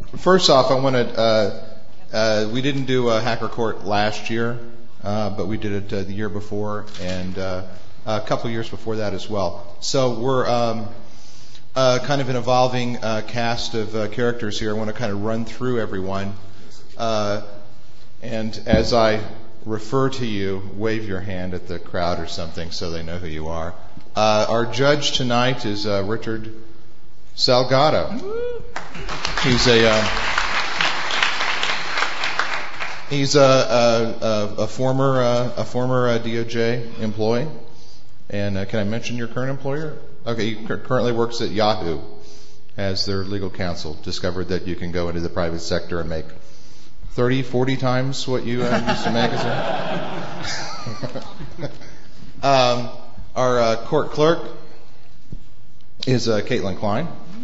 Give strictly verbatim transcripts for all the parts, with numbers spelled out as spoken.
first off, I want to, uh, uh, we didn't do a Hacker Court last year, uh, but we did it uh, the year before and uh, a couple years before that as well. So we're um, uh, kind of an evolving uh, cast of uh, characters here. I want to kind of run through everyone. Uh, and as I refer to you, wave your hand at the crowd or something so they know who you are. Uh, our judge tonight is uh, Richard Salgado. He's a uh, he's a, a, a, a former uh, a former uh, D O J employee. And uh, can I mention your current employer? Okay, he currently works at Yahoo as their legal counsel. Discovered that you can go into the private sector and make thirty, forty times what you uh, used to make as a... um, our uh, court clerk is uh, Caitlin Klein,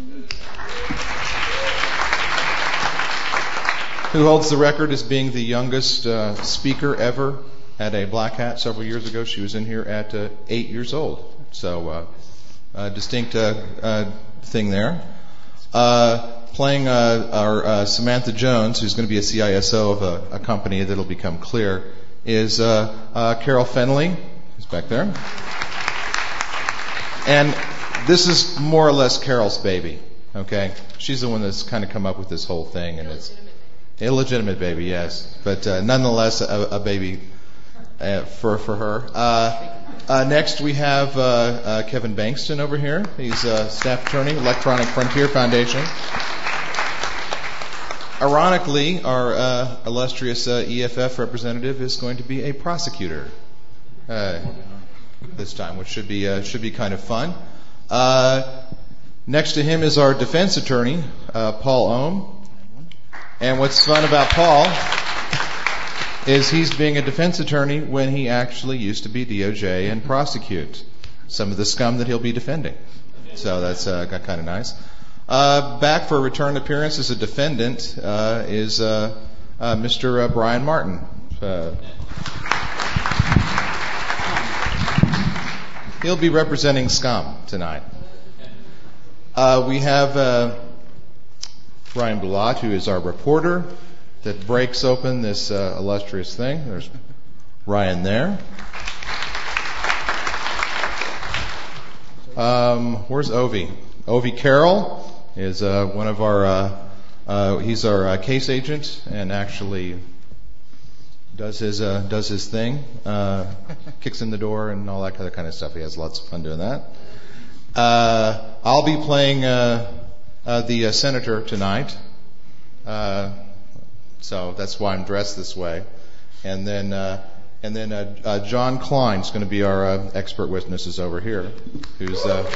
who holds the record as being the youngest uh, speaker ever at a Black Hat several years ago. She was in here at uh, eight years old. So uh, a distinct uh, uh, thing there. Uh, playing uh, our uh, Samantha Jones, who's going to be a C I S O of a, a company that will become clear, is uh, uh, Carol Fenley, who's back there. And this is more or less Carol's baby, okay? She's the one that's kind of come up with this whole thing. And it's illegitimate baby, yes. But uh, nonetheless, a, a baby uh, for, for her. Uh, uh, next, we have uh, uh, Kevin Bankston over here. He's a staff attorney, Electronic Frontier Foundation. Ironically, our uh, illustrious uh, E F F representative is going to be a prosecutor uh, this time, which should be uh, should be kind of fun. Uh, next to him is our defense attorney, uh, Paul Ohm. And what's fun about Paul is he's being a defense attorney when he actually used to be D O J and prosecute some of the scum that he'll be defending. So that's uh, kind of nice. Uh, back for a return appearance as a defendant uh, is uh, uh, Mister Uh, Brian Martin. Uh, he'll be representing scum tonight. Uh, we have uh, Brian Bulat, who is our reporter that breaks open this uh, illustrious thing. There's Ryan there. Um, where's Ovi? Ovi Carroll is uh, one of our, uh, uh, he's our uh, case agent and actually does his uh, does his thing, uh, kicks in the door and all that kind of stuff. He has lots of fun doing that. Uh, I'll be playing uh, uh, the uh, senator tonight, uh, so that's why I'm dressed this way. And then uh, and then uh, uh, John Klein is going to be our uh, expert witnesses over here, who's. Uh,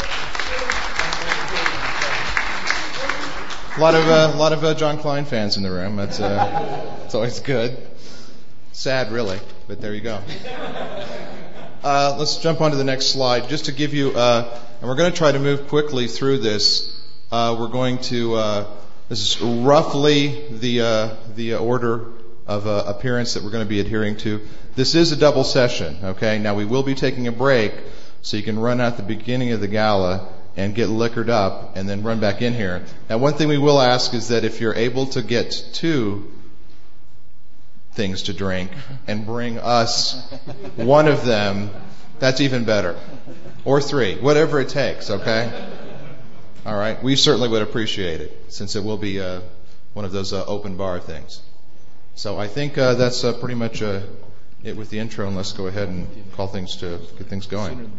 A lot of uh, a lot of uh, John Klein fans in the room. That's uh, it's always good. Sad, really, but there you go. Uh, let's jump on to the next slide. Just to give you, uh, and we're going to try to move quickly through this. Uh, we're going to. Uh, this is roughly the uh, the order of uh, appearance that we're going to be adhering to. This is a double session. Okay. Now we will be taking a break, so you can run out the beginning of the gala and get liquored up and then run back in here. Now, one thing we will ask is that if you're able to get two things to drink and bring us one of them, that's even better. Or three, whatever it takes, okay? All right, we certainly would appreciate it since it will be uh, one of those uh, open bar things. So I think uh, that's uh, pretty much uh, it with the intro, and let's go ahead and call things to get things going.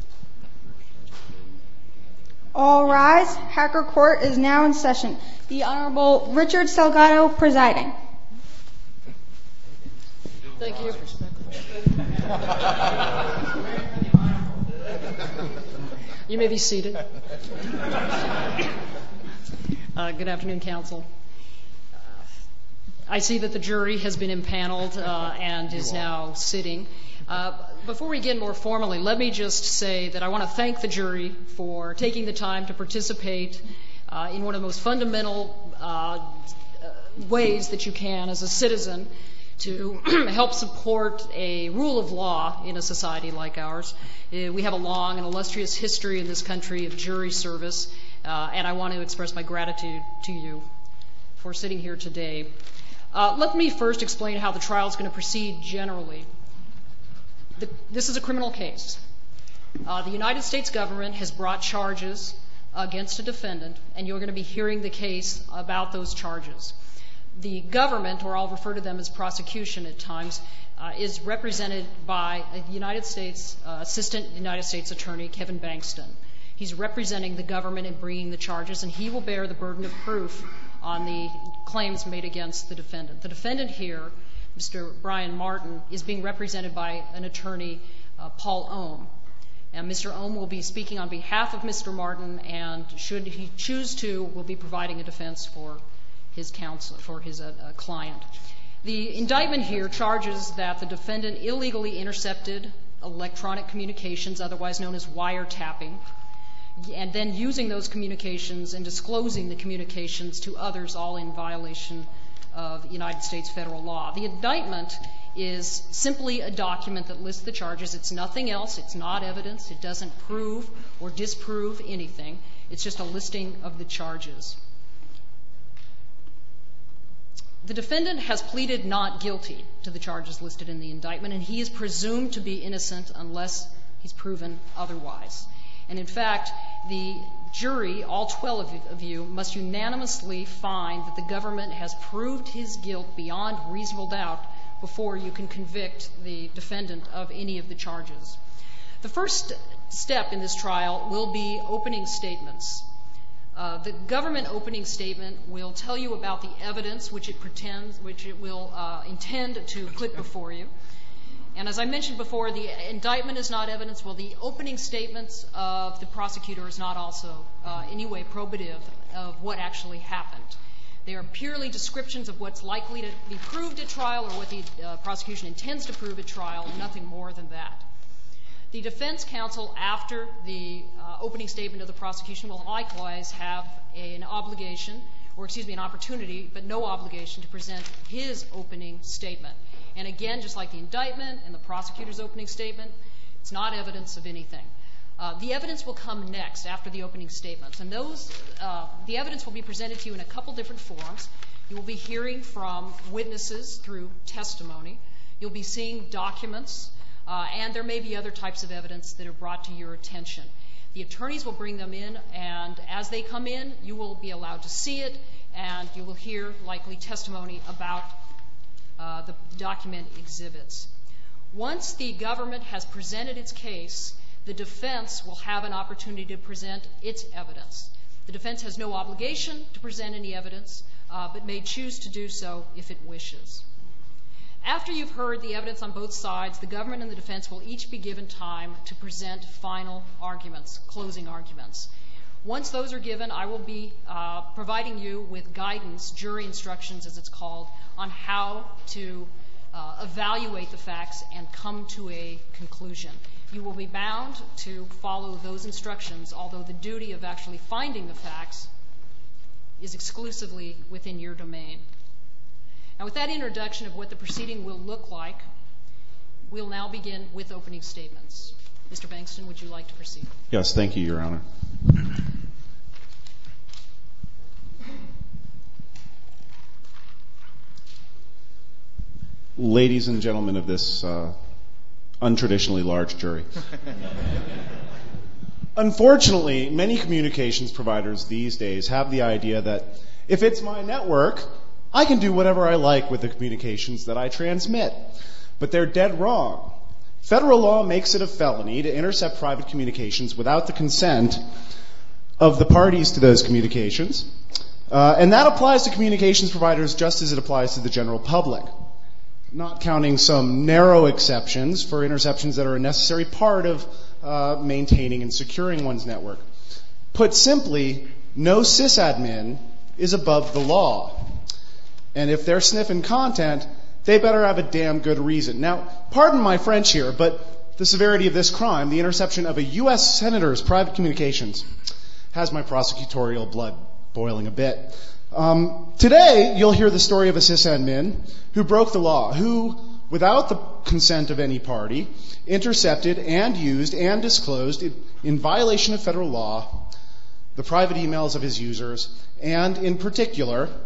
All rise. Hacker Court is now in session. The Honorable Richard Salgado presiding. Thank you. You may be seated. Uh, good afternoon, Council. Uh, I see that the jury has been impaneled uh, and is now sitting. Uh, before we begin more formally, let me just say that I want to thank the jury for taking the time to participate uh, in one of the most fundamental uh, ways that you can as a citizen to help support a rule of law in a society like ours. Uh, we have a long and illustrious history in this country of jury service, uh, and I want to express my gratitude to you. for sitting here today. Uh, let me first explain how the trial is going to proceed generally. The, this is a criminal case. Uh, the United States government has brought charges against a defendant, and you're going to be hearing the case about those charges. The government, or I'll refer to them as prosecution at times, uh, is represented by a United States uh, Assistant United States Attorney, Kevin Bankston. He's representing the government in bringing the charges, and he will bear the burden of proof on the claims made against the defendant. The defendant here, Mister Brian Martin, is being represented by an attorney, uh, Paul Ohm. And Mister Ohm will be speaking on behalf of Mister Martin, and should he choose to, will be providing a defense for his counsel, for his uh, uh, client. The indictment here charges that the defendant illegally intercepted electronic communications, otherwise known as wiretapping, and then using those communications and disclosing the communications to others, all in violation of United States federal law. The indictment is simply a document that lists the charges. It's nothing else. It's not evidence. It doesn't prove or disprove anything. It's just a listing of the charges. The defendant has pleaded not guilty to the charges listed in the indictment, and he is presumed to be innocent unless he's proven otherwise. And in fact, the jury, all twelve of you, must unanimously find that the government has proved his guilt beyond reasonable doubt before you can convict the defendant of any of the charges. The first step in this trial will be opening statements. Uh, the government opening statement will tell you about the evidence which it pretends, which it will uh, intend to put before you. And as I mentioned before, the indictment is not evidence. Well, the opening statements of the prosecutor is not also uh, any way probative of what actually happened. They are purely descriptions of what's likely to be proved at trial or what the uh, prosecution intends to prove at trial, and nothing more than that. The defense counsel, after the uh, opening statement of the prosecution, will likewise have an obligation, or excuse me, an opportunity, but no obligation to present his opening statement. And again, just like the indictment and the prosecutor's opening statement, it's not evidence of anything. Uh, the evidence will come next after the opening statements, and those, uh, the evidence will be presented to you in a couple different forms. You will be hearing from witnesses through testimony. You'll be seeing documents, uh, and there may be other types of evidence that are brought to your attention. The attorneys will bring them in, and as they come in, you will be allowed to see it, and you will hear likely testimony about uh, the document exhibits. Once the government has presented its case, the defense will have an opportunity to present its evidence. The defense has no obligation to present any evidence, uh, but may choose to do so if it wishes. After you've heard the evidence on both sides, the government and the defense will each be given time to present final arguments, closing arguments. Once those are given, I will be uh, providing you with guidance, jury instructions as it's called, on how to uh, evaluate the facts and come to a conclusion. You will be bound to follow those instructions, although the duty of actually finding the facts is exclusively within your domain. Now, with that introduction of what the proceeding will look like, we'll now begin with opening statements. Mister Bankston, would you like to proceed? Yes, thank you, Your Honor. Ladies and gentlemen of this uh, untraditionally large jury. Unfortunately, many communications providers these days have the idea that if it's my network, I can do whatever I like with the communications that I transmit. But they're dead wrong. Federal law makes it a felony to intercept private communications without the consent of the parties to those communications. Uh, and that applies to communications providers just as it applies to the general public, not counting some narrow exceptions for interceptions that are a necessary part of uh, maintaining and securing one's network. Put simply, no sysadmin is above the law. And if they're sniffing content, they better have a damn good reason. Now, pardon my French here, but the severity of this crime, the interception of a U S senator's private communications, has my prosecutorial blood boiling a bit. Um, today, you'll hear the story of a sysadmin who broke the law, who, without the consent of any party, intercepted and used and disclosed, in, in violation of federal law, the private emails of his users, and in particular,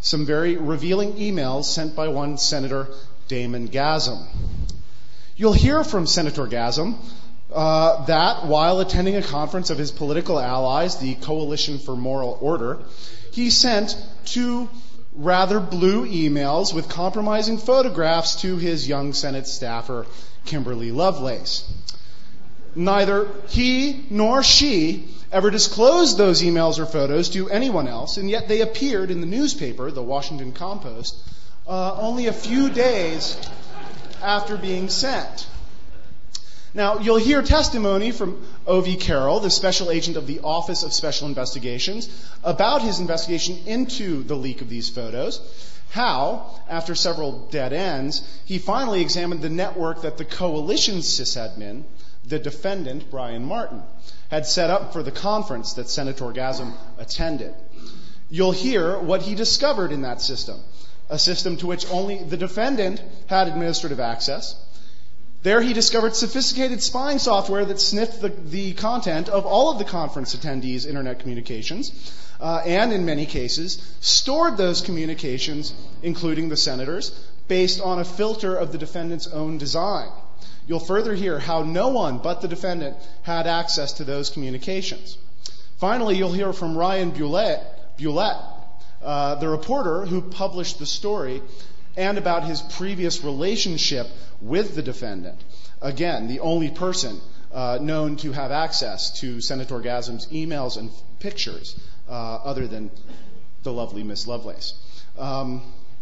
some very revealing emails sent by one Senator Damon Gasm. You'll hear from Senator Gasm uh, that while attending a conference of his political allies, the Coalition for Moral Order, he sent two rather blue emails with compromising photographs to his young Senate staffer, Kimberly Lovelace. Neither he nor she ever disclosed those emails or photos to anyone else, and yet they appeared in the newspaper, the Washington Compost, uh, only a few days after being sent. Now, you'll hear testimony from O V Carroll, the special agent of the Office of Special Investigations, about his investigation into the leak of these photos, how, after several dead ends, he finally examined the network that the coalition's sysadmin, the defendant, Brian Martin, had set up for the conference that Senator Gasm attended. You'll hear what he discovered in that system, a system to which only the defendant had administrative access. There he discovered sophisticated spying software that sniffed the, the content of all of the conference attendees' internet communications, uh, and in many cases stored those communications, including the senators, based on a filter of the defendant's own design. You'll further hear how no one but the defendant had access to those communications. Finally, you'll hear from Ryan Bulett, Bulett uh, the reporter who published the story, and about his previous relationship with the defendant. Again, the only person uh, known to have access to Senator Gasm's emails and pictures, uh, other than the lovely Miss Lovelace. Um,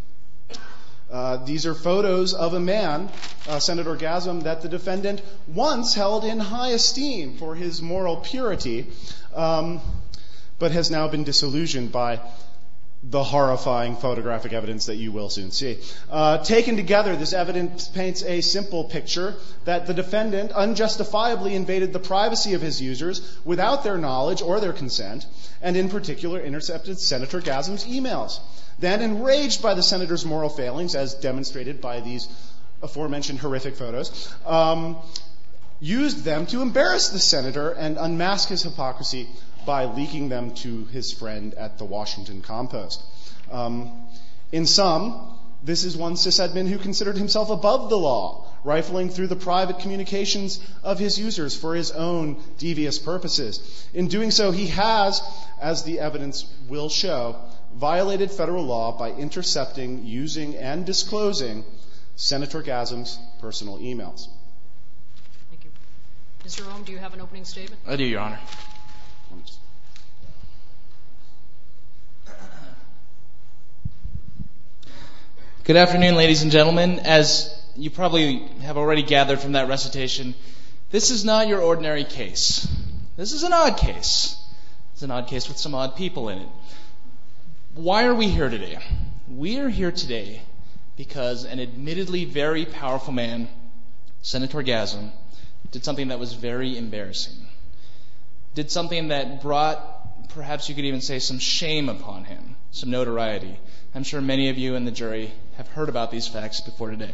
uh, these are photos of a man, uh, Senator Gasm, that the defendant once held in high esteem for his moral purity, um, but has now been disillusioned by the horrifying photographic evidence that you will soon see. Uh, taken together, this evidence paints a simple picture that the defendant unjustifiably invaded the privacy of his users without their knowledge or their consent, and in particular intercepted Senator Gasm's emails. Then, enraged by the senator's moral failings, as demonstrated by these aforementioned horrific photos, um, used them to embarrass the senator and unmask his hypocrisy by leaking them to his friend at the Washington Compost. Um, in sum, this is one sysadmin who considered himself above the law, rifling through the private communications of his users for his own devious purposes. In doing so, he has, as the evidence will show, violated federal law by intercepting, using, and disclosing Senator Gasm's personal emails. Thank you. Mister Ohm, do you have an opening statement? I do, Your Honor. Good afternoon, ladies and gentlemen. As you probably have already gathered from that recitation, this is not your ordinary case. This is an odd case. It's an odd case with some odd people in it. Why are we here today? We are here today because an admittedly very powerful man, Senator Gasm, did something that was very embarrassing. Did something that brought, perhaps you could even say, some shame upon him, some notoriety. I'm sure many of you in the jury have heard about these facts before today.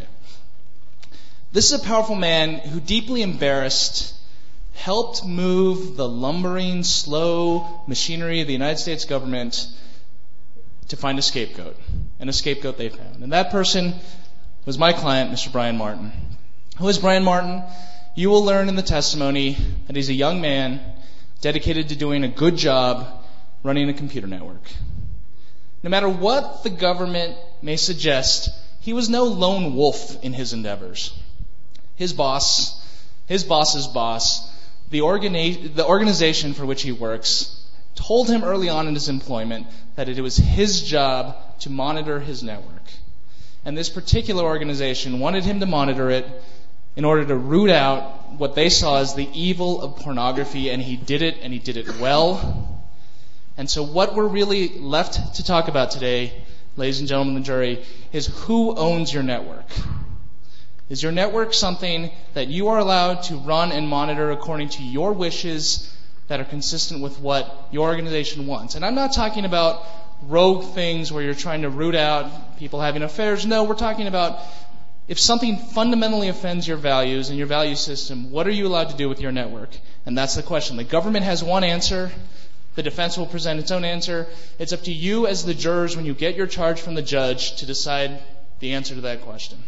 This is a powerful man who, deeply embarrassed, helped move the lumbering, slow machinery of the United States government to find a scapegoat, and a scapegoat they found. And that person was my client, Mister Brian Martin. Who is Brian Martin? You will learn in the testimony that he's a young man dedicated to doing a good job running a computer network. No matter what the government may suggest, he was no lone wolf in his endeavors. His boss, his boss's boss, the, organi- the organization for which he works, told him early on in his employment that it was his job to monitor his network. And this particular organization wanted him to monitor it in order to root out what they saw as the evil of pornography, and he did it, and he did it well. And so what we're really left to talk about today, ladies and gentlemen of the jury, is who owns your network? Is your network something that you are allowed to run and monitor according to your wishes that are consistent with what your organization wants? And I'm not talking about rogue things where you're trying to root out people having affairs. No, we're talking about if something fundamentally offends your values and your value system, what are you allowed to do with your network? And that's the question. The government has one answer. The defense will present its own answer. It's up to you as the jurors, when you get your charge from the judge, to decide the answer to that question.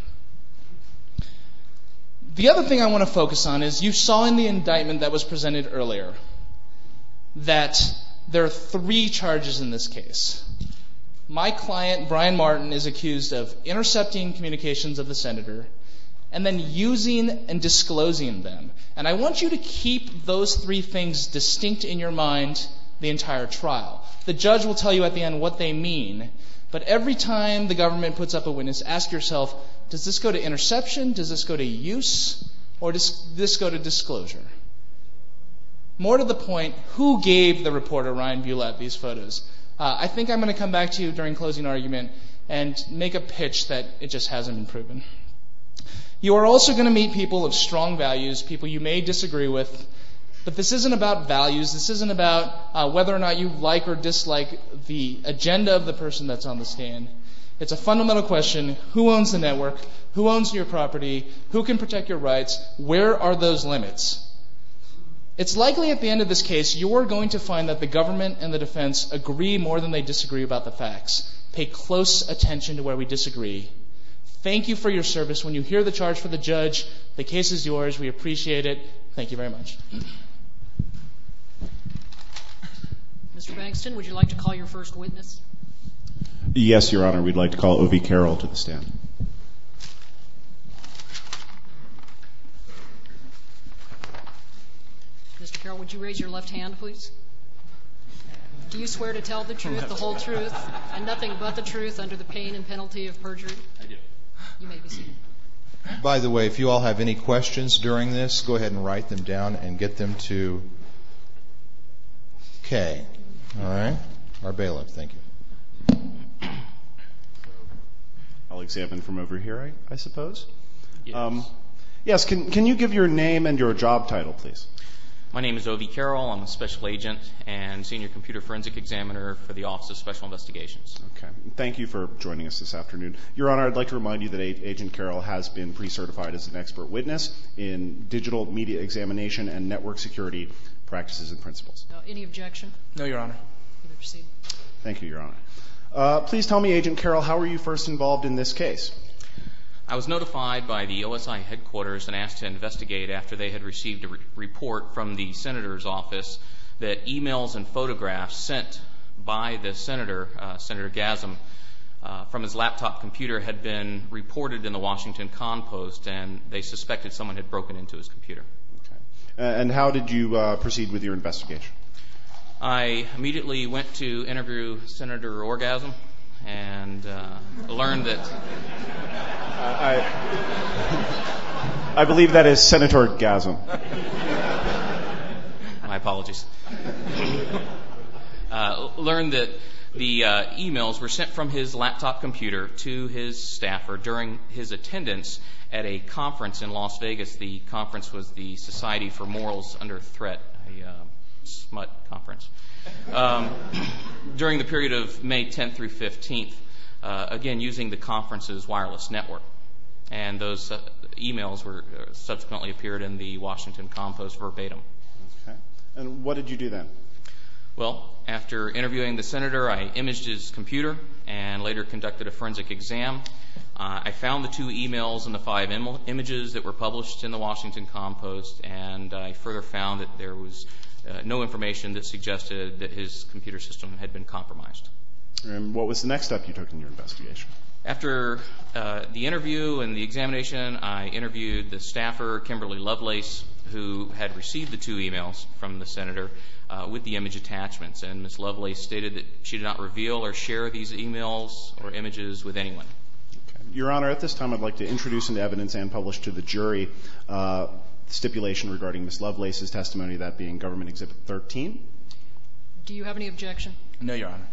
The other thing I want to focus on is you saw in the indictment that was presented earlier that there are three charges in this case. My client, Brian Martin, is accused of intercepting communications of the senator and then using and disclosing them. And I want you to keep those three things distinct in your mind the entire trial. The judge will tell you at the end what they mean, but every time the government puts up a witness, ask yourself, does this go to interception, does this go to use, or does this go to disclosure? More to the point, who gave the reporter Ryan Bulett these photos? Uh, I think I'm going to come back to you during closing argument and make a pitch that it just hasn't been proven. You are also going to meet people of strong values, people you may disagree with, but this isn't about values. This isn't about uh, whether or not you like or dislike the agenda of the person that's on the stand. It's a fundamental question: who owns the network? Who owns your property? Who can protect your rights? Where are those limits? It's likely at the end of this case you're going to find that the government and the defense agree more than they disagree about the facts. Pay close attention to where we disagree. Thank you for your service. When you hear the charge for the judge, the case is yours. We appreciate it. Thank you very much. Mister Bankston, would you like to call your first witness? Yes, Your Honor. We'd like to call Ovie Carroll to the stand. Mister Carroll, would you raise your left hand, please? Do you swear to tell the truth, the whole truth, and nothing but the truth under the pain and penalty of perjury? I do. You may be seated. By the way, if you all have any questions during this, go ahead and write them down and get them to Kay. All right? Our bailiff. Thank you. I'll examine from over here, I, I suppose. Yes. Um, yes, can, can you give your name and your job title, please? My name is Ovie Carroll. I'm a special agent and senior computer forensic examiner for the Office of Special Investigations. Okay. Thank you for joining us this afternoon. Your Honor, I'd like to remind you that Agent Carroll has been pre-certified as an expert witness in digital media examination and network security practices and principles. Uh, any objection? No, Your Honor. You may proceed. Thank you, Your Honor. Uh, please tell me, Agent Carroll, how were you first involved in this case? I was notified by the O S I headquarters and asked to investigate after they had received a re- report from the senator's office that emails and photographs sent by the senator, uh, Senator Gasm, uh, from his laptop computer had been reported in the Washington Compost, and they suspected someone had broken into his computer. Okay. Uh, and how did you uh, proceed with your investigation? I immediately went to interview Senator Orgasm and uh, learned that... I, I believe that is Senator Gasm. My apologies. uh, learned that the uh, emails were sent from his laptop computer to his staffer during his attendance at a conference in Las Vegas. The conference was the Society for Morals Under Threat, a uh, smut conference. Um, during the period of May tenth through fifteenth, uh, again using the conference's wireless network. And those uh, emails were uh, subsequently appeared in the Washington Compost verbatim. Okay. And what did you do then? Well, after interviewing the senator, I imaged his computer and later conducted a forensic exam. Uh, I found the two emails and the five Im- images that were published in the Washington Compost, and I further found that there was uh, no information that suggested that his computer system had been compromised. And what was the next step you took in your investigation? After uh, the interview and the examination, I interviewed the staffer, Kimberly Lovelace, who had received the two emails from the senator uh, with the image attachments. And Miz Lovelace stated that she did not reveal or share these emails or images with anyone. Okay. Your Honor, at this time I'd like to introduce into evidence and publish to the jury uh, stipulation regarding Miz Lovelace's testimony, that being Government Exhibit thirteen. Do you have any objection? No, Your Honor.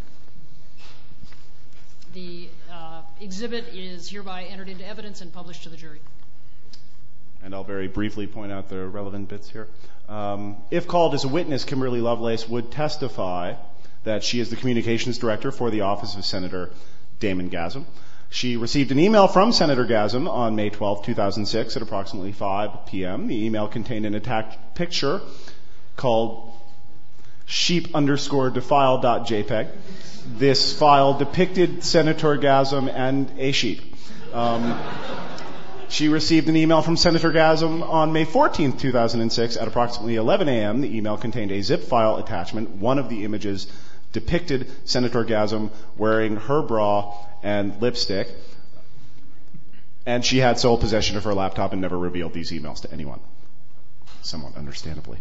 The uh, exhibit is hereby entered into evidence and published to the jury. And I'll very briefly point out the relevant bits here. Um, if called as a witness, Kimberly Lovelace would testify that she is the communications director for the office of Senator Damon Gasm. She received an email from Senator Gasm on May twelfth, two thousand six at approximately five p.m. The email contained an attached picture called sheep underscore defile dot jpeg. This file depicted Senator Gasm and a sheep. Um, she received an email from Senator Gasm on May fourteenth, two thousand six at approximately eleven a.m. The email contained a zip file attachment. One of the images depicted Senator Gasm wearing her bra and lipstick, and she had sole possession of her laptop and never revealed these emails to anyone, somewhat understandably.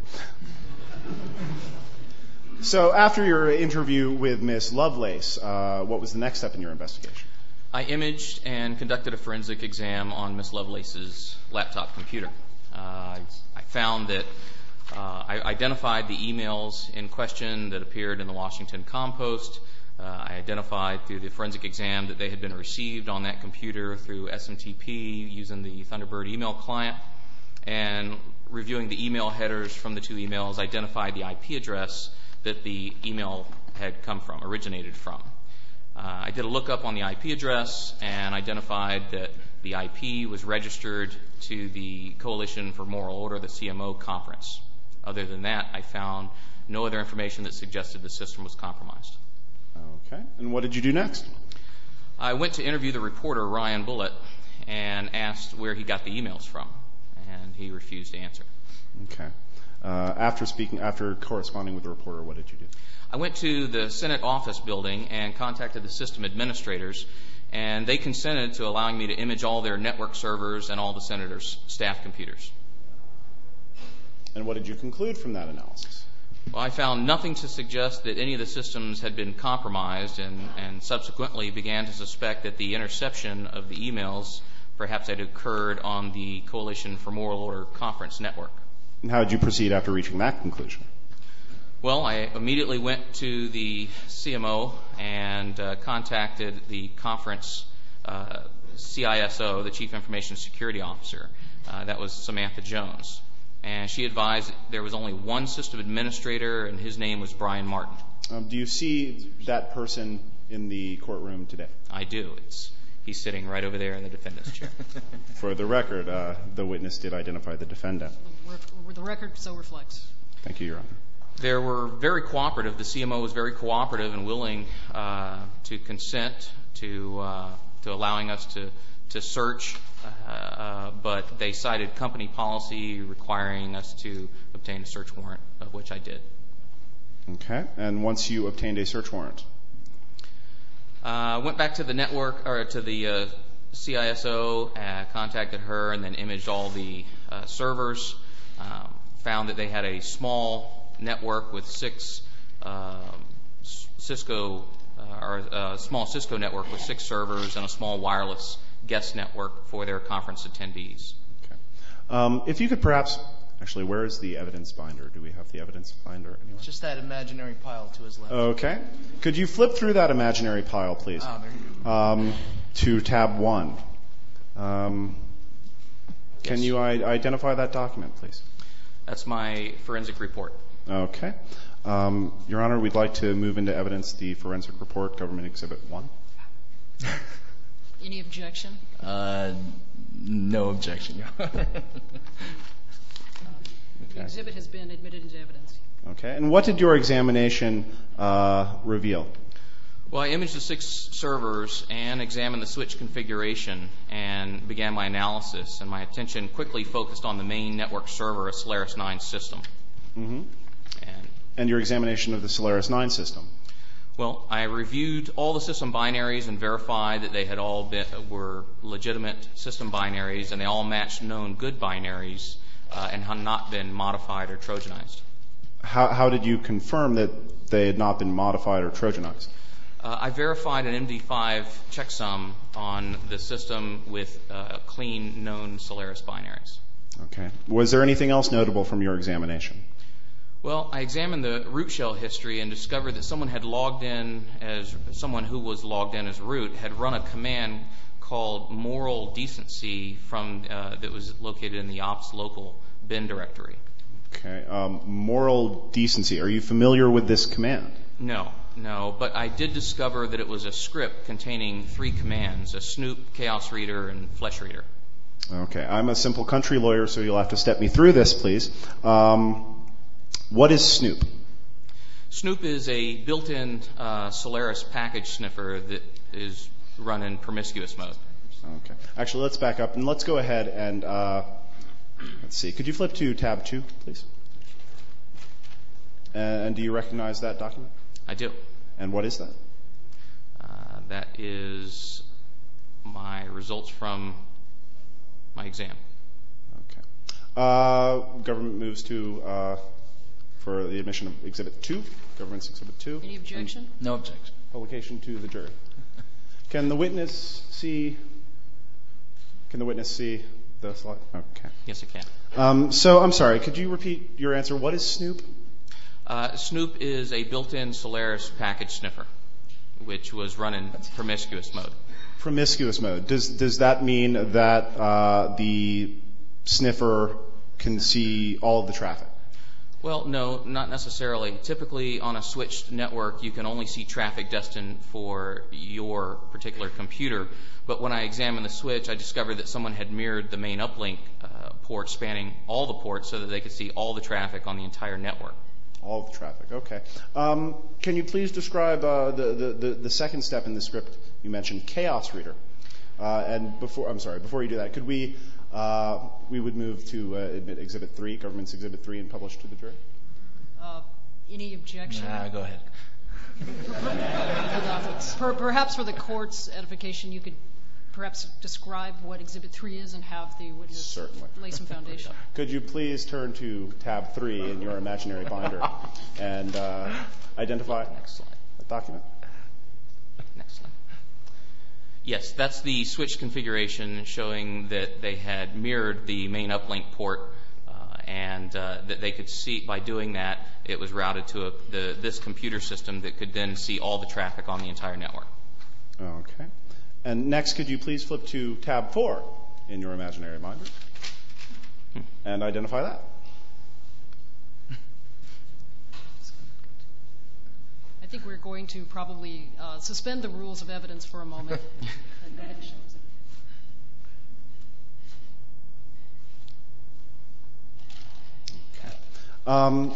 So after your interview with Miss Lovelace, uh, what was the next step in your investigation? I imaged and conducted a forensic exam on Miss Lovelace's laptop computer. Uh, I found that uh, I identified the emails in question that appeared in the Washington Compost. Uh, I identified through the forensic exam that they had been received on that computer through S M T P using the Thunderbird email client. And reviewing the email headers from the two emails, identified the I P address that the email had come from, originated from. Uh, I did a lookup on the I P address and identified that the I P was registered to the Coalition for Moral Order, the C M O conference. Other than that, I found no other information that suggested the system was compromised. Okay. And what did you do next? I went to interview the reporter, Ryan Bullitt, and asked where he got the emails from, and he refused to answer. Okay. Uh, after speaking, after corresponding with the reporter, what did you do? I went to the Senate office building and contacted the system administrators, and they consented to allowing me to image all their network servers and all the senators' staff computers. And what did you conclude from that analysis? Well, I found nothing to suggest that any of the systems had been compromised, and, and subsequently began to suspect that the interception of the emails perhaps had occurred on the Coalition for Moral Order conference network. And how did you proceed after reaching that conclusion? Well, I immediately went to the C M O and uh, contacted the conference uh, C I S O, the Chief Information Security Officer. Uh, that was Samantha Jones. And she advised that there was only one system administrator, and his name was Brian Martin. Um, do you see that person in the courtroom today? I do. It's He's sitting right over there in the defendant's chair. For the record, uh, the witness did identify the defendant. The record so reflects. Thank you, Your Honor. They were very cooperative. The C M O was very cooperative and willing uh, to consent to uh, to allowing us to to search, uh, uh, but they cited company policy requiring us to obtain a search warrant, of which I did. Okay. And once you obtained a search warrant? I uh, went back to the network, or to the uh, C I S O, uh, contacted her, and then imaged all the uh, servers. Um, found that they had a small network with six uh, Cisco, uh, or a small Cisco network with six servers and a small wireless guest network for their conference attendees. Okay. Um, if you could perhaps, actually, where is the evidence binder? Do we have the evidence binder anywhere? Just that imaginary pile to his left. Okay. Could you flip through that imaginary pile, please? Ah, there you go. Um, to tab one. Um, Yes. Can you I- identify that document, please? That's my forensic report. Okay. Um, Your Honor, we'd like to move into evidence the forensic report, Government Exhibit one. Any objection? Uh, no objection, Your Honor. The exhibit has been admitted into evidence. Okay. And what did your examination uh, reveal? Well, I imaged the six servers and examined the switch configuration and began my analysis, and my attention quickly focused on the main network server, a Solaris nine system. Mm-hmm. And, and your examination of the Solaris nine system? Well, I reviewed all the system binaries and verified that they had all been, were legitimate system binaries, and they all matched known good binaries uh, and had not been modified or Trojanized. How, how did you confirm that they had not been modified or Trojanized? Uh, I verified an M D five checksum on the system with uh, clean, known Solaris binaries. Okay. Was there anything else notable from your examination? Well, I examined the root shell history and discovered that someone had logged in as someone who was logged in as root had run a command called moral decency from uh, that was located in the ops local bin directory. Okay. Um, moral decency. Are you familiar with this command? No, no, but I did discover that it was a script containing three commands: a snoop, chaos reader, and flesh reader. Okay. I'm a simple country lawyer, so you'll have to step me through this, please. Um, what is snoop? Snoop is a built-in uh, Solaris package sniffer that is run in promiscuous mode. Okay. Actually, let's back up and let's go ahead and uh, let's see. Could you flip to tab two, please? And do you recognize that document? I do. And what is that? Uh, that is my results from my exam. Okay. Uh, government moves to uh, for the admission of Exhibit two. Government's Exhibit two. Any objection? No objection. Publication to the jury. Can the witness see? Can the witness see the slide? Okay. Yes, I can. Um, so I'm sorry. Could you repeat your answer? What is Snoop? Uh, Snoop is a built-in Solaris package sniffer, which was run in promiscuous mode. Promiscuous mode. Does does that mean that uh, the sniffer can see all of the traffic? Well, no, not necessarily. Typically, on a switched network, you can only see traffic destined for your particular computer. But when I examined the switch, I discovered that someone had mirrored the main uplink uh, port spanning all the ports so that they could see all the traffic on the entire network. All of the traffic. Okay. Um, can you please describe uh, the, the, the, the second step in the script? You mentioned chaos reader. Uh, and before, I'm sorry, before you do that, could we, uh, we would move to uh, admit Exhibit three, Government's Exhibit three, and publish to the jury? Uh, any objection? Nah, go ahead. Per, perhaps for the court's edification, you could perhaps describe what Exhibit three is and have the witness Certainly. lay some foundation. Could you please turn to tab three in your imaginary binder and uh, identify Next slide. the document? Next slide. Yes, that's the switch configuration showing that they had mirrored the main uplink port uh, and uh, that they could see, by doing that, it was routed to a, the, this computer system that could then see all the traffic on the entire network. Okay. And next, could you please flip to tab four in your imaginary binder and identify that? I think we're going to probably uh, suspend the rules of evidence for a moment. Okay. Um,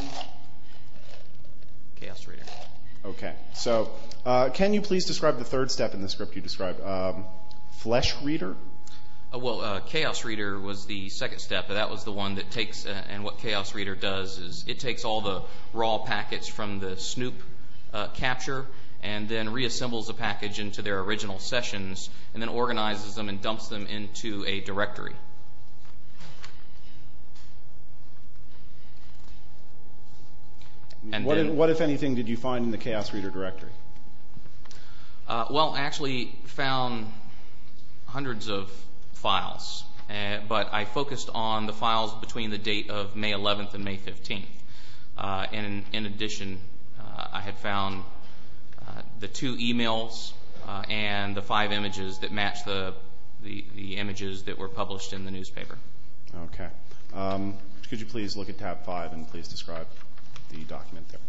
Chaos reader. okay. So uh, can you please describe the third step in the script you described? Um, flesh reader? Uh, well, uh, Chaos Reader was the second step, but that was the one that takes, uh, and what Chaos Reader does is it takes all the raw packets from the Snoop uh, capture and then reassembles the package into their original sessions and then organizes them and dumps them into a directory. And what, then, if, what, if anything, did you find in the Chaos Reader directory? Uh, well, I actually found hundreds of files, uh, but I focused on the files between the date of May eleventh and May fifteenth. Uh, and in, in addition, uh, I had found uh, the two emails uh, and the five images that match the, the, the images that were published in the newspaper. Okay. Um, could you please look at tab five and please describe the document there?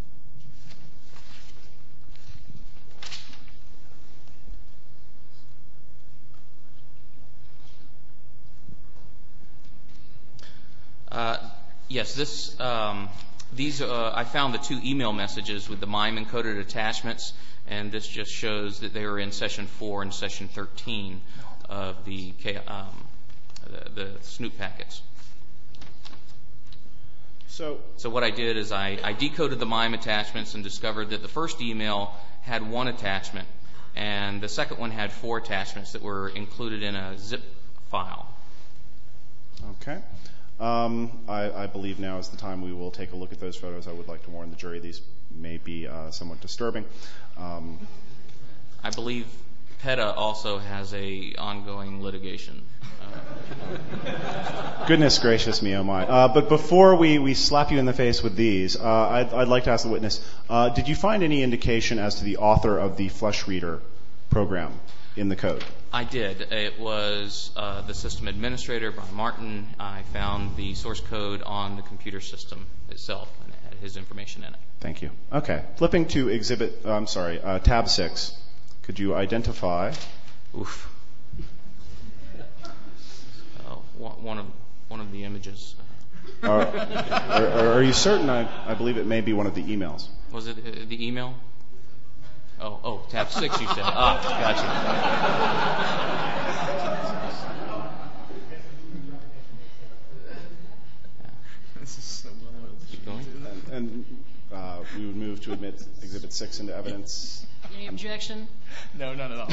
Uh, yes, this, um, these, uh, I found the two email messages with the MIME encoded attachments, and this just shows that they were in session four and session thirteen of the, um, the, the Snoop packets. So, so what I did is I, I decoded the MIME attachments and discovered that the first email had one attachment, and the second one had four attachments that were included in a zip file. Okay. Um, I, I believe now is the time we will take a look at those photos. I would like to warn the jury these may be uh, somewhat disturbing. Um, I believe PETA also has a ongoing litigation. Uh, Goodness gracious me, oh my. Uh, but before we, we slap you in the face with these, uh, I'd, I'd like to ask the witness, uh, did you find any indication as to the author of the Flesh Reader program in the code? I did. It was uh, the system administrator, Brian Martin. I found the source code on the computer system itself and it had his information in it. Thank you. Okay. Flipping to exhibit, uh, I'm sorry, uh, tab six. Could you identify? Oof. Uh, one of one of the images. Uh, Are, are, are you certain? I, I believe it may be one of the emails. Was it uh, the email? Oh, oh, tab six, you said. Ah, gotcha. This is so well. Keep going. And, and uh, we would move to admit Exhibit six into evidence. Any objection? No, none at all.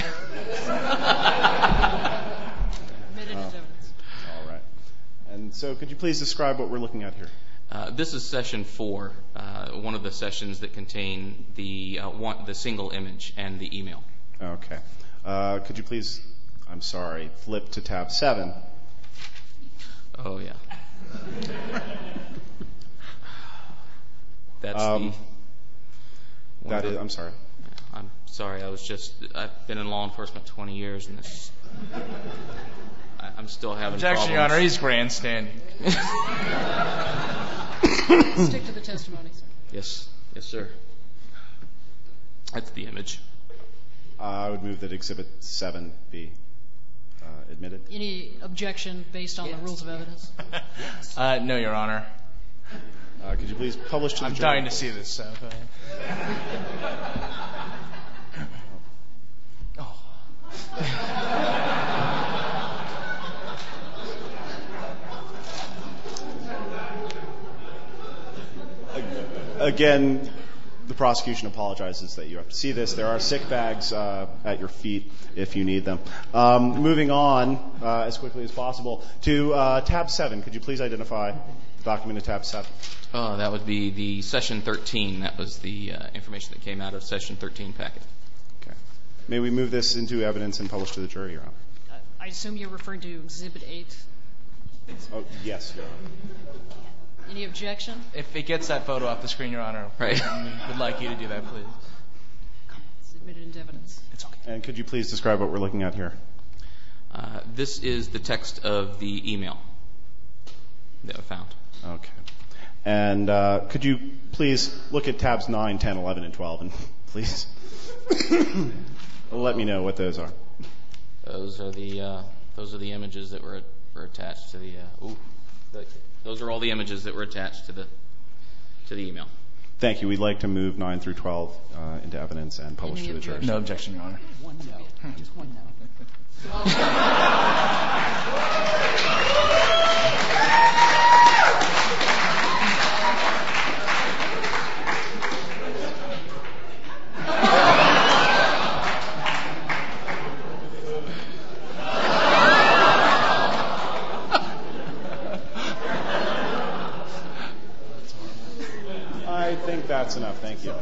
Admitted into evidence. All right. And so could you please describe what we're looking at here? Uh, this is session four, uh, one of the sessions that contain the uh, one, the single image and the email. Okay. Uh, could you please, I'm sorry, flip to tab seven? Oh yeah. That's Um, the. That of is, the- I'm sorry. I'm sorry. I was just. I've been in law enforcement twenty years, and this. I, I'm still having Objection, Your problems. Honor. He's grandstanding. Stick to the testimony, sir. Yes, yes, sir. That's the image. Uh, I would move that Exhibit seven be uh, admitted. Any objection based on the rules of evidence? Uh, no, Your Honor. Uh, could you please publish to the I'm jury? dying to see this, so go ahead. Again, the prosecution apologizes that you have to see this. There are sick bags uh, at your feet if you need them. Um, moving on uh, as quickly as possible to uh, tab seven. Could you please identify the document in tab seven? Oh, that would be the session thirteen. That was the uh, information that came out of session thirteen packet. Okay. May we move this into evidence and publish to the jury, Your Honor? Uh, I assume you're referring to Exhibit eight. Oh, yes, Your Honor. Any objection? If it gets that photo off the screen, Your Honor, Right. we would like you to do that, please. It's admitted into evidence. It's okay. And could you please describe what we're looking at here? Uh, this is the text of the email that I found. Okay. And uh, could you please look at tabs nine, ten, eleven, and twelve, and please let me know what those are. Those are the uh, those are the images that were were attached to the. Uh, ooh, the, those are all the images that were attached to the to the email. Thank you. We'd like to move nine through twelve uh, into evidence and publish Any to the jury. objection? No objection, Your Honor. One no. Just one no. I think that's enough. Thank you.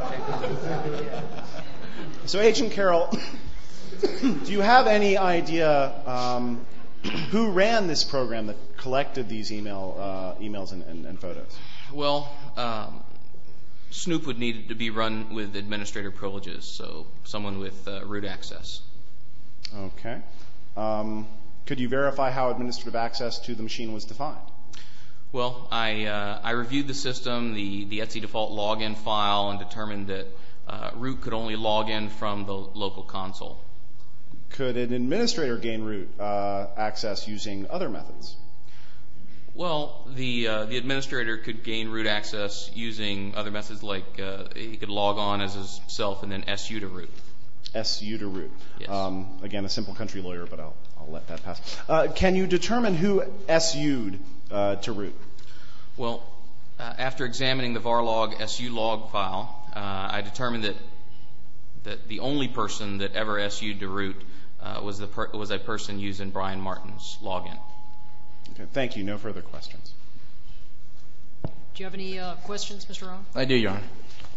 So, Agent Carroll, do you have any idea um, who ran this program that collected these email uh, emails and, and, and photos? Well, um, Snoop would need to be run with administrator privileges, so someone with uh, root access. Okay. Um, could you verify how administrative access to the machine was defined? Well, I uh, I reviewed the system, the the Etsy default login file, and determined that uh, root could only log in from the local console. Could an administrator gain root uh, access using other methods? Well, the uh, the administrator could gain root access using other methods, like uh, he could log on as himself and then S U to root. S U to root. Yes. Um, again, a simple country lawyer, but I'll, I'll let that pass. Uh, can you determine who S U'd uh, to root? Well, uh, after examining the varlog S U log file, uh, I determined that that the only person that ever S U'd to root uh, was the per- was a person using Brian Martin's login. Okay, thank you. No further questions. Do you have any uh, questions, Mister Rowan? I do, Your Honor.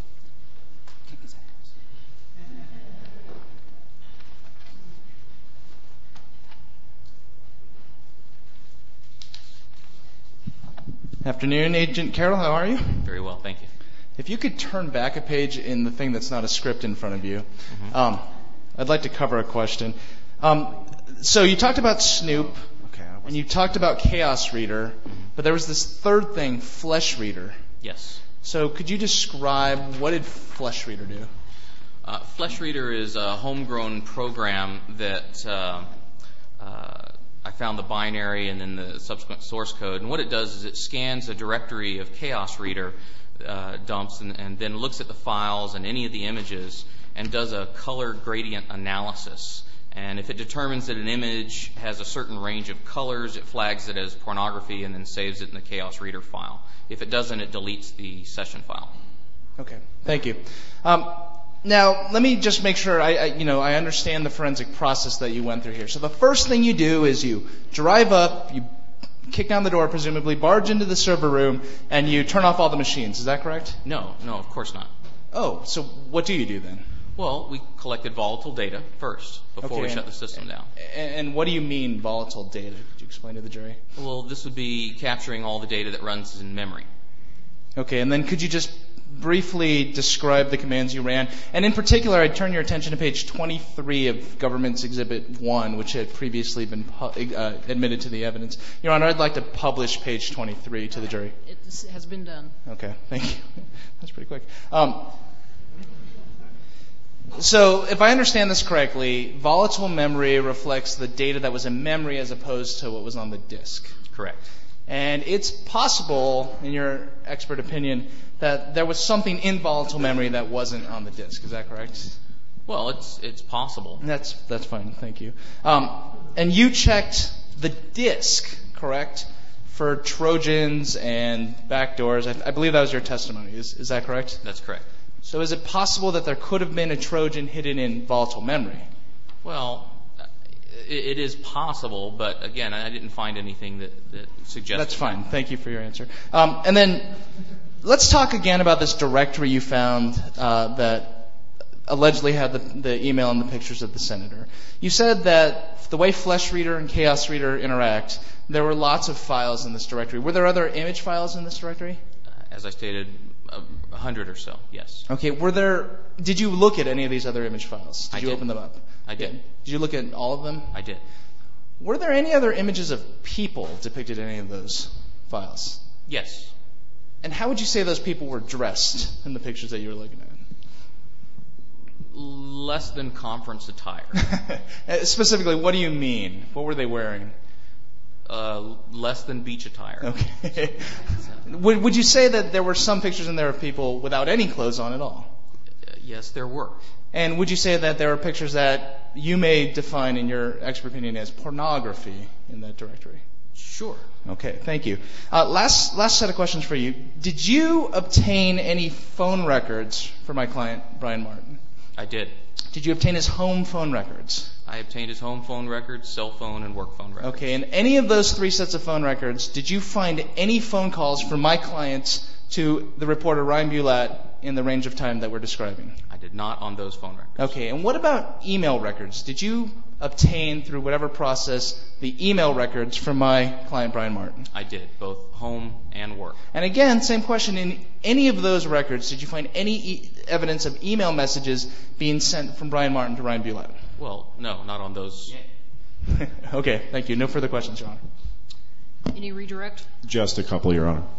Afternoon, Agent Carroll. How are you? Very well, thank you. If you could turn back a page in the thing that's not a script in front of you, Mm-hmm. um, I'd like to cover a question. Um, so you talked about Snoop, Okay. I and wasn't- you talked about Chaos Reader, but there was this third thing, Flesh Reader. Yes. So could you describe what did Flesh Reader do? Uh, Flesh Reader is a homegrown program that uh, uh, I found the binary and then the subsequent source code. And what it does is it scans a directory of Chaos Reader uh, dumps and, and then looks at the files and any of the images and does a color gradient analysis. And if it determines that an image has a certain range of colors, it flags it as pornography and then saves it in the Chaos Reader file. If it doesn't, it deletes the session file. Okay, thank you. Um, now, let me just make sure I, I, you know, I understand the forensic process that you went through here. So the first thing you do is you drive up, you kick down the door, presumably, barge into the server room, and you turn off all the machines. Is that correct? No, no, of course not. Oh, so what do you do then? Well, we collected volatile data first before Okay, we shut and- the system down. And what do you mean volatile data? Could you explain to the jury? Well, this would be capturing all the data that runs in memory. Okay, and then could you just briefly describe the commands you ran? And in particular, I'd turn your attention to page twenty-three of Government's Exhibit one, which had previously been pu- uh, admitted to the evidence. Your Honor, I'd like to publish page twenty-three to the jury. It has been done. Okay, thank you. That's pretty quick. Um, so if I understand this correctly, volatile memory reflects the data that was in memory as opposed to what was on the disk. Correct. And it's possible, in your expert opinion, that there was something in volatile memory that wasn't on the disk. Is that correct? Well, it's it's possible. That's that's fine. Thank you. Um, and you checked the disk, correct, for Trojans and backdoors. I, I believe that was your testimony. Is is that correct? That's correct. So is it possible that there could have been a Trojan hidden in volatile memory? Well, it, it is possible, but again, I didn't find anything that, that suggested. That's fine. Thank you for your answer. Um, and then let's talk again about this directory you found uh, that allegedly had the, the email and the pictures of the senator. You said that the way Flesh Reader and Chaos Reader interact, there were lots of files in this directory. Were there other image files in this directory? Uh, as I stated, a, a hundred or so, yes. Okay. Were there? Did you look at any of these other image files? Did I you did. open them up? I did. Yeah. Did you look at all of them? I did. Were there any other images of people depicted in any of those files? Yes. And how would you say those people were dressed in the pictures that you were looking at? Less than conference attire. Specifically, what do you mean? What were they wearing? Uh, less than beach attire. Okay. would, would you say that there were some pictures in there of people without any clothes on at all? Uh, yes, there were. And would you say that there are pictures that you may define in your expert opinion as pornography in that directory? Sure. Okay, thank you. Uh, last last set of questions for you. Did you obtain any phone records for my client, Brian Martin? I did. Did you obtain his home phone records? I obtained his home phone records, cell phone, and work phone records. Okay, and any of those three sets of phone records, did you find any phone calls from my clients to the reporter Ryan Bulat in the range of time that we're describing? I did not on those phone records. Okay, and what about email records? Did you obtain, through whatever process, the email records from my client, Brian Martin? I did, both home and work. And again, same question. In any of those records, did you find any e- evidence of email messages being sent from Brian Martin to Ryan Bulat? Well, no, not on those. Okay, thank you. No further questions, Your Honor. Any redirect? Just a couple, Your Honor.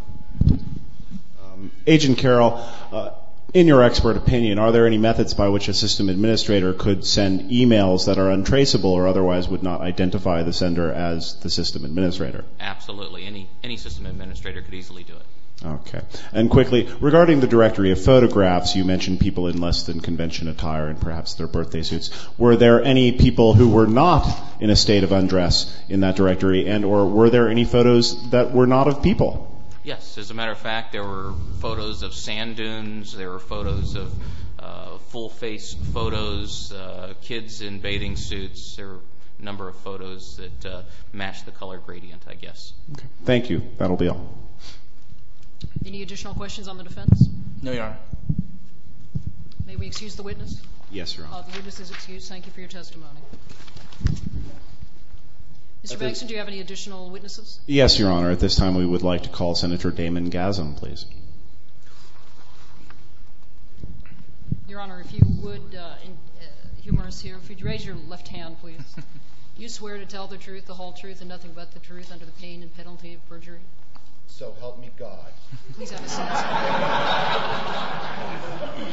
Um, Agent Carroll, uh, in your expert opinion, are there any methods by which a system administrator could send emails that are untraceable or otherwise would not identify the sender as the system administrator? Absolutely. Any any system administrator could easily do it. Okay. And quickly, regarding the directory of photographs, you mentioned people in less than convention attire and perhaps their birthday suits. Were there any people who were not in a state of undress in that directory, and or were there any photos that were not of people? Yes. As a matter of fact, there were photos of sand dunes. There were photos of uh, full-face photos, uh, kids in bathing suits. There were a number of photos that uh, matched the color gradient, I guess. Okay. Thank you. That'll be all. Any additional questions on the defense? No, Your Honor. May we excuse the witness? Yes, Your Honor. Uh, the witness is excused. Thank you for your testimony. Mister Bankston, do you have any additional witnesses? Yes, Your Honor. At this time, we would like to call Senator Damon Gazum, please. Your Honor, if you would uh, in, uh, humor us here, if you'd raise your left hand, please. You swear to tell the truth, the whole truth, and nothing but the truth under the pain and penalty of perjury? So help me God. Please have a seat.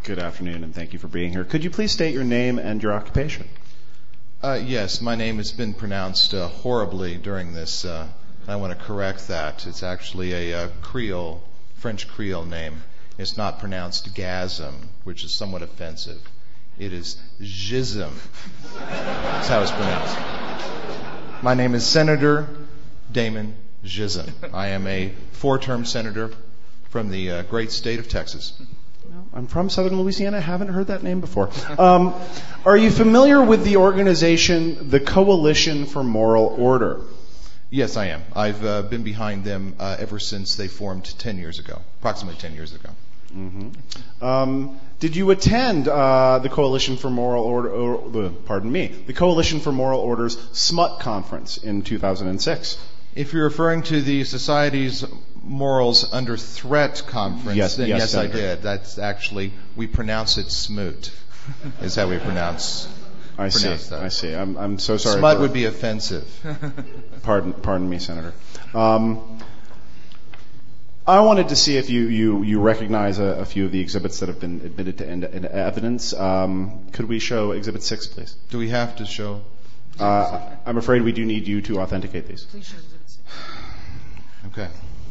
Good afternoon, and thank you for being here. Could you please state your name and your occupation? Uh, yes, my name has been pronounced uh, horribly during this. Uh, I want to correct that. It's actually a uh, Creole, French Creole name. It's not pronounced gasm, which is somewhat offensive. It is Jism. That's how it's pronounced. My name is Senator Damon Jism. I am a four-term senator from the uh, great state of Texas. I'm from Southern Louisiana. I haven't heard that name before. Um, are you familiar with the organization, the Coalition for Moral Order? Yes, I am. I've uh, been behind them uh, ever since they formed ten years ago, approximately ten years ago. Mm-hmm. Um, did you attend uh, the Coalition for Moral Order? Or, uh, pardon me, the Coalition for Moral Order's SMUT conference in two thousand six? If you're referring to the Society's Morals Under Threat conference, yes, then yes, yes, Senator. I did. That's actually, we pronounce it smoot, is how we pronounce, I see. pronounce that. I see. I'm, I'm so sorry. Smut for, would be offensive. Pardon, pardon me, Senator. Um, I wanted to see if you, you, you recognize a, a few of the exhibits that have been admitted to end, end evidence. Um, could we show Exhibit six, please? Do we have to show? Uh, I'm afraid we do need you to authenticate these. Please show exhibit six. Okay.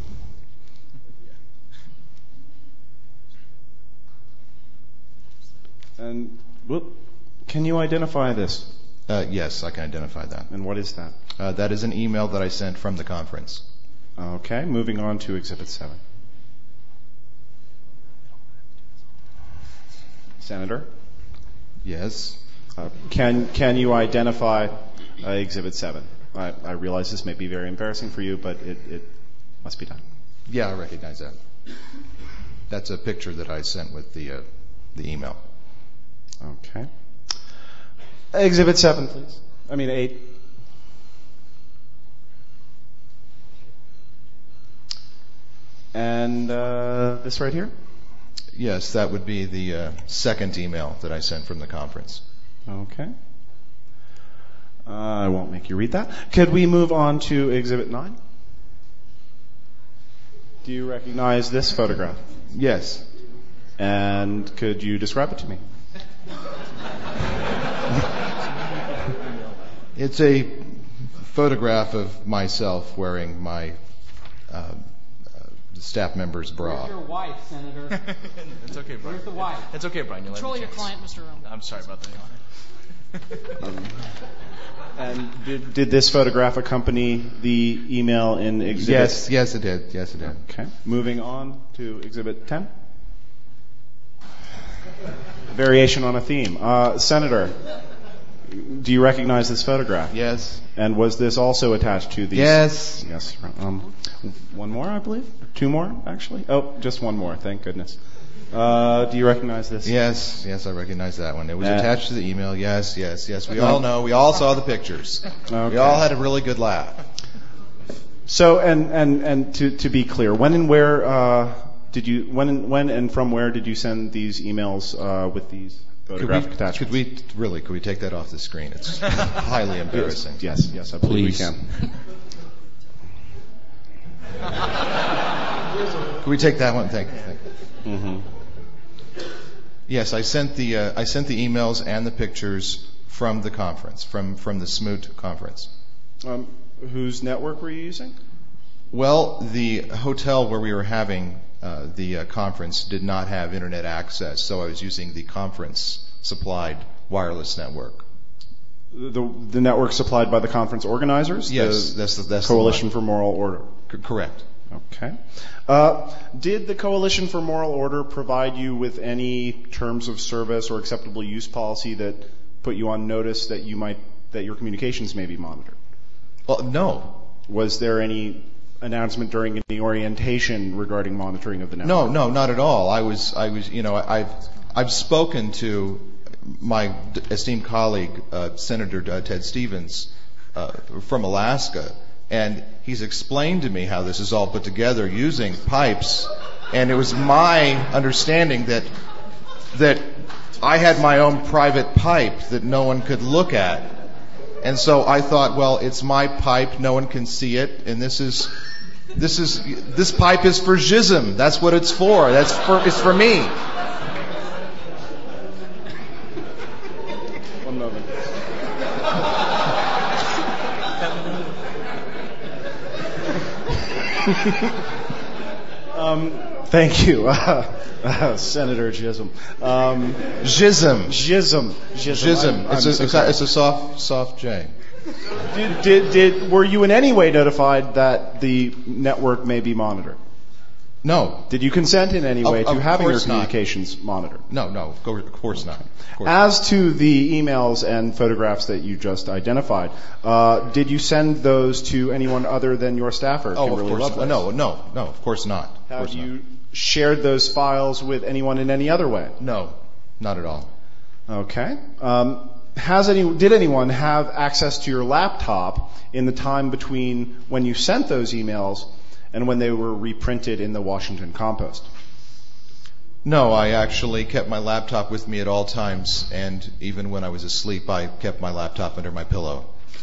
And whoop, can you identify this? Uh, yes, I can identify that. And what is that? Uh, that is an email that I sent from the conference. Okay, moving on to Exhibit seven. Senator? Yes. Uh, can can you identify uh, Exhibit seven? I, I realize this may be very embarrassing for you, but it, it must be done. Yeah, I recognize that. That's a picture that I sent with the uh, the email. Okay. Exhibit seven, please. I mean eight. And uh, this right here? Yes, that would be the uh, second email that I sent from the conference. Okay. Uh, I won't make you read that. Could we move on to Exhibit nine? Do you recognize this photograph? Yes. And could you describe it to me? It's a photograph of myself wearing my uh, uh, staff member's bra. Where's your wife, Senator? It's okay, Brian. Where's the wife? It's okay, Brian. You Control your client, Mister Owen. I'm sorry about that, Your Honor. Um, and did, did this photograph accompany the email in Exhibit? Yes, yes, it did. Yes, it did. Okay. Moving on to Exhibit ten. Variation on a theme. Uh, Senator, do you recognize this photograph? Yes. And was this also attached to these? Yes. Yes. Um, one more, I believe? Two more, actually? Oh, just one more. Thank goodness. Uh, do you recognize this? Yes, yes, I recognize that one. It was Uh, attached to the email. Yes, yes, yes. We all know. We all saw the pictures. Okay. We all had a really good laugh. So, and and and to to be clear, when and where uh, did you when and, when and from where did you send these emails uh, with these Could photographic we, attachments? could we really? Could we take that off the screen? It's highly embarrassing. Yes, yes, I believe Please. we can. Could we take that one? Thank you. Thank you. Mm-hmm. Yes, I sent the uh, I sent the emails and the pictures from the conference, from from the Smoot conference. Um, whose network were you using? Well, the hotel where we were having uh, the uh, conference did not have internet access, so I was using the conference supplied wireless network. The the network supplied by the conference organizers? Yes, the that's the that's Coalition the for Moral Order. C- correct. Okay. Uh, did the Coalition for Moral Order provide you with any terms of service or acceptable use policy that put you on notice that you might that your communications may be monitored? Well, no, Was there any announcement during any orientation regarding monitoring of the network? no, no, not at all. I was I was you know I've I've spoken to my d- esteemed colleague uh, Senator uh, Ted Stevens uh, from Alaska. And he's explained to me how this is all put together using pipes. And it was my understanding that that I had my own private pipe that no one could look at. And so I thought, well, it's my pipe, no one can see it, and this is this is this pipe is for Jism. That's what it's for. That's for it's for me. um, thank you, uh, uh, Senator Jism. Um, Jism. Jism. Jism. It's, so a, it's, a, it's a soft, soft J. Did, did, did, were you in any way notified that the network may be monitored? No. Did you consent in any way Of- to of having your course not. communications monitored? No, no, of course, of course not. Of course As to the emails and photographs that you just identified, uh, did you send those to anyone other than your staffer, not. Oh, Kimberly of course Lovelace? not. No, no, no, of course not. Of Have course you not. shared those files with anyone in any other way? No, not at all. Okay. Um, has any, did anyone have access to your laptop in the time between when you sent those emails and when they were reprinted in the Washington Compost? No, I actually kept my laptop with me at all times, and even when I was asleep, I kept my laptop under my pillow.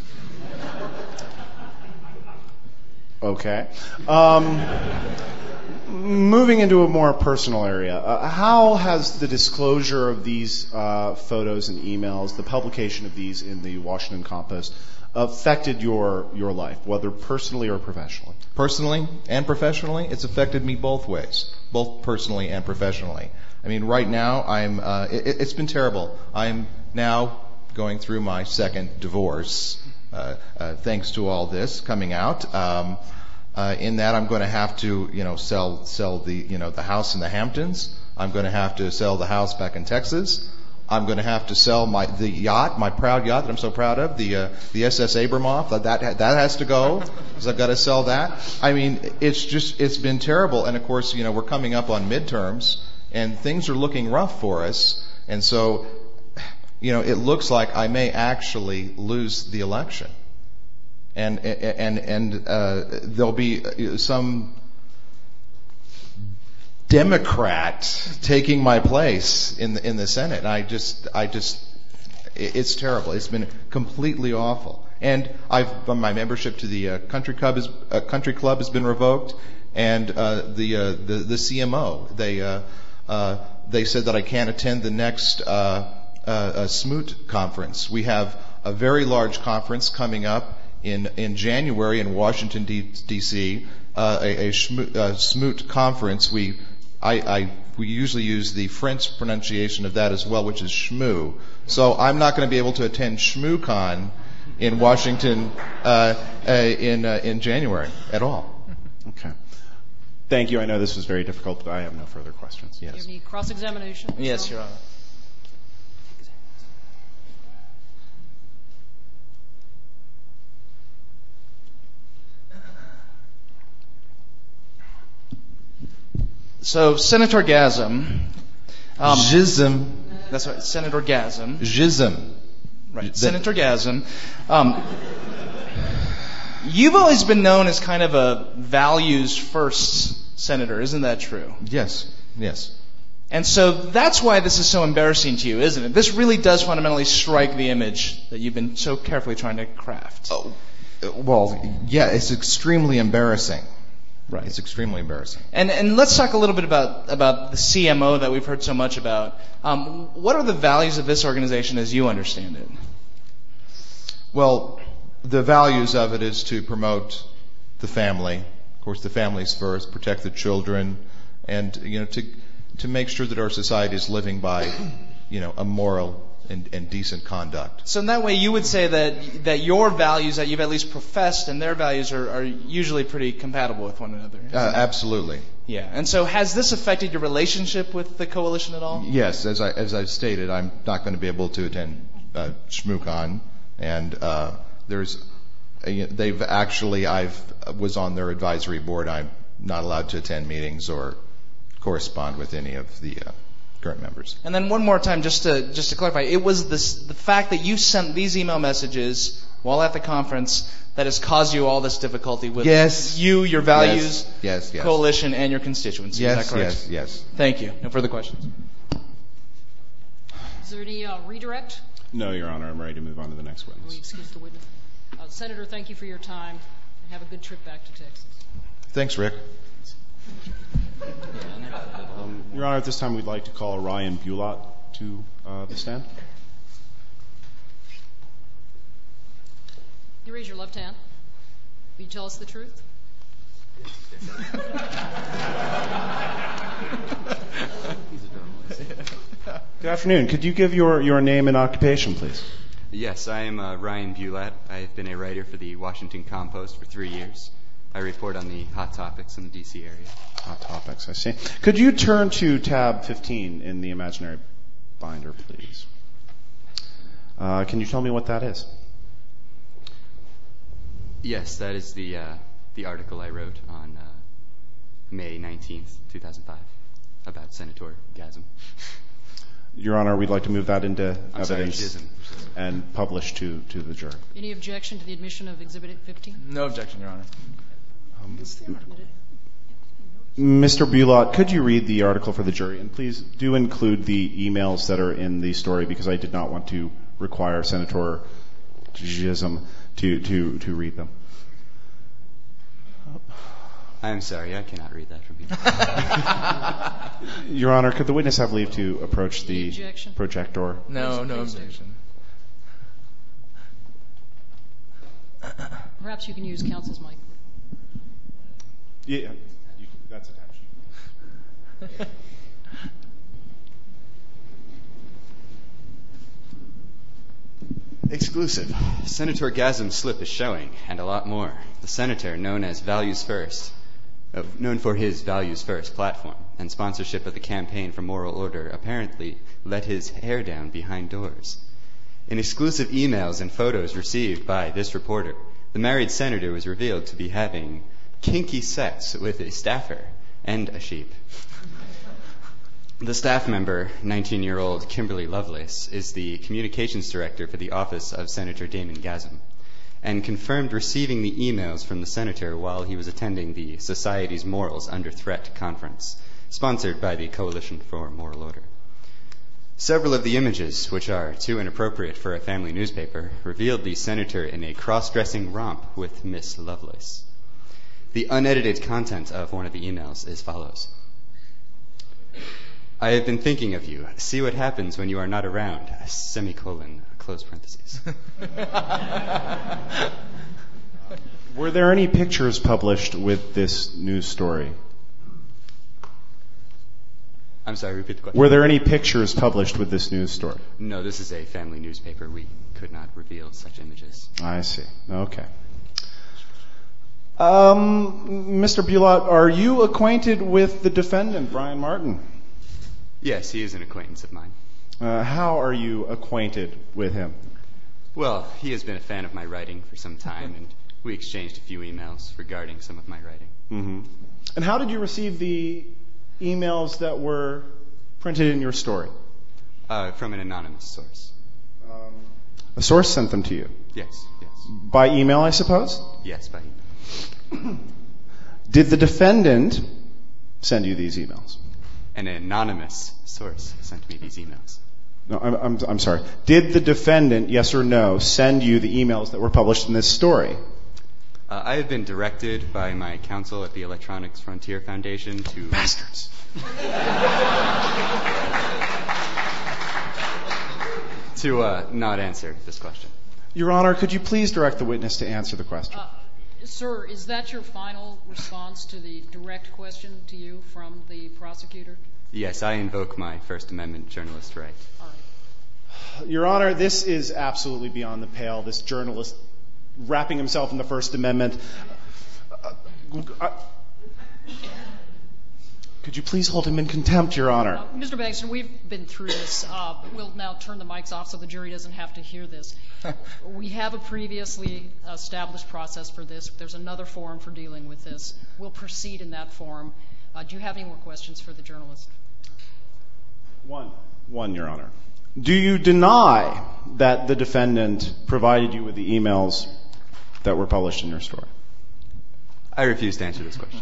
Okay. Um, moving into a more personal area, uh, how has the disclosure of these uh, photos and emails, the publication of these in the Washington Compost, affected your your life, whether personally or professionally? Personally and professionally, it's affected me both ways, both personally and professionally. I mean, right now, I'm. Uh, it, it's been terrible. I'm now going through my second divorce, uh, uh, thanks to all this coming out. Um, uh, in that, I'm going to have to, you know, sell sell the you know the house in the Hamptons. I'm going to have to sell the house back in Texas. I'm going to have to sell my the yacht, my proud yacht that I'm so proud of, the uh, the S S Abramoff. That that that has to go because I've got to sell that. I mean, it's just it's been terrible. And of course, you know, we're coming up on midterms, and things are looking rough for us. And so, you know, it looks like I may actually lose the election, and and and uh, there'll be some Democrat taking my place in the, in the Senate. And I just, I just, it's terrible. It's been completely awful. And I've, my membership to the uh, country club is, uh, country club has been revoked, and uh, the, uh, the the C M O they uh, uh, they said that I can't attend the next uh, uh, uh, Smoot conference. We have a very large conference coming up in in January in Washington D C. Uh, a, a Schmo- uh, Smoot conference. We I, I we usually use the French pronunciation of that as well, which is Shmoo. So I'm not going to be able to attend ShmooCon in Washington uh, uh, in uh, in January at all. Okay. Thank you. I know this was very difficult, but I have no further questions. Do you have any cross-examination? Yes, Your Honor. So, Senator Gasm. Um, Jism. That's right, Senator Gasm. Jism. Right, The- Senator Gasm. Um, you've always been known as kind of a values-first senator, isn't that true? Yes. Yes. And so that's why this is so embarrassing to you, isn't it? This really does fundamentally strike the image that you've been so carefully trying to craft. Oh, well, yeah, it's extremely embarrassing. Right. It's extremely embarrassing. And and let's talk a little bit about, about the C M O that we've heard so much about. Um, what are the values of this organization as you understand it? Well, the values of it is to promote the family. Of course, the family's first, protect the children, and, you know, to to make sure that our society is living by, you know, a moral and, and decent conduct. So in that way, you would say that that your values that you've at least professed and their values are, are usually pretty compatible with one another. Uh, absolutely. Yeah. And so has this affected your relationship with the coalition at all? Yes, as I as I've stated, I'm not going to be able to attend uh, ShmooCon, and uh, there's uh, they've actually I've was on their advisory board. I'm not allowed to attend meetings or correspond with any of the uh, current members. And then one more time, just to just to clarify, it was this, the fact that you sent these email messages while at the conference that has caused you all this difficulty with Yes. you, your values, Yes, yes, yes. coalition, and your constituency. Yes, Is that correct? yes, yes. Thank you. No further questions. Is there any uh, redirect? No, Your Honor. I'm ready to move on to the next Will you witness. excuse the witness? Uh, Senator, thank you for your time, and have a good trip back to Texas. Thanks, Rick. Um, Your Honor, at this time we'd like to call Ryan Bulott to uh, the stand. You raise your left hand. Will you tell us the truth? Good afternoon. Could you give your, your name and occupation, please? Yes, I am uh, Ryan Bulat. I have been a writer for the Washington Compost for three years. I report on the hot topics in the D C area. Hot topics, I see. Could you turn to tab fifteen in the imaginary binder, please? Uh, can you tell me what that is? Yes, that is the uh, the article I wrote on uh, May nineteenth, two thousand five, about Senator Gasm. Your Honor, we'd like to move that into I'm evidence sorry, and publish to, to the jury. Any objection to the admission of Exhibit fifteen? No objection, Your Honor. Um, Mister Bulat, could you read the article for the jury? And please do include the emails that are in the story, because I did not want to require Senator Gasm to, to, to read them. I am sorry, I cannot read that from here. Your Honor, could the witness have leave to approach the Objection. projector? No, no Please do. objection. Perhaps you can use counsel's mic. Yeah, you can, that's attached. Exclusive. Senator Gasm's slip is showing, and a lot more. The senator, known as Values First, uh, known for his Values First platform and sponsorship of the Campaign for Moral Order, apparently let his hair down behind doors. In exclusive emails and photos received by this reporter, the married senator was revealed to be having kinky sex with a staffer and a sheep. The staff member, nineteen-year-old Kimberly Lovelace, is the communications director for the office of Senator Damon Gasm, and confirmed receiving the emails from the senator while he was attending the Society's Morals Under Threat conference, sponsored by the Coalition for Moral Order. Several of the images, which are too inappropriate for a family newspaper, revealed the senator in a cross-dressing romp with Miss Lovelace. The unedited content of one of the emails is follows. I have been thinking of you. See what happens when you are not around. Semicolon, close parentheses. Were there any pictures published with this news story? I'm sorry, repeat the question. Were there any pictures published with this news story? No, this is a family newspaper. We could not reveal such images. I see. Okay. Um, Mister Bulat, are you acquainted with the defendant, Brian Martin? Yes, he is an acquaintance of mine. Uh, how are you acquainted with him? Well, he has been a fan of my writing for some time, and we exchanged a few emails regarding some of my writing. Mm-hmm. And how did you receive the emails that were printed in your story? Uh, from an anonymous source. Um, a source sent them to you? Yes, yes. By email, I suppose? Yes, by email. Did the defendant send you these emails? An anonymous source sent me these emails. No, I'm, I'm, I'm sorry. Did the defendant, yes or no, send you the emails that were published in this story? Uh, I have been directed by my counsel at the Electronics Frontier Foundation to... Bastards. to uh, not answer this question. Your Honor, could you please direct the witness to answer the question? Uh, sir, is that your final response to the direct question to you from the prosecutor? Yes, I invoke my First Amendment journalist right. All right. Your Honor, this is absolutely beyond the pale, this journalist wrapping himself in the First Amendment. Uh, uh, could you please hold him in contempt, Your Honor? Uh, Mister Bankston, we've been through this. Uh, we'll now turn the mics off so the jury doesn't have to hear this. We have a previously established process for this. There's another forum for dealing with this. We'll proceed in that forum. Uh, do you have any more questions for the journalist? One. One, Your Honor. Do you deny that the defendant provided you with the emails that were published in your story? I refuse to answer this question.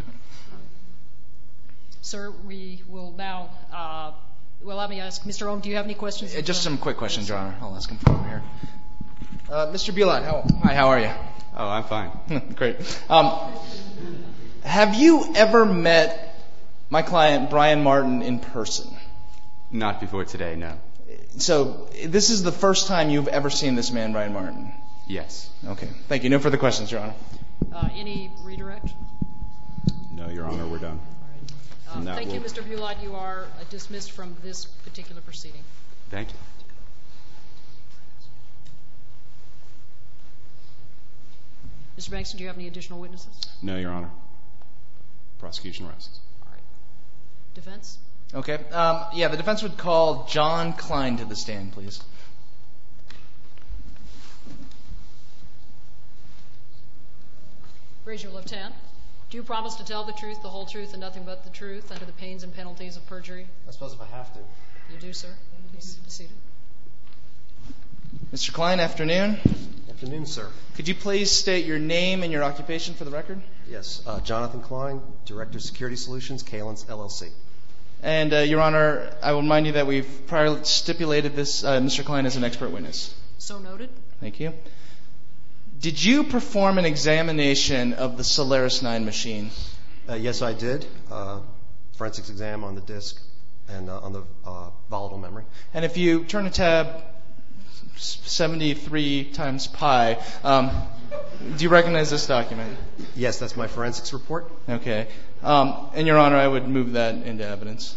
Sir, we will now, uh, well, let me ask, Mister Ohm, do you have any questions? Uh, just some quick questions, Your Honor. I'll ask him from here. Uh, Mister Bulat, how, hi, how are you? Oh, I'm fine. Great. Um, have you ever met my client, Brian Martin, in person? Not before today, no. So this is the first time you've ever seen this man, Brian Martin? Yes. Okay. Thank you. No further questions, Your Honor. Uh, any redirect? No, Your Honor, we're done. All right. Uh, thank will... you, Mister Bulot. You are uh, dismissed from this particular proceeding. Thank you. Mister Bankston, do you have any additional witnesses? No, Your Honor. Prosecution rests. All right. Defense? Okay. Um, yeah, the defense would call John Klein to the stand, please. Raise your left hand. Do you promise to tell the truth, the whole truth, and nothing but the truth under the pains and penalties of perjury? I suppose if I have to. You do, sir. Please be seated. Mister Klein, afternoon. Afternoon, sir. Could you please state your name and your occupation for the record? Yes, uh, Jonathan Klein, Director of Security Solutions, Kalins L L C. And, uh, Your Honor, I will remind you that we've prior stipulated this, uh, Mister Klein as an expert witness. So noted. Thank you. Did you perform an examination of the Solaris nine machine? Uh, yes, I did. Uh, forensics exam on the disk and uh, on the uh, volatile memory. And if you turn to tab seventy-three times pi, um, do you recognize this document? Yes, that's my forensics report. Okay. Um, and, Your Honor, I would move that into evidence.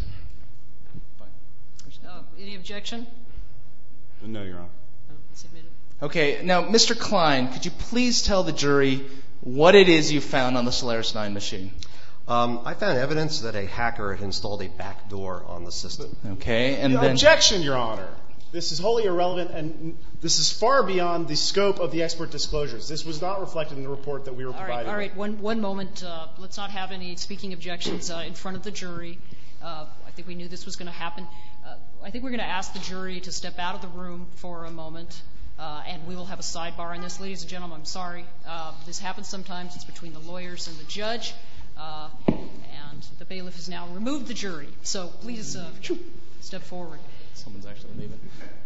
Uh, any objection? No, Your Honor. No, it's admitted. Okay. Now, Mister Klein, could you please tell the jury what it is you found on the Solaris nine machine? Um, I found evidence that a hacker had installed a backdoor on the system. Okay. And The then objection, Your Honor. This is wholly irrelevant, and this is far beyond the scope of the expert disclosures. This was not reflected in the report that we were All right, provided. all right. One, one moment. Uh, let's not have any speaking objections uh, in front of the jury. Uh, I think we knew this was going to happen. Uh, I think we're going to ask the jury to step out of the room for a moment, uh, and we will have a sidebar on this. Ladies and gentlemen, I'm sorry. Uh, this happens sometimes. It's between the lawyers and the judge, uh, and the bailiff has now removed the jury. So please uh, step forward. someone's actually leaving.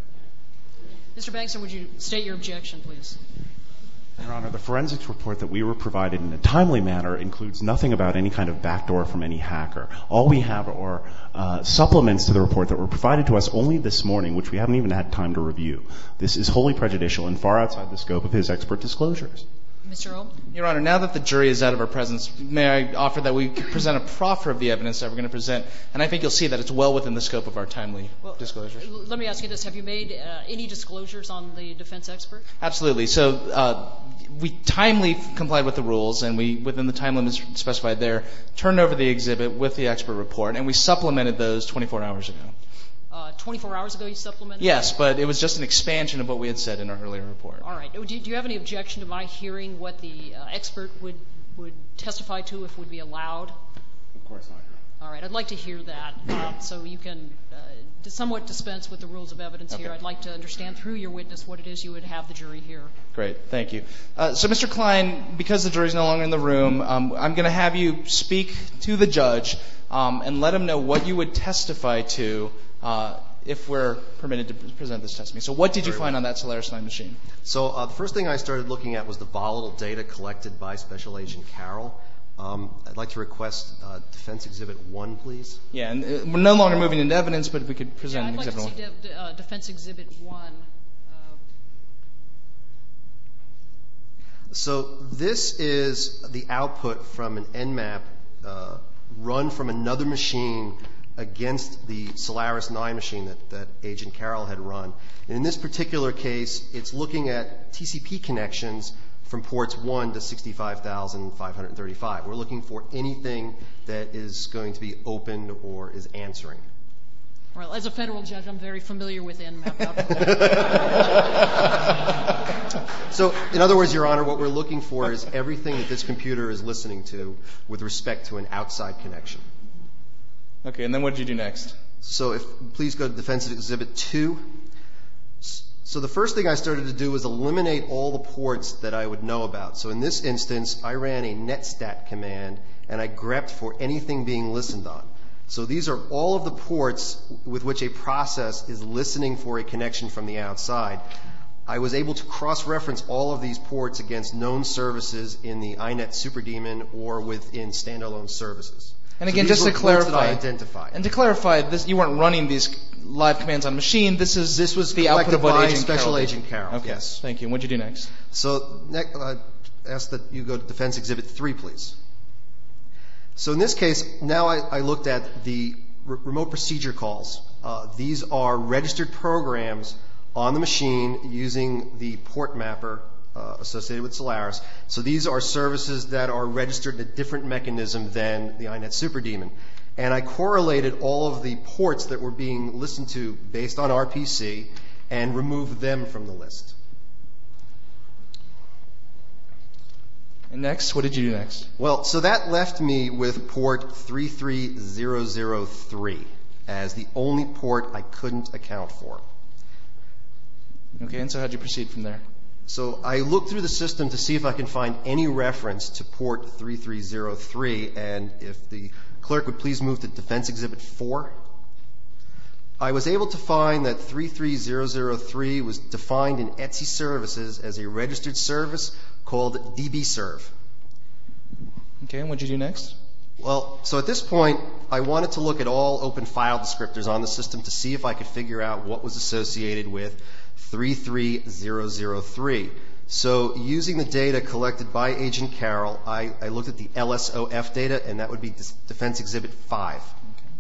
Mister Bankston, would you state your objection, please? Your Honor, the forensics report that we were provided in a timely manner includes nothing about any kind of backdoor from any hacker. All we have are uh, supplements to the report that were provided to us only this morning, which we haven't even had time to review. This is wholly prejudicial and far outside the scope of his expert disclosures. Mister O? Your Honor, now that the jury is out of our presence, may I offer that we present a proffer of the evidence that we're going to present, and I think you'll see that it's well within the scope of our timely well, disclosures. Uh, let me ask you this. Have you made uh, any disclosures on the defense expert? Absolutely. So uh, we timely complied with the rules, and we, within the time limits specified there, turned over the exhibit with the expert report, and we supplemented those twenty-four hours ago. Uh, twenty-four hours ago you supplemented? Yes, but it was just an expansion of what we had said in our earlier report. All right. Do, do you have any objection to my hearing what the uh, expert would, would testify to if would be allowed? Of course not, Your Honor. All right. I'd like to hear that uh, so you can uh, somewhat dispense with the rules of evidence Okay. here. I'd like to understand through your witness what it is you would have the jury hear. Great. Thank you. Uh, so, Mister Klein, because the jury's no longer in the room, um, I'm going to have you speak to the judge um, and let him know what you would testify to uh, if we're permitted to present this testimony. So what did you Very find well. on that Solaris nine machine? So uh, the first thing I started looking at was the volatile data collected by Special Agent Carroll. Um, I'd like to request uh, Defense Exhibit one, please. Yeah, and uh, we're no longer moving into evidence, but if we could Yeah, present I'd like to Exhibit see one. de- de- uh, Defense Exhibit one. Uh, So this is the output from an N MAP uh, run from another machine against the Solaris nine machine that, that Agent Carroll had run. And in this particular case, it's looking at T C P connections from ports one to sixty-five thousand five hundred thirty-five. We're looking for anything that is going to be opened or is answering. well, as a federal judge, I'm very familiar with N MAP. So, in other words, Your Honor, what we're looking for is everything that this computer is listening to with respect to an outside connection. Okay, and then what did you do next? So if please go to Defense Exhibit two. So the first thing I started to do was eliminate all the ports that I would know about. So in this instance, I ran a netstat command and I grepped for anything being listened on. So these are all of the ports with which a process is listening for a connection from the outside. I was able to cross-reference all of these ports against known services in the I NET SuperDaemon or within standalone services. And again, so these just to were ports clarify, that I identified. and to clarify, this, you weren't running these live commands on a machine. This is This was the output of what collected by Agent Special Carroll did. Agent Carroll, Okay, yes. thank you. And what did you do next? So next, uh, ask that you go to Defense Exhibit three, please. So in this case, now I, I looked at the r- remote procedure calls. Uh, these are registered programs on the machine using the port mapper uh, associated with Solaris. So these are services that are registered in a different mechanism than the iNet SuperDaemon. And I correlated all of the ports that were being listened to based on R P C and removed them from the list. And next, what did you do next? Well, so that left me with port three three zero zero three as the only port I couldn't account for. Okay, and so how'd you proceed from there? So I looked through the system to see if I can find any reference to port three three zero three, and if the clerk would please move to Defense Exhibit four. I was able to find that three three zero zero three was defined in Etsy Services as a registered service called dbserv. Okay, and what'd you do next? Well, so at this point, I wanted to look at all open file descriptors on the system to see if I could figure out what was associated with three three zero zero three. So using the data collected by Agent Carroll, I, I looked at the L S O F data, and that would be Defense Exhibit five. Okay.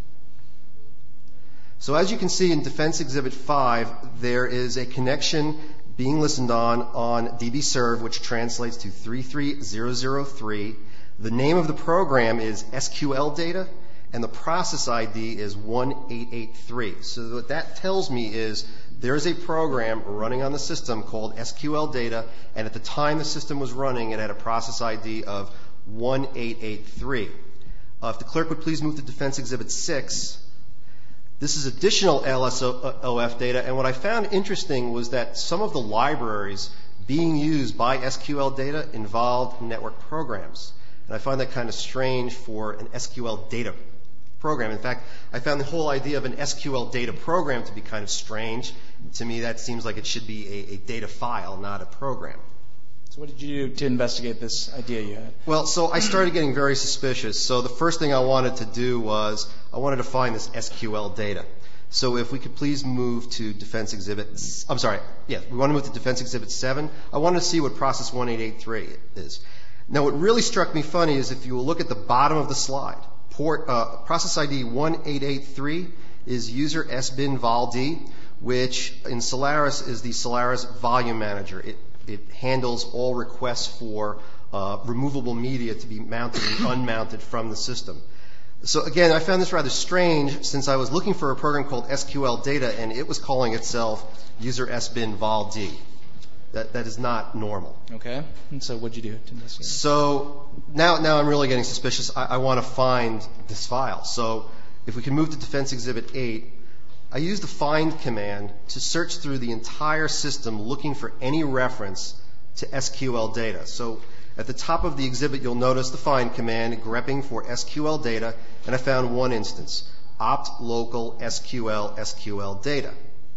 So as you can see in Defense Exhibit five, there is a connection being listened on on dbserv, which translates to three three zero zero three. The name of the program is S Q L data, and the process I D is one eight eight three. So what that tells me is there is a program running on the system called S Q L data, and at the time the system was running, it had a process I D of one eight eight three. Uh, if the clerk would please move to Defense Exhibit six. This is additional L S O F data, and what I found interesting was that some of the libraries being used by S Q L data involved network programs. And I find that kind of strange for an S Q L data program. In fact, I found the whole idea of an S Q L data program to be kind of strange. To me, that seems like it should be a, a data file, not a program. So what did you do to investigate this idea you had? Well, so I started getting very suspicious. So the first thing I wanted to do was I wanted to find this S Q L data. So if we could please move to Defense Exhibit, I'm sorry, yes, we want to move to Defense Exhibit seven. I wanted to see what process one eight eight three is. Now, what really struck me funny is if you will look at the bottom of the slide, port, uh, process I D one eight eight three is user sbin vol d, which in Solaris is the Solaris volume manager. It, it handles all requests for uh, removable media to be mounted and unmounted from the system. So again, I found this rather strange since I was looking for a program called S Q L data, and it was calling itself user sbin vol d. That, that is not normal. Okay. And so what'd you do to investigate? So now, now I'm really getting suspicious. I, I want to find this file. So if we can move to Defense Exhibit eight, I used the find command to search through the entire system looking for any reference to S Q L data. So at the top of the exhibit, you'll notice the find command grepping for S Q L data, and I found one instance, opt local S Q L S Q L data.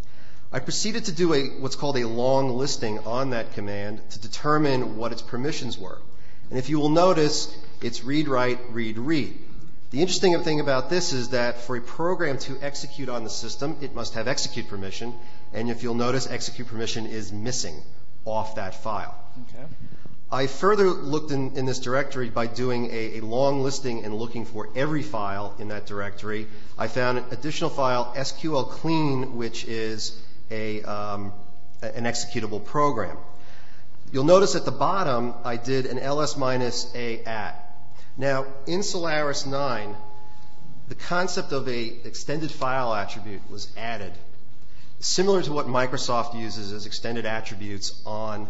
I proceeded to do a, what's called a long listing on that command to determine what its permissions were. And if you will notice, it's read, write, read, read. The interesting thing about this is that for a program to execute on the system, it must have execute permission. And if you'll notice, execute permission is missing off that file. Okay. I further looked in, in this directory by doing a, a long listing and looking for every file in that directory. I found an additional file, S Q L clean, which is A, um, an executable program. You'll notice at the bottom I did an ls minus a at. Now, in Solaris nine, the concept of a extended file attribute was added, similar to what Microsoft uses as extended attributes on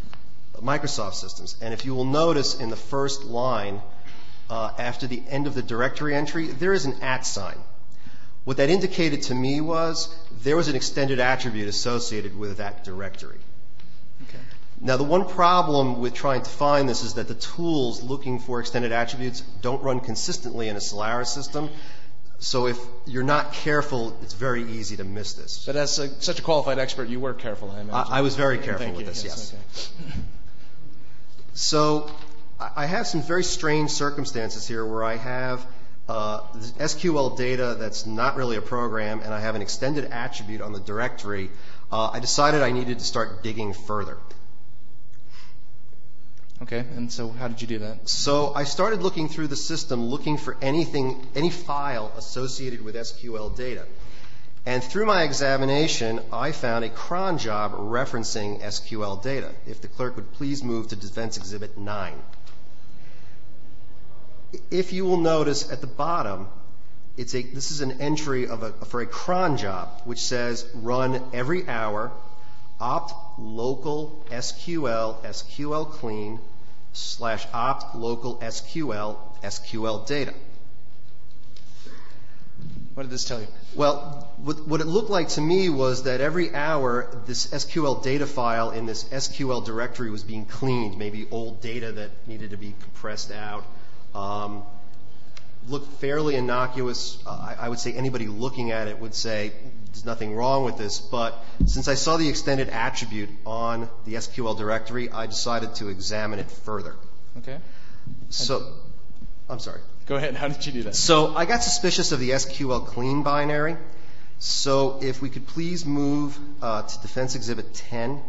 Microsoft systems. And if you will notice in the first line, uh, after the end of the directory entry, there is an at sign. What that indicated to me was there was an extended attribute associated with that directory. Okay. Now, the one problem with trying to find this is that the tools looking for extended attributes don't run consistently in a Solaris system. So if you're not careful, it's very easy to miss this. But as a, such a qualified expert, you were careful, I imagine. I, I was very careful Thank with you. this, yes. yes. Okay. So I have some very strange circumstances here where I have uh, S Q L data that's not really a program, and I have an extended attribute on the directory. Uh, I decided I needed to start digging further. Okay, and so how did you do that? So I started looking through the system, looking for anything, any file associated with S Q L data. And through my examination, I found a cron job referencing S Q L data. If the clerk would please move to Defense Exhibit nine. If you will notice at the bottom, it's a, this is an entry of a, for a cron job, which says run every hour, opt local S Q L, S Q L clean, slash opt local S Q L, S Q L data. What did this tell you? Well, what, what it looked like to me was that every hour this S Q L data file in this S Q L directory was being cleaned, maybe old data that needed to be compressed out. Um, looked fairly innocuous. Uh, I, I would say anybody looking at it would say there's nothing wrong with this, but since I saw the extended attribute on the S Q L directory, I decided to examine it further. Okay. So, I'm sorry. Go ahead. How did you do that? So I got suspicious of the S Q L clean binary. So if we could please move uh, to Defense Exhibit ten.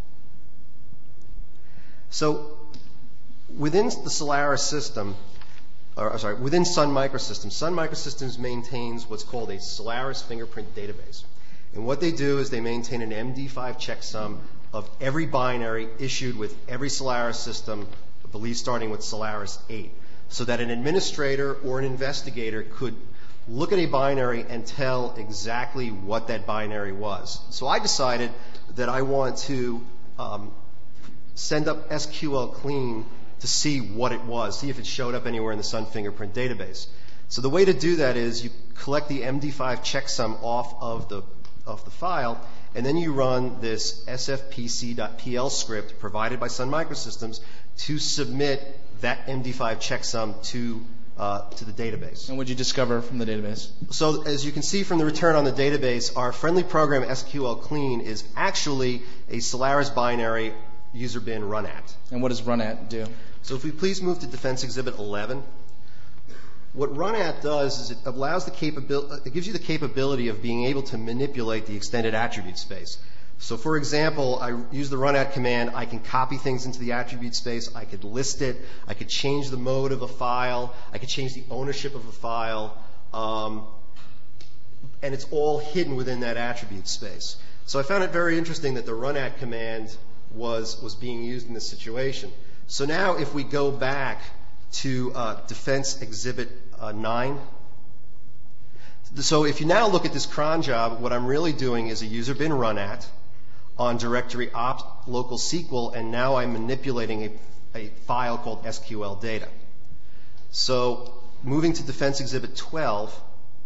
So within the Solaris system, or sorry, within Sun Microsystems, Sun Microsystems maintains what's called a Solaris fingerprint database. And what they do is they maintain an M D five checksum of every binary issued with every Solaris system, I believe starting with Solaris eight, so that an administrator or an investigator could look at a binary and tell exactly what that binary was. So I decided that I want to um, send up S Q L clean to see what it was, see if it showed up anywhere in the Sun fingerprint database. So the way to do that is you collect the M D five checksum off of the, of the file, and then you run this S F P C dot P L script provided by Sun Microsystems to submit that M D five checksum to, uh, to the database. And what did you discover from the database? So as you can see from the return on the database, our friendly program S Q L clean is actually a Solaris binary user bin run at. And what does run at do? So if we please move to Defense Exhibit eleven. What run at does is it allows the capability, it gives you the capability of being able to manipulate the extended attribute space. So for example, I use the run at command, I can copy things into the attribute space, I could list it, I could change the mode of a file, I could change the ownership of a file, um, and it's all hidden within that attribute space. So I found it very interesting that the run at command was, was being used in this situation. So now if we go back to uh, Defense Exhibit uh, nine, so if you now look at this cron job, what I'm really doing is a user bin run at on directory opt local S Q L, and now I'm manipulating a, a file called S Q L data. So moving to Defense Exhibit twelve,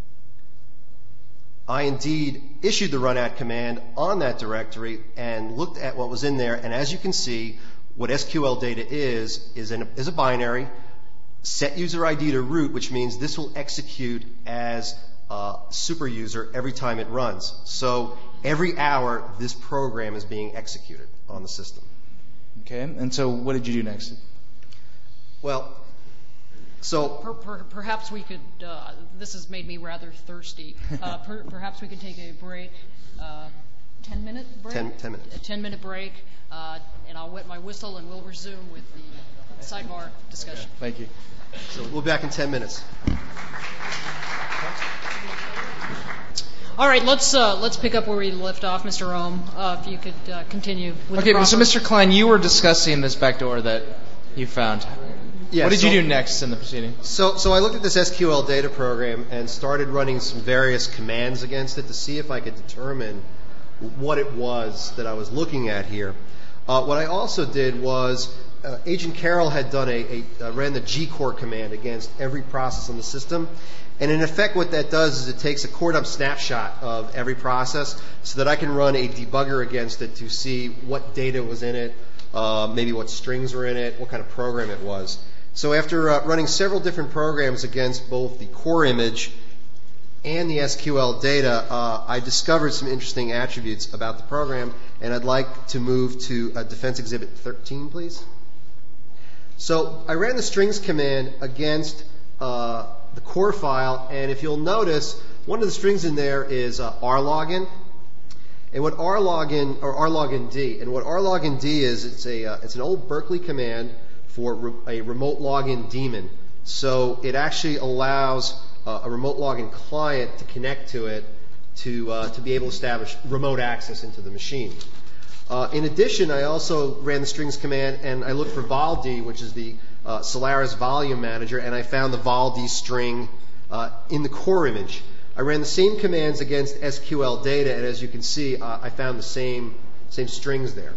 I indeed issued the run at command on that directory and looked at what was in there, and as you can see, what S Q L data is, is, an, is a binary, set user I D to root, which means this will execute as uh, super user every time it runs. So every hour, this program is being executed on the system. Okay, and so what did you do next? Well, so per, per, perhaps we could, uh, this has made me rather thirsty. Uh, per, perhaps we could take a break, uh, ten minute break? ten, ten minutes. A ten minute break, uh, and I'll wet my whistle and we'll resume with the sidebar discussion. Okay, thank you. So we'll be back in ten minutes. All right, let's uh, let's pick up where we left off, Mister Ohm. Uh, if you could uh, continue with okay, the proper... so Mister Klein, you were discussing this backdoor that you found. Yeah, what did so, you do next in the proceeding? So, so I looked at this S Q L data program and started running some various commands against it to see if I could determine what it was that I was looking at here. Uh, what I also did was uh, Agent Carroll had done a, a uh, ran the G core command against every process in the system. And in effect what that does is it takes a core dump snapshot of every process so that I can run a debugger against it to see what data was in it, uh, maybe what strings were in it, what kind of program it was. So after uh, running several different programs against both the core image and the S Q L data, uh, I discovered some interesting attributes about the program, and I'd like to move to uh, Defense Exhibit thirteen, please. So I ran the strings command against uh, the core file, and if you'll notice, one of the strings in there is uh, rlogin, and what rlogin or rlogin D, and what rlogin D is, it's a uh, it's an old Berkeley command for re- a remote login daemon. So it actually allows uh, a remote login client to connect to it to uh, to be able to establish remote access into the machine. Uh, in addition, I also ran the strings command, and I looked for volD, which is the uh, Solaris volume manager, and I found the volD string uh, in the core image. I ran the same commands against S Q L data, and as you can see, uh, I found the same same strings there.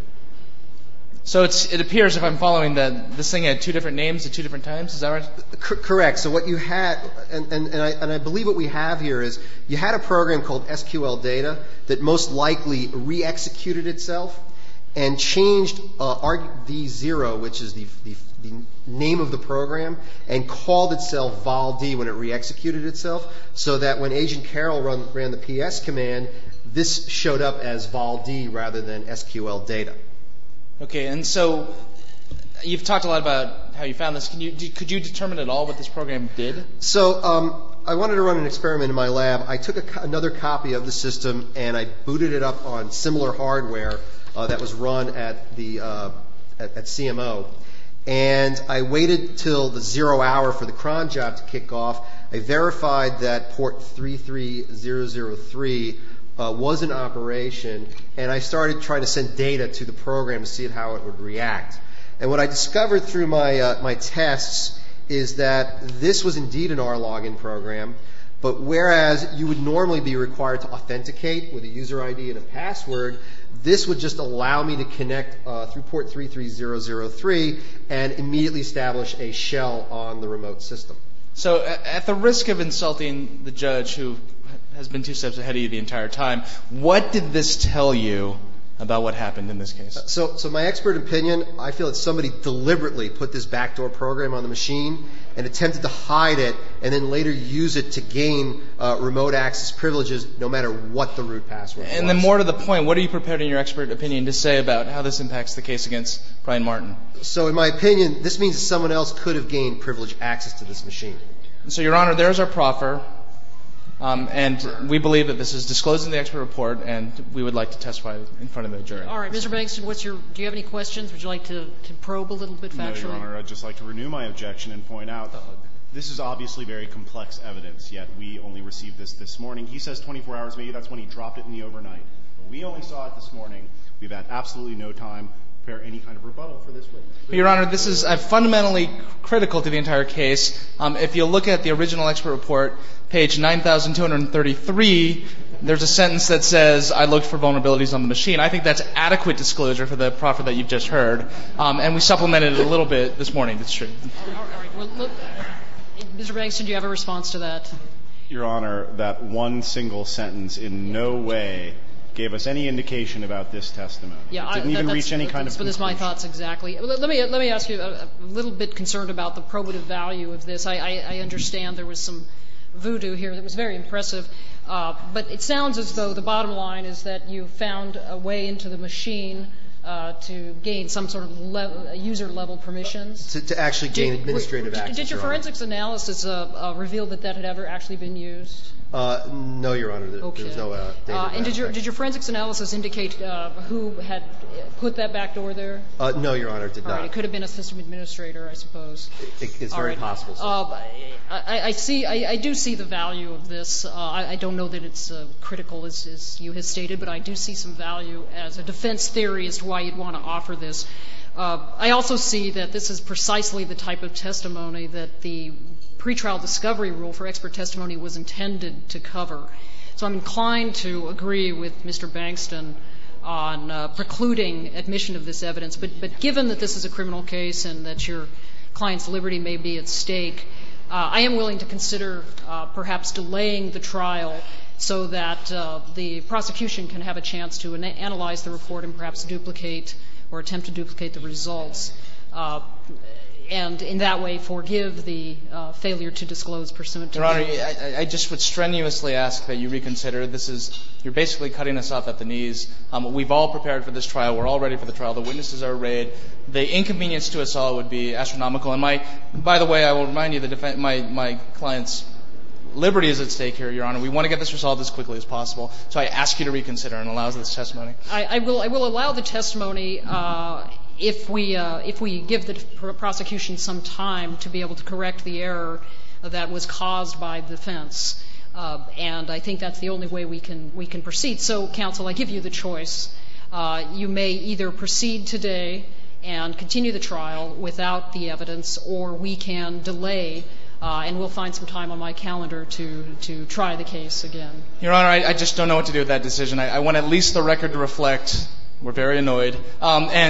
So it's, it appears, if I'm following, that this thing had two different names at two different times. Is that right? C- correct. So what you had, and, and, and, I, and I believe what we have here is you had a program called S Q L data that most likely re-executed itself and changed uh, R V zero, which is the, the, the name of the program, and called itself volD when it re-executed itself, so that when Agent Carroll run, ran the P S command, this showed up as volD rather than S Q L data. Okay, and so you've talked a lot about how you found this. Can you, could you determine at all what this program did? So um, I wanted to run an experiment in my lab. I took a, another copy of the system and I booted it up on similar hardware uh, that was run at the uh, at, at C M O. And I waited till the zero hour for the cron job to kick off. I verified that port three three zero zero three Uh, was in operation, and I started trying to send data to the program to see how it would react. And what I discovered through my uh, my tests is that this was indeed an R login program, but whereas you would normally be required to authenticate with a user I D and a password, this would just allow me to connect uh, through port three three zero zero three and immediately establish a shell on the remote system. So at the risk of insulting the judge, who has been two steps ahead of you the entire time, what did this tell you about what happened in this case? So, so my expert opinion, I feel that somebody deliberately put this backdoor program on the machine and attempted to hide it and then later use it to gain uh, remote access privileges no matter what the root password was. And then more to the point, what are you prepared in your expert opinion to say about how this impacts the case against Brian Martin? So in my opinion, this means that someone else could have gained privileged access to this machine. So, Your Honor, there's our proffer. Um, and we believe that this is disclosed in the expert report, and we would like to testify in front of the jury. All right, Mister Bankston, what's your? Do you have any questions? Would you like to, to probe a little bit factually? No, Your Honor. I'd just like to renew my objection and point out that this is obviously very complex evidence, yet we only received this this morning. He says twenty-four hours. Maybe that's when he dropped it in the overnight. But we only saw it this morning. We've had absolutely no time to prepare any kind of rebuttal for this witness. Your Honor, this is uh, fundamentally critical to the entire case. Um, if you look at the original expert report, page nine thousand two hundred thirty-three, there's a sentence that says, I looked for vulnerabilities on the machine. I think that's adequate disclosure for the proffer that you've just heard. Um, and we supplemented it a little bit this morning. That's true. All right. Well, look, Mister Bankston, do you have a response to that? Your Honor, that one single sentence in no way gave us any indication about this testimony. Yeah, it didn't I, that, even reach any kind of But that's my thoughts exactly. Let me let me ask you, a, a little bit concerned about the probative value of this. I, I, I understand there was some voodoo here that was very impressive, uh, but it sounds as though the bottom line is that you found a way into the machine uh, to gain some sort of le- user-level permissions. To, to actually gain did, administrative did, access. Did your forensics analysis uh, uh, reveal that that had ever actually been used? Uh, no, Your Honor. There, Okay. there was no uh, data. Uh, and did your did your forensics analysis indicate uh, who had put that back door there? Uh, no, Your Honor, it did All not. right, it could have been a system administrator, I suppose. It, it's All very right. possible. So. Uh, I, I see. I, I do see the value of this. Uh, I, I don't know that it's uh, critical as, as you have stated, but I do see some value as a defense theory as to why you'd want to offer this. Uh, I also see that this is precisely the type of testimony that the pretrial discovery rule for expert testimony was intended to cover. So I'm inclined to agree with Mister Bankston on uh, precluding admission of this evidence. But, but given that this is a criminal case and that your client's liberty may be at stake, uh, I am willing to consider uh, perhaps delaying the trial so that uh, the prosecution can have a chance to an- analyze the report and perhaps duplicate or attempt to duplicate the results. Uh, and in that way forgive the uh, failure to disclose pursuant to Your Honor, the... I, I just would strenuously ask that you reconsider. This is, you're basically cutting us off at the knees. Um, we've all prepared for this trial. We're all ready for the trial. The witnesses are arrayed. The inconvenience to us all would be astronomical. And my, by the way, I will remind you that defen- my, my client's liberty is at stake here, Your Honor. We want to get this resolved as quickly as possible. So I ask you to reconsider and allow this testimony. I, I will I will allow the testimony uh, if we uh, if we give the pr- prosecution some time to be able to correct the error that was caused by the defense, uh, and I think that's the only way we can we can proceed. So, counsel, I give you the choice. Uh, you may either proceed today and continue the trial without the evidence, or we can delay. Uh, and we'll find some time on my calendar to, to try the case again. Your Honor, I, I just don't know what to do with that decision. I, I want at least the record to reflect we're very annoyed. Um, and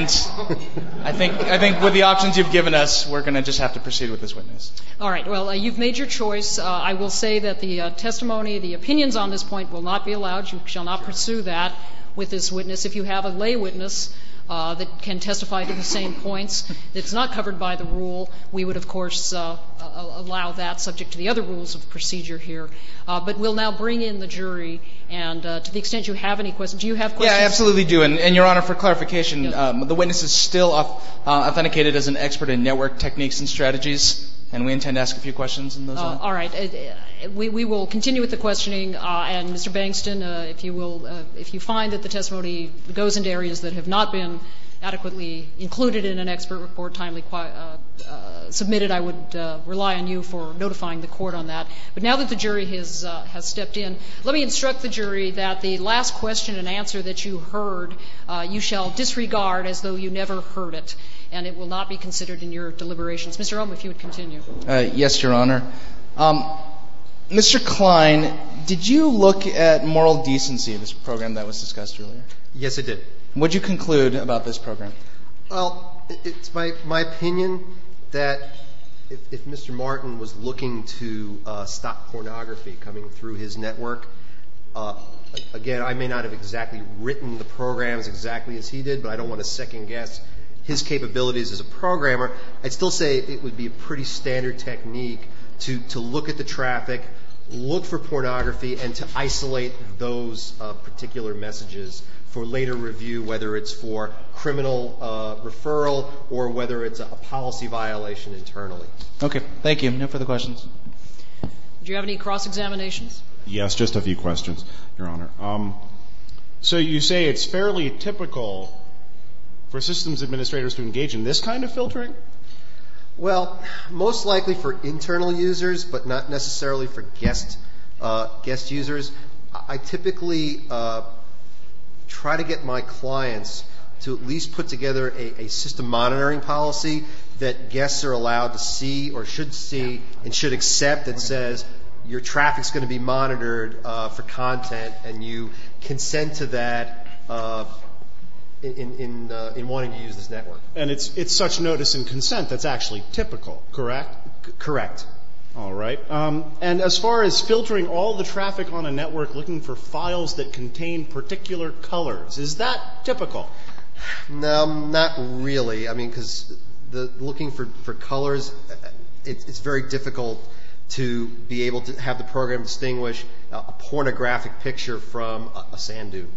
I think I think with the options you've given us, we're going to just have to proceed with this witness. All right. Well, uh, you've made your choice. Uh, I will say that the uh, testimony, the opinions on this point will not be allowed. You shall not pursue that with this witness. If you have a lay witness Uh, that can testify to the same points. It's not covered by the rule. We would, of course, uh, uh, allow that subject to the other rules of procedure here. Uh, but we'll now bring in the jury, and uh, to the extent you have any questions. Do you have questions? Yeah, I absolutely do. And, and Your Honor, for clarification, Yes. um, the witness is still uh, authenticated as an expert in network techniques and strategies, and we intend to ask a few questions in those. Uh, all right. Uh, we, we will continue with the questioning, uh, and Mister Bankston, uh, if you will, uh, if you find that the testimony goes into areas that have not been adequately included in an expert report, timely uh, uh, submitted, I would uh, rely on you for notifying the court on that. But now that the jury has uh, has stepped in, let me instruct the jury that the last question and answer that you heard, uh, you shall disregard as though you never heard it, and it will not be considered in your deliberations. Mister Ohm, if you would continue. Uh, yes, Your Honor. Um, Mister Klein, did you look at moral decency, this program that was discussed earlier? Yes, I did. What did you conclude about this program? Well, it's my, my opinion that if, if Mister Martin was looking to uh, stop pornography coming through his network, uh, again, I may not have exactly written the programs exactly as he did, but I don't want to second guess his capabilities as a programmer. I'd still say it would be a pretty standard technique to, to look at the traffic, look for pornography, and to isolate those uh, particular messages for later review, whether it's for criminal uh, referral or whether it's a, a policy violation internally. Okay, thank you. No further questions. Do you have any cross-examinations? Yes, just a few questions, Your Honor. Um, so you say it's fairly typical for systems administrators to engage in this kind of filtering? Well, most likely for internal users, but not necessarily for guest uh, guest users. I typically uh, try to get my clients to at least put together a, a system monitoring policy that guests are allowed to see or should see and should accept that says your traffic's going to be monitored uh, for content, and you consent to that uh, in in, uh, in wanting to use this network. And it's it's such notice and consent that's actually typical, correct? C- correct. All right. Um, and as far as filtering all the traffic on a network looking for files that contain particular colors, is that typical? No, not really. I mean, because the looking for, for colors, it, it's very difficult to be able to have the program distinguish a, a pornographic picture from a, a sand dune.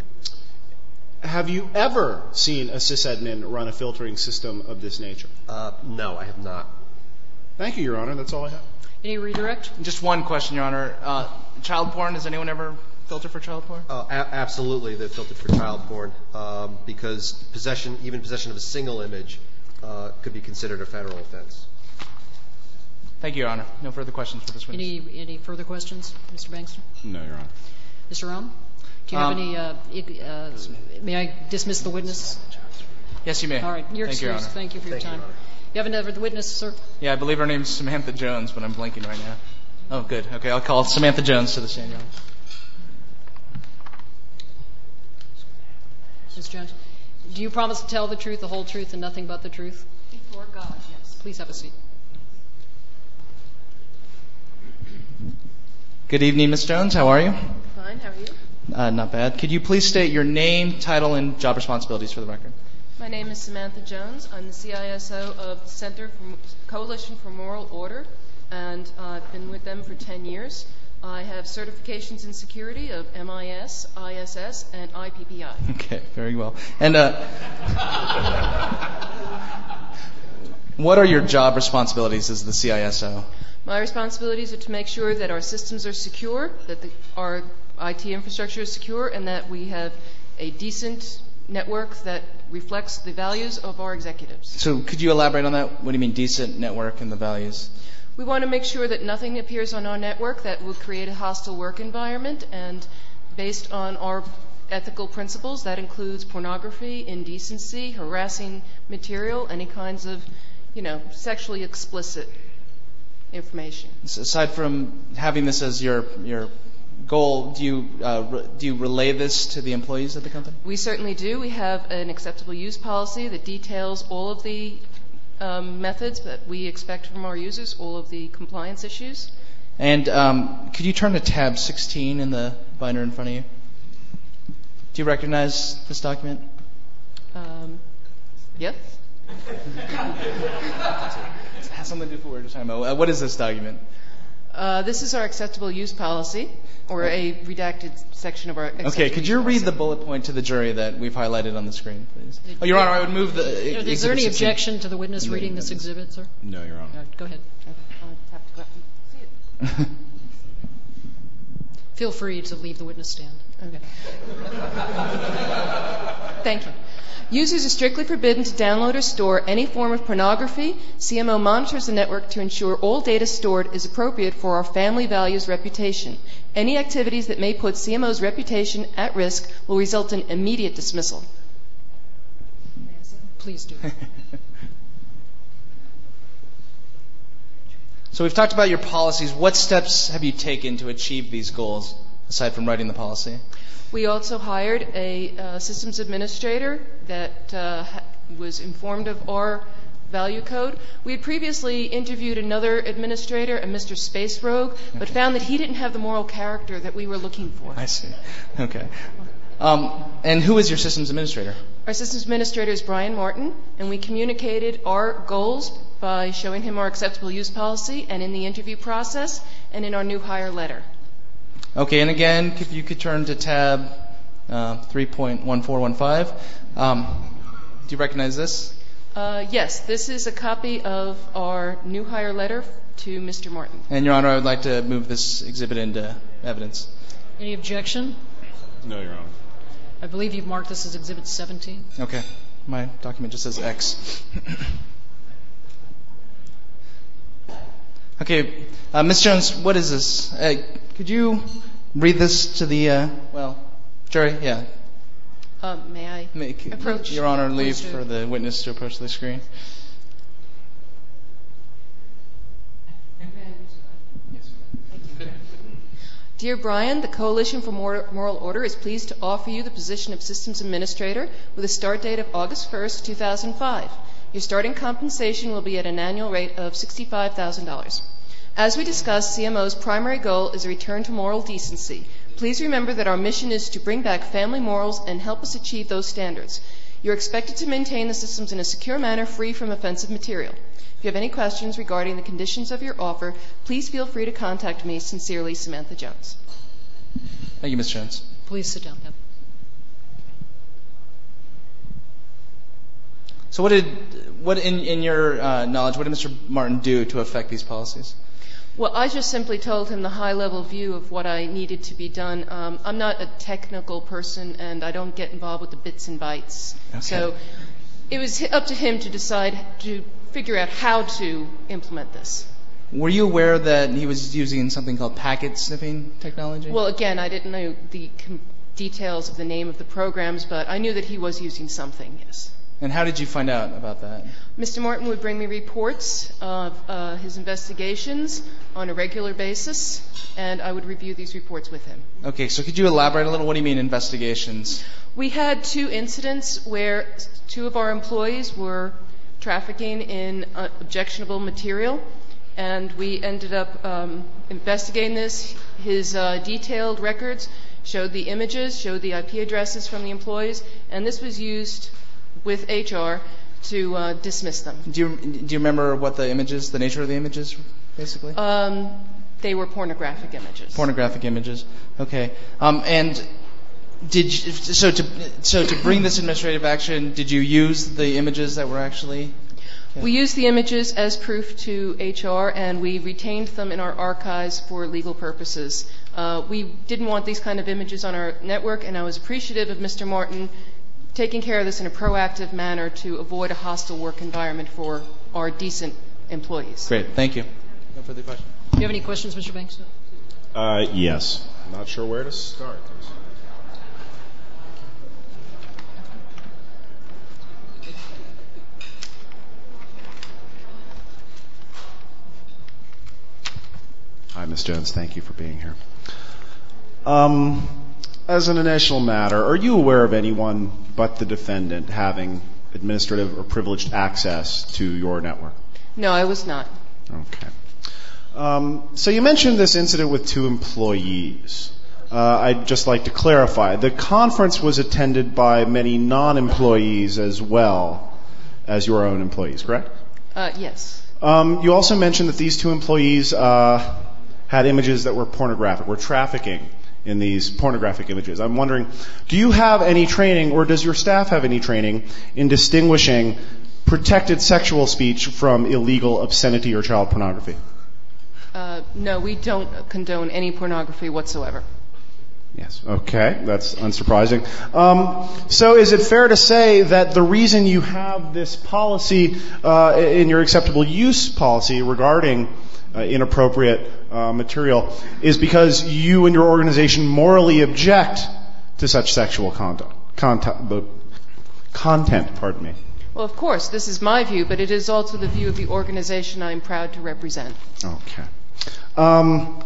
Have you ever seen a sysadmin run a filtering system of this nature? Uh, no, I have not. Thank you, Your Honor. That's all I have. Any redirect? Just one question, Your Honor. Uh, child porn, does anyone ever filter for child porn? Uh, a- absolutely, they're filtered for child porn um, because possession, even possession of a single image, uh, could be considered a federal offense. Thank you, Your Honor. No further questions for this witness. Any any further questions, Mister Bankston? No, Your Honor. Mister Ohm? Do you have Um, any, uh, uh, may I dismiss the witness? Yes, you may. All right, you're Thank you, Your excused. Honor. Thank you for your Thank you, time. Your Honor. You have another witness, sir? Yeah, I believe her name's Samantha Jones, but I'm blanking right now. Oh, good. Okay, I'll call Samantha Jones to the stand, Your Honor. Miz Jones, do you promise to tell the truth, the whole truth, and nothing but the truth? Before God, yes. Please have a seat. Good evening, Miz Jones. How are you? Fine, how are you? Uh, not bad. Could you please state your name, title, and job responsibilities for the record? My name is Samantha Jones. I'm the C I S O of the Center for Coalition for Moral Order, and uh, I've been with them for ten years. I have certifications in security of M I S, I S S, and I P P I. Okay, very well. And uh, what are your job responsibilities as the C I S O? My responsibilities are to make sure that our systems are secure, that the, our I T infrastructure is secure, and that we have a decent network that reflects the values of our executives. So could you elaborate on that? What do you mean decent network and the values? We want to make sure that nothing appears on our network that will create a hostile work environment, and based on our ethical principles, that includes pornography, indecency, harassing material, any kinds of, you know, sexually explicit information. So aside from having this as your your goal, do you uh, re- do you relay this to the employees of the company? We certainly do. We have an acceptable use policy that details all of the um, methods that we expect from our users, all of the compliance issues. And um, could you turn to tab sixteen in the binder in front of you? Do you recognize this document? Um, yes. It has something to do with what we were just talking about. Uh, what is this document? Uh, this is our acceptable use policy, or a redacted section of our acceptable Okay, could you use read policy. the bullet point to the jury that we've highlighted on the screen, please? Oh, Your Honor, I would move the... You know, is there any objection to the witness No, reading no, this no. exhibit, sir? No, Your Honor. All right, go ahead. I'll have to go out and see it. Feel free to leave the witness stand. Okay. Thank you. Users are strictly forbidden to download or store any form of pornography. C M O monitors the network to ensure all data stored is appropriate for our family values reputation. Any activities that may put C M O's reputation at risk will result in immediate dismissal. Please do. So we've talked about your policies. What steps have you taken to achieve these goals, aside from writing the policy? We also hired a uh, systems administrator that uh, ha- was informed of our value code. We had previously interviewed another administrator, a Mister Space Rogue, but Okay. found that he didn't have the moral character that we were looking for. I see. Okay. Um, and who is your systems administrator? Our systems administrator is Brian Martin, and we communicated our goals by showing him our acceptable use policy and in the interview process and in our new hire letter. Okay, and again, if you could turn to tab uh, three point one four one five. Um, do you recognize this? Uh, yes, this is a copy of our new hire letter to Mister Martin. And, Your Honor, I would like to move this exhibit into evidence. Any objection? No, Your Honor. I believe you've marked this as Exhibit seventeen. Okay. My document just says X. Okay, uh, Miz Jones, what is this? Uh, could you read this to the, uh, well, jury? Yeah. Uh, may I Make, approach? Your Honor, leave Please do. for the witness to approach the screen. Dear Brian, the Coalition for Mor- Moral Order is pleased to offer you the position of Systems Administrator with a start date of August first, two thousand five. Your starting compensation will be at an annual rate of sixty-five thousand dollars. As we discussed, C M O's primary goal is a return to moral decency. Please remember that our mission is to bring back family morals and help us achieve those standards. You're expected to maintain the systems in a secure manner free from offensive material. If you have any questions regarding the conditions of your offer, please feel free to contact me. Sincerely, Samantha Jones. Thank you, Miz Jones. Please sit down, Pep. So what did, what in, in your uh, knowledge, what did Mister Martin do to affect these policies? Well, I just simply told him the high-level view of what I needed to be done. Um, I'm not a technical person, and I don't get involved with the bits and bytes. Okay. So it was up to him to decide to figure out how to implement this. Were you aware that he was using something called packet sniffing technology? Well, again, I didn't know the com- details of the name of the programs, but I knew that he was using something, yes. And how did you find out about that? Mister Martin would bring me reports of uh, his investigations on a regular basis, and I would review these reports with him. Okay, so could you elaborate a little? What do you mean investigations? We had two incidents where two of our employees were trafficking in uh, objectionable material, and we ended up um, investigating this. His uh, detailed records showed the images, showed the I P addresses from the employees, and this was used with H R to uh, dismiss them. Do you do you remember what the images, the nature of the images, basically? Um, they were pornographic images. Pornographic images. Okay. Um, and did you, so to so to bring this administrative action, did you use the images that were actually? Yeah. We used the images as proof to H R, and we retained them in our archives for legal purposes. Uh, we didn't want these kind of images on our network, and I was appreciative of Mister Martin taking care of this in a proactive manner to avoid a hostile work environment for our decent employees. Great. Thank you. No further questions. Do you have any questions, Mister Banks? Uh, yes. Not sure where to start. Hi, Miz Jones. Thank you for being here. Um, as an initial matter, are you aware of anyone but the defendant having administrative or privileged access to your network? No, I was not. Okay. Um, so you mentioned this incident with two employees. Uh, I'd just like to clarify. The conference was attended by many non-employees as well as your own employees, correct? Uh, yes. Um, you also mentioned that these two employees uh, had images that were pornographic, were trafficking in these pornographic images. I'm wondering, do you have any training, or does your staff have any training in distinguishing protected sexual speech from illegal obscenity or child pornography? Uh, no, we don't condone any pornography whatsoever. Yes. Okay. That's unsurprising. Um, so is it fair to say that the reason you have this policy uh, in your acceptable use policy regarding uh, inappropriate uh, material is because you and your organization morally object to such sexual content? Content, content pardon me. Well, of course, this is my view, but it is also the view of the organization I'm proud to represent. Okay. Um,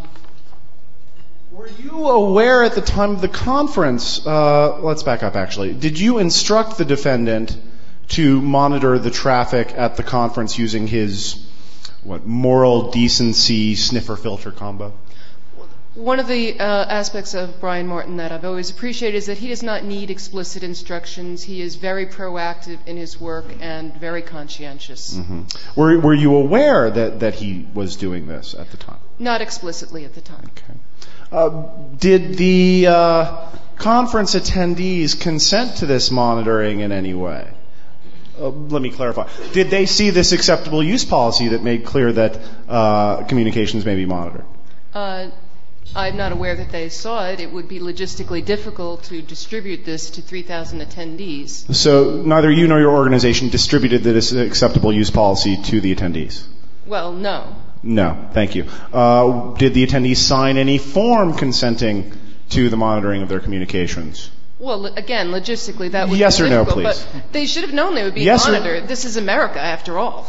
were you aware at the time of the conference, uh, let's back up actually, did you instruct the defendant to monitor the traffic at the conference using his, what, moral decency sniffer filter combo? One of the uh, aspects of Brian Martin that I've always appreciated is that he does not need explicit instructions. He is very proactive in his work and very conscientious. Mm-hmm. Were, were you aware that, that he was doing this at the time? Not explicitly at the time. Okay. Uh, did the uh, conference attendees consent to this monitoring in any way? Uh, let me clarify. Did they see this acceptable use policy that made clear that uh, communications may be monitored? Uh, I'm not aware that they saw it. It would be logistically difficult to distribute this to three thousand attendees. So neither you nor your organization distributed this acceptable use policy to the attendees? Well, no. No, thank you. Uh, did the attendees sign any form consenting to the monitoring of their communications? Well, again, logistically, that would yes be or no, difficult, please. But they should have known they would be yes monitored. Or... This is America, after all.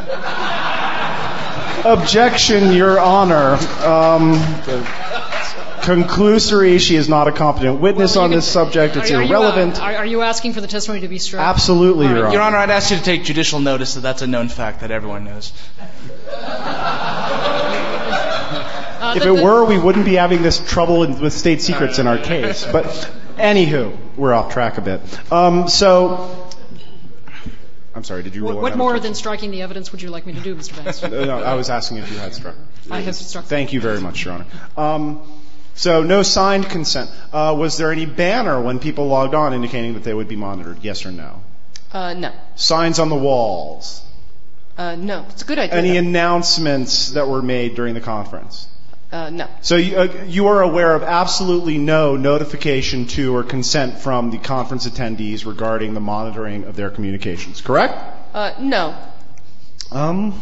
Objection, Your Honor. Um, conclusory. She is not a competent witness well, on can, this subject. It's are, are irrelevant. You, uh, are, are you asking for the testimony to be struck? Absolutely, right. Your Honor. Your Honor, I'd ask you to take judicial notice that that's a known fact that everyone knows. Uh, if the, it the, were, we wouldn't be having this trouble in, with state secrets in our case. But anywho, we're off track a bit. Um, so, I'm sorry, did you What, rule what on more objection? than striking the evidence would you like me to do, Mister Banks? no, no, I was asking if you had struck. I have struck. Thank you very much, Your Honor. Um, so, no signed consent. Uh, was there any banner when people logged on indicating that they would be monitored? Yes or no? Uh, no. Signs on the walls? Uh, no. It's a good idea. Any though. announcements that were made during the conference? Uh, no. So you, uh, you are aware of absolutely no notification to or consent from the conference attendees regarding the monitoring of their communications, correct? Uh, no. Um,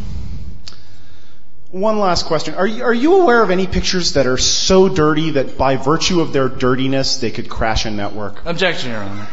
one last question. Are you, are you aware of any pictures that are so dirty that by virtue of their dirtiness they could crash a network? Objection, Your Honor.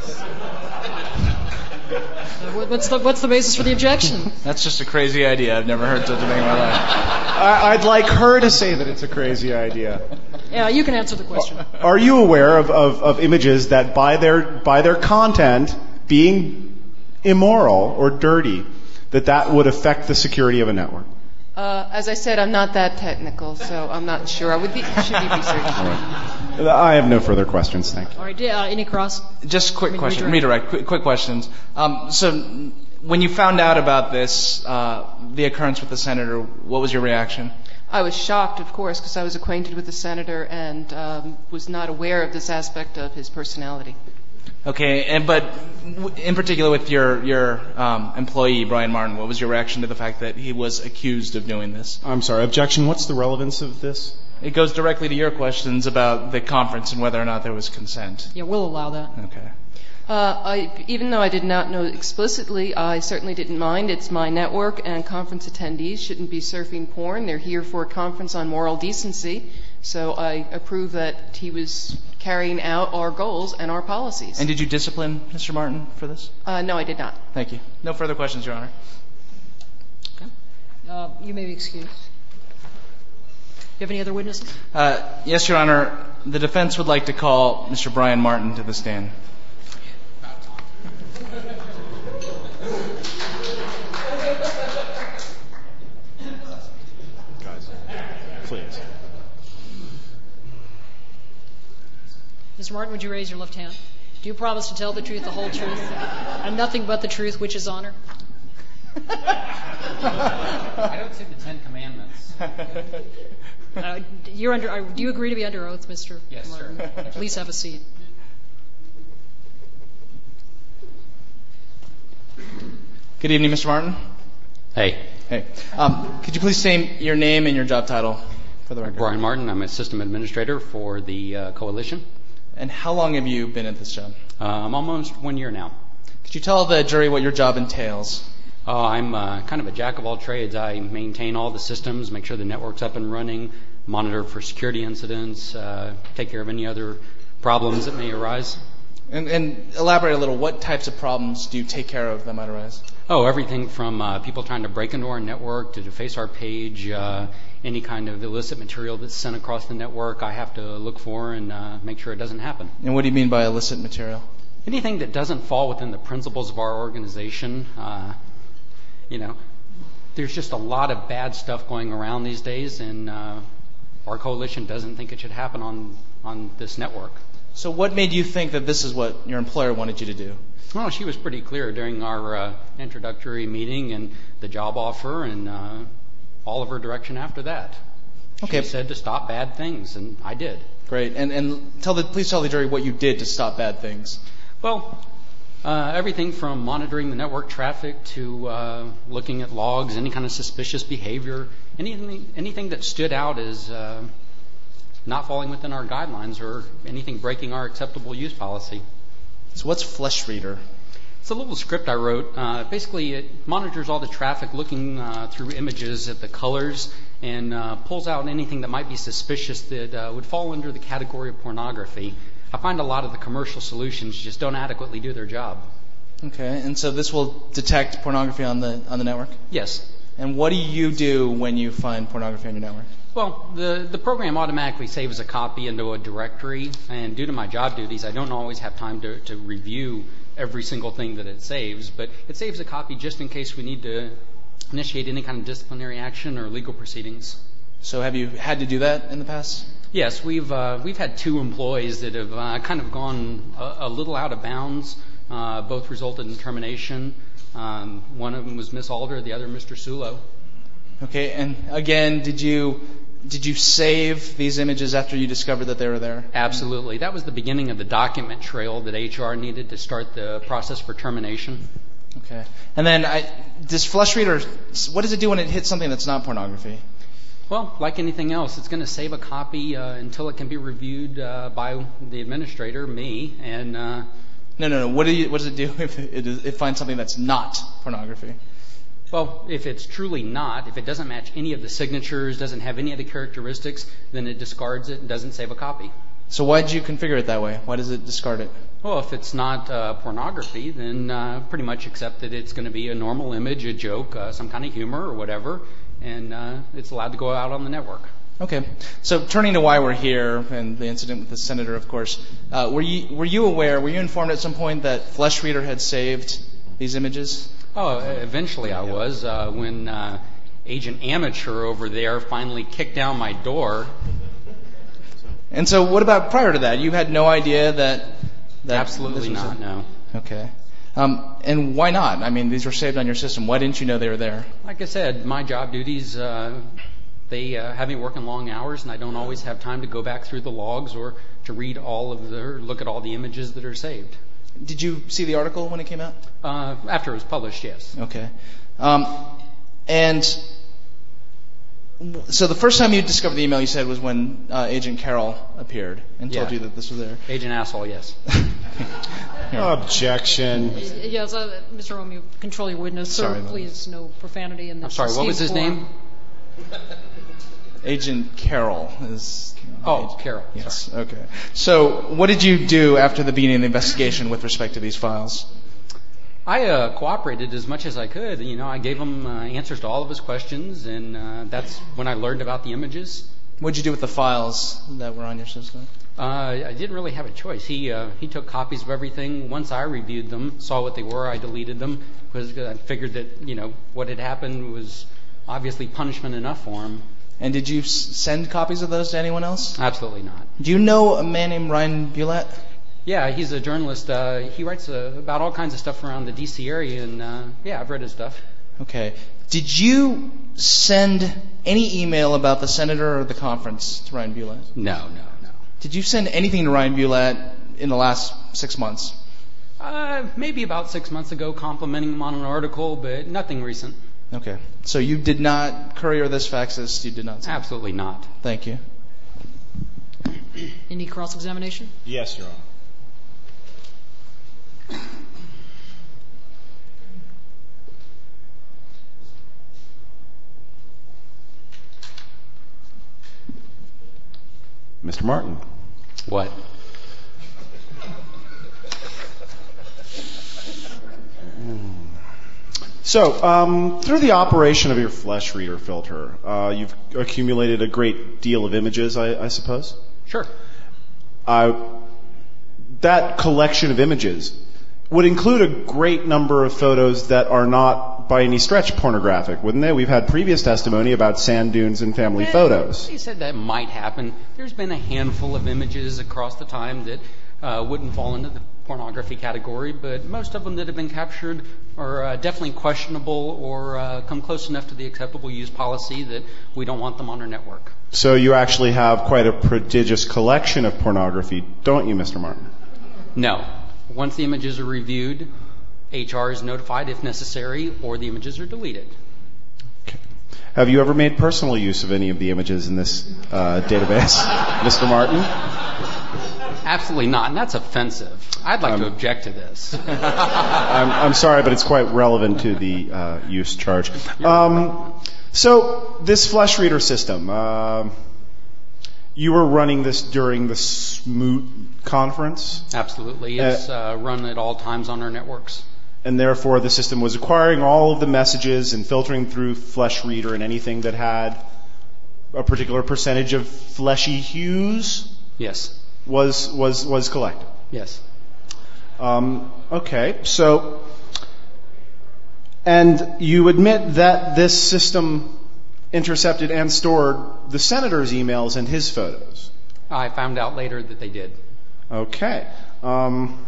What's the, what's the basis for the objection? That's just a crazy idea. I've never heard such a thing in my life. I, I'd like her to say that it's a crazy idea. Yeah, you can answer the question. Are you aware of, of, of images that by their, by their content being immoral or dirty, that that would affect the security of a network? Uh, as I said, I'm not that technical, so I'm not sure. I would be, should be researching. I have no further questions. Thank you. All right, uh, any cross? Just quick I mean, question. redirect. Redirect. Quick, quick questions. Um, so, when you found out about this, uh, the occurrence with the senator, what was your reaction? I was shocked, of course, because I was acquainted with the senator and um, was not aware of this aspect of his personality. Okay, and but in particular with your your um, employee Brian Martin, what was your reaction to the fact that he was accused of doing this? I'm sorry. Objection. What's the relevance of this? It goes directly to your questions about the conference and whether or not there was consent. Yeah, we'll allow that. Okay. Uh, I, even though I did not know explicitly, I certainly didn't mind. It's my network, and conference attendees shouldn't be surfing porn. They're here for a conference on moral decency. So I approve that he was carrying out our goals and our policies. And did you discipline Mister Martin for this? Uh, no, I did not. Thank you. No further questions, Your Honor. Okay. Uh, you may be excused. Do you have any other witnesses? Uh, yes, Your Honor. The defense would like to call Mister Brian Martin to the stand. Guys, please. Mister Martin, would you raise your left hand? Do you promise to tell the truth, the whole truth, and nothing but the truth, which is honor? I don't see the Ten Commandments. Uh, you're under, uh, do you agree to be under oath, Mister Yes, Martin? sir. Please have a seat. Good evening, Mister Martin. Hey. Hey. Um, could you please say your name and your job title for the record? Brian Martin. I'm a system administrator for the uh, coalition. And how long have you been at this job? Uh, I'm almost one year now. Could you tell the jury what your job entails? Uh, I'm uh, kind of a jack of all trades. I maintain all the systems, make sure the network's up and running, monitor for security incidents, uh, take care of any other problems that may arise. And, and elaborate a little. What types of problems do you take care of that might arise? Oh, everything from uh, people trying to break into our network, to deface our page, uh, any kind of illicit material that's sent across the network, I have to look for and uh, make sure it doesn't happen. And what do you mean by illicit material? Anything that doesn't fall within the principles of our organization. Uh, you know, there's just a lot of bad stuff going around these days, and uh, our coalition doesn't think it should happen on, on this network. So what made you think that this is what your employer wanted you to do? Well, she was pretty clear during our uh, introductory meeting and the job offer and uh, all of her direction after that. Okay. She said to stop bad things, and I did. Great. And, and tell the, please tell the jury what you did to stop bad things. Well, uh, everything from monitoring the network traffic to uh, looking at logs, any kind of suspicious behavior, anything, anything that stood out as uh, not falling within our guidelines or anything breaking our acceptable use policy. So what's FleshReader? It's a little script I wrote. Uh, basically, it monitors all the traffic looking uh, through images at the colors and uh, pulls out anything that might be suspicious that uh, would fall under the category of pornography. I find a lot of the commercial solutions just don't adequately do their job. Okay, and so this will detect pornography on the on the network? Yes. And what do you do when you find pornography on your network? Well, the, the program automatically saves a copy into a directory, and due to my job duties, I don't always have time to, to review every single thing that it saves, but it saves a copy just in case we need to initiate any kind of disciplinary action or legal proceedings. So have you had to do that in the past? Yes, we've uh, we've had two employees that have uh, kind of gone a, a little out of bounds. Uh, both resulted in termination. Um, one of them was Miss Alder, the other Mister Sulo. Okay, and again, did you did you save these images after you discovered that they were there? Absolutely. That was the beginning of the document trail that H R needed to start the process for termination. Okay. And then, I, does FleshReader, what does it do when it hits something that's not pornography? Well, like anything else, it's going to save a copy uh, until it can be reviewed uh, by the administrator, me, and... Uh, no, no, no. What, do you, what does it do if it, is, it finds something that's not pornography? Well, if it's truly not, if it doesn't match any of the signatures, doesn't have any of the characteristics, then it discards it and doesn't save a copy. So why did you configure it that way? Why does it discard it? Well, if it's not uh, pornography, then uh, pretty much accept that it's going to be a normal image, a joke, uh, some kind of humor or whatever, and uh, it's allowed to go out on the network. Okay. So turning to why we're here and the incident with the senator, of course, uh, were you were you aware, were you informed at some point that FleshReader had saved these images? Oh, eventually I was. Uh, when uh, Agent Amateur over there finally kicked down my door. And so what about prior to that? You had no idea that... that Absolutely not, a, no. Okay. Um, and why not? I mean, these were saved on your system. Why didn't you know they were there? Like I said, my job duties, uh, they uh, have me working long hours, and I don't always have time to go back through the logs or to read all of the, or look at all the images that are saved. Did you see the article when it came out? Uh, after it was published, yes. Okay. Um, and so the first time you discovered the email, you said, was when uh, Agent Carroll appeared and told yeah. you that this was there. Agent Asshole, yes. Here. Objection. Yes, uh, Mister Romeo, control your witness. Sir, Sorry, please, no profanity in this. I'm sorry, what was his esteemed name? forum. Agent Carroll is. Oh, Agent. Carroll. Yes. Sorry. Okay. So, what did you do after the beginning of the investigation with respect to these files? I uh, cooperated as much as I could. You know, I gave him uh, answers to all of his questions, and uh, that's when I learned about the images. What did you do with the files that were on your system? Uh, I didn't really have a choice. He uh, he took copies of everything. Once I reviewed them, saw what they were, I deleted them because I figured that you know what had happened was obviously punishment enough for him. And did you s- send copies of those to anyone else? Absolutely not. Do you know a man named Ryan Bulett? Yeah, he's a journalist. Uh, he writes uh, about all kinds of stuff around the D C area, and uh, yeah, I've read his stuff. Okay. Did you send any email about the senator or the conference to Ryan Bulett? No, no, no. Did you send anything to Ryan Bulett in the last six months? Uh, maybe about six months ago, complimenting him on an article, but nothing recent. Okay. So you did not courier this faxist? You did not send? Absolutely not. Thank you. Any cross-examination? Yes, Your Honor. Mister Martin. What? So, um, through the operation of your flesh reader filter, uh, you've accumulated a great deal of images, I, I suppose? Sure. Uh, that collection of images would include a great number of photos that are not by any stretch pornographic, wouldn't they? We've had previous testimony about sand dunes and family Eh, photos. He said that might happen. There's been a handful of images across the time that uh, wouldn't fall into the pornography category, but most of them that have been captured are uh, definitely questionable or uh, come close enough to the acceptable use policy that we don't want them on our network. So you actually have quite a prodigious collection of pornography, don't you, Mister Martin? No. Once the images are reviewed, H R is notified if necessary, or the images are deleted. Okay. Have you ever made personal use of any of the images in this uh, database, Mister Martin? Absolutely not, and that's offensive. I'd like Um, to object to this. I'm, I'm sorry, but it's quite relevant to the uh, use charge. Um, so this flesh reader system, uh, you were running this during the Smoot conference? Absolutely. It's uh, run at all times on our networks. And therefore the system was acquiring all of the messages and filtering through flesh reader and anything that had a particular percentage of fleshy hues? Yes. Was, was, was collected? Yes. Um, okay, so, and you admit that this system intercepted and stored the senator's emails and his photos? I found out later that they did. Okay. Um,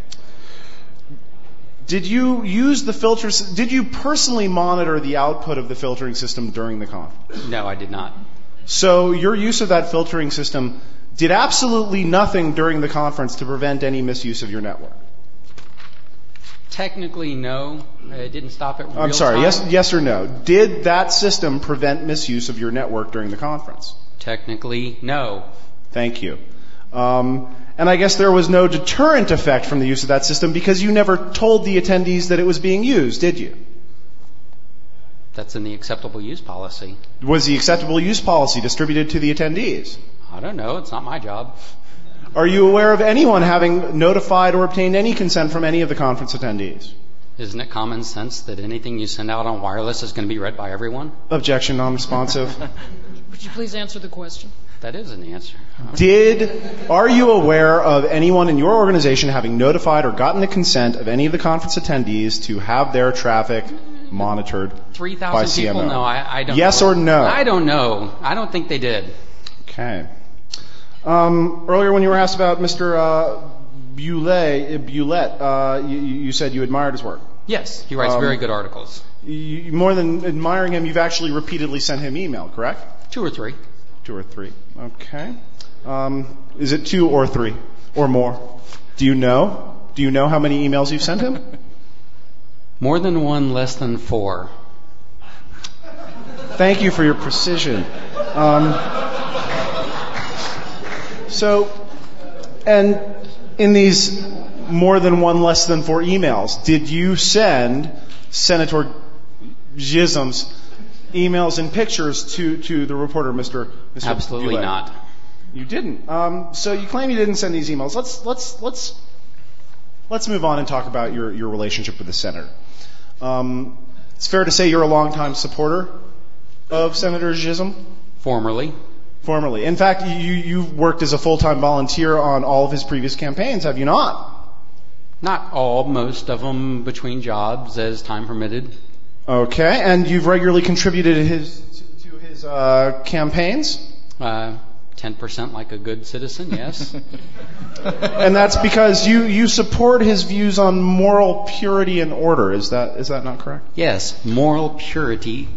did you use the filters, did you personally monitor the output of the filtering system during the conference? No, I did not. So your use of that filtering system did absolutely nothing during the conference to prevent any misuse of your network? Technically, no. It didn't stop it real I'm sorry, time. yes, yes or no? Did that system prevent misuse of your network during the conference? Technically, no. Thank you. Um, and I guess there was no deterrent effect from the use of that system because you never told the attendees that it was being used, did you? That's in the acceptable use policy. Was the acceptable use policy distributed to the attendees? I don't know. It's not my job. Are you aware of anyone having notified or obtained any consent from any of the conference attendees? Isn't it common sense that anything you send out on wireless is going to be read by everyone? Objection, non-responsive. Would you please answer the question? That is an answer. Did, are you aware of anyone in your organization having notified or gotten the consent of any of the conference attendees to have their traffic monitored Three by thousand C M O? people? No, I, I don't Yes know. or no? I don't know. I don't think they did. Okay. Um, earlier when you were asked about Mister Uh, Bulett, Bulett uh, you, you said you admired his work. Yes, he writes Um, very good articles. You, more than admiring him, you've actually repeatedly sent him email, correct? Two or three. Two or three. Okay. Um, is it two or three or more? Do you know? Do you know how many emails you've sent him? More than one, less than four. Thank you for your precision. Um, so, and in these more than one less than four emails. Did you send Senator Gism's emails and pictures to, to the reporter, Mister Mister Absolutely Goulet? not. You didn't. Um, so you claim you didn't send these emails. Let's let's let's let's move on and talk about your, your relationship with the senator. Um, it's fair to say you're a longtime supporter of Senator Gism? Formerly. Formerly. In fact, you, you've worked as a full-time volunteer on all of his previous campaigns, have you not? Not all, most of them between jobs as time permitted. Okay, and you've regularly contributed to his, to, to his uh, campaigns? Uh, ten percent like a good citizen, yes. And that's because you, you support his views on moral purity and order. Is that is that not correct? Yes, moral purity.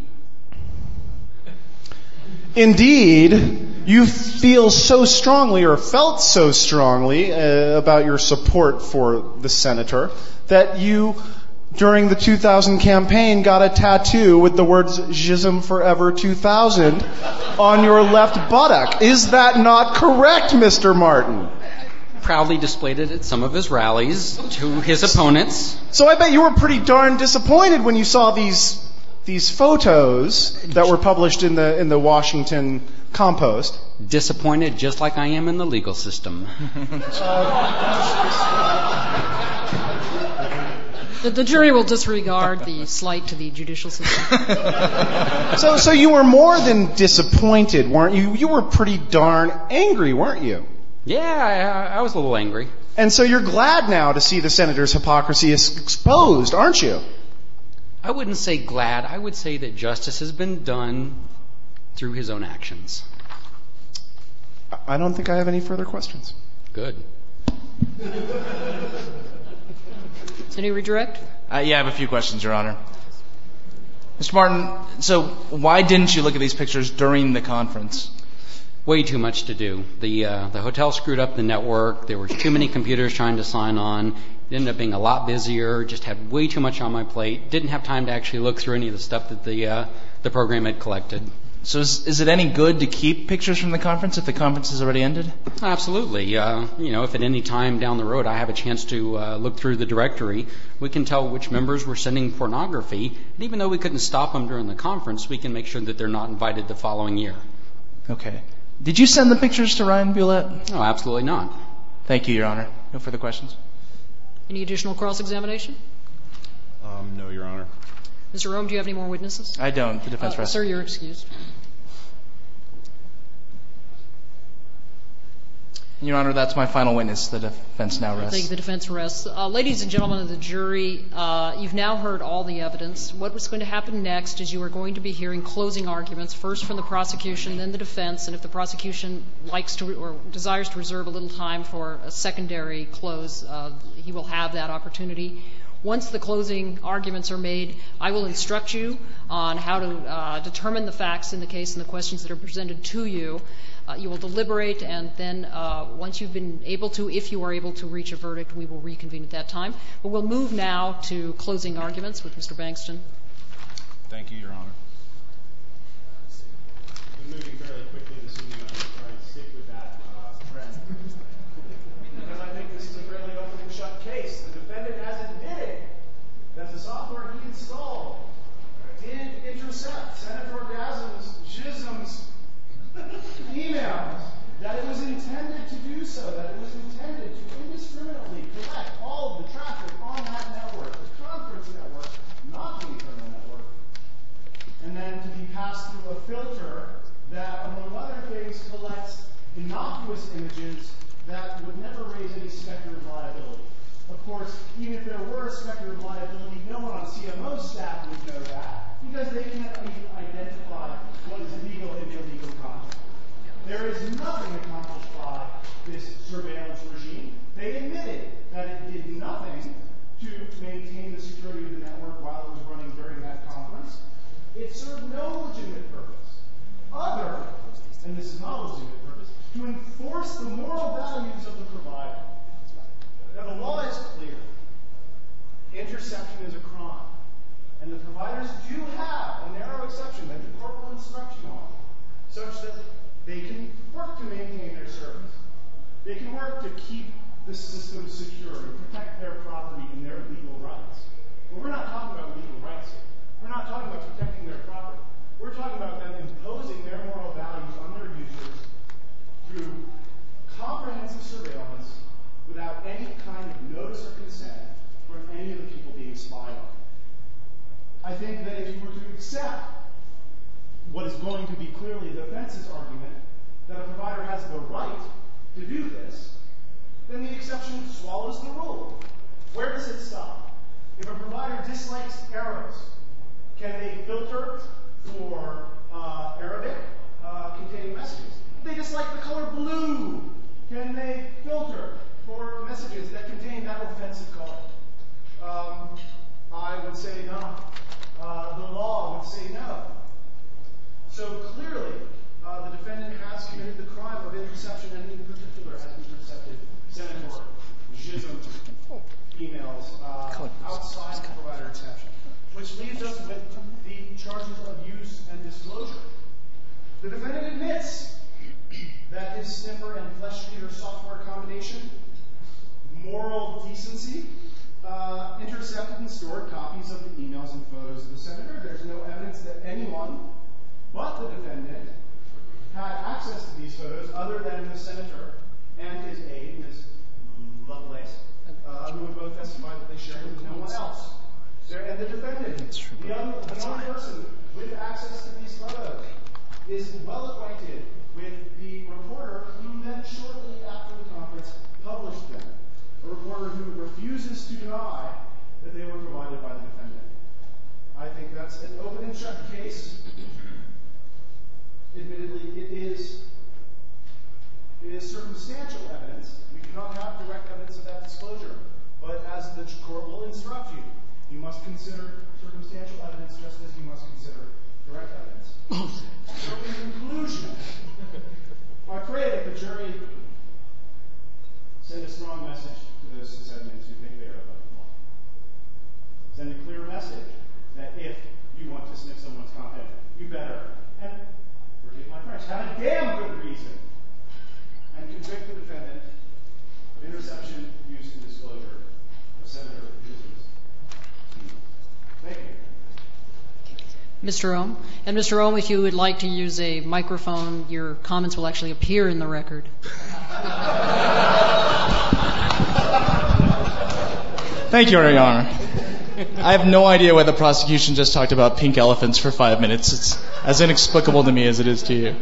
Indeed, you feel so strongly or felt so strongly uh, about your support for the senator that you, during the two thousand campaign, got a tattoo with the words Gism Forever two thousand on your left buttock. Is that not correct, Mister Martin? Proudly displayed it at some of his rallies to his opponents. So I bet you were pretty darn disappointed when you saw these these photos that were published in the in the Washington Compost. Disappointed just like I am in the legal system. The, the jury will disregard the slight to the judicial system. So so you were more than disappointed, weren't you? You were pretty darn angry, weren't you? Yeah, I, I was a little angry. And so you're glad now to see the senator's hypocrisy is exposed, aren't you? I wouldn't say glad. I would say that justice has been done through his own actions. I don't think I have any further questions. Good. Is any redirect? Uh, yeah, I have a few questions, Your Honor. Mister Martin, so why didn't you look at these pictures during the conference? Way too much to do. The uh, the hotel screwed up the network. There were too many computers trying to sign on. It ended up being a lot busier. Just had way too much on my plate. Didn't have time to actually look through any of the stuff that the uh, the program had collected. So is, is it any good to keep pictures from the conference if the conference has already ended? Absolutely. Uh, you know, if at any time down the road I have a chance to uh, look through the directory, we can tell which members were sending pornography. And even though we couldn't stop them during the conference, we can make sure that they're not invited the following year. Okay. Did you send the pictures to Ryan Bulett? No, absolutely not. Thank you, Your Honor. No further questions. Any additional cross-examination? Um, no, Your Honor. Mister Rome, do you have any more witnesses? I don't. The defense uh, rests. Sir, you're excused. Your Honor, that's my final witness. The defense now rests. I think the defense rests. Uh, ladies and gentlemen of the jury, uh, you've now heard all the evidence. What was going to happen next is you are going to be hearing closing arguments, first from the prosecution, then the defense, and if the prosecution likes to or desires to reserve a little time for a secondary close, uh, he will have that opportunity. Once the closing arguments are made, I will instruct you on how to uh, determine the facts in the case and the questions that are presented to you. Uh, you will deliberate, and then uh, once you've been able to, if you are able to reach a verdict, we will reconvene at that time. But we'll move now to closing arguments with Mister Bankston. Thank you, Your Honor. We're moving fairly quickly this evening. I'm going to try and stick with that uh, trend. Because I think this is a fairly open and shut case. The defendant has admitted that the software he installed did intercept Senator Gasm's, Gism's emails, that it was intended to do so, that it was intended to indiscriminately collect all of the traffic on that network, the conference network, not the internal network, and then to be passed through a filter that, among other things, collects innocuous images that would never raise any specter of liability. Of course, even if there were a specter of liability, no one on C M O's staff would know that, because they can't even identify what is legal and illegal content. There is nothing accomplished by this surveillance regime. They admitted that it did nothing to maintain the security of the network while it was running during that conference. It served no legitimate purpose, other, and this is not a legitimate purpose, to enforce the moral values of the provider. Now, the law is clear. Interception is a crime. And the providers do have a narrow exception that the corporal instruction on, such that they can work to maintain their service. They can work to keep the system secure, to protect their property and their legal rights. But we're not talking about legal rights here. We're not talking about protecting their property. We're talking about them imposing their moral values on their users through comprehensive surveillance without any kind of notice or consent from any of the people being spied on. I think that if you were to accept what is going to be clearly the defense's argument that a provider has the right to do this, then the exception swallows the rule. Where does it stop? If a provider dislikes arrows, can they filter for uh, Arabic uh, containing messages? If they dislike the color blue, can they filter for messages that contain that offensive color? Um, I would say no. Uh, the law would say no. So clearly, uh, the defendant has committed the crime of interception, and in particular has intercepted Senator Jism emails uh, outside the provider exception, which leaves us with the charges of use and disclosure. The defendant admits that his sniffer and flesh feeder software combination, moral decency, uh, intercepted and stored copies of the emails and photos of the senator. There's no evidence that anyone but the defendant had access to these photos other than the senator and his aide, Miz Lovelace, uh, who have both testified that they shared with no one else. There, and the defendant, the only, the only person with access to these photos, is well acquainted with the reporter who then shortly after the conference published them. A reporter who refuses to deny that they were provided by the defendant. I think that's an open and shut case. Admittedly, it is, it is circumstantial evidence. We do not have direct evidence of that disclosure. But as the court will instruct you, you must consider circumstantial evidence just as you must consider direct evidence. So in conclusion, I pray that the jury send a strong message to those defendants who think they are above the law. Send a clear message that if you want to sniff someone's content, you better, and forgive my French, have a damn good reason, and convict the defendant of interception, use, and disclosure of Senator Jism's emails. Thank you. Mister Ohm. And Mister Ohm, if you would like to use a microphone, your comments will actually appear in the record. Thank you, Your Honor. I have no idea why the prosecution just talked about pink elephants for five minutes. It's as inexplicable to me as it is to you.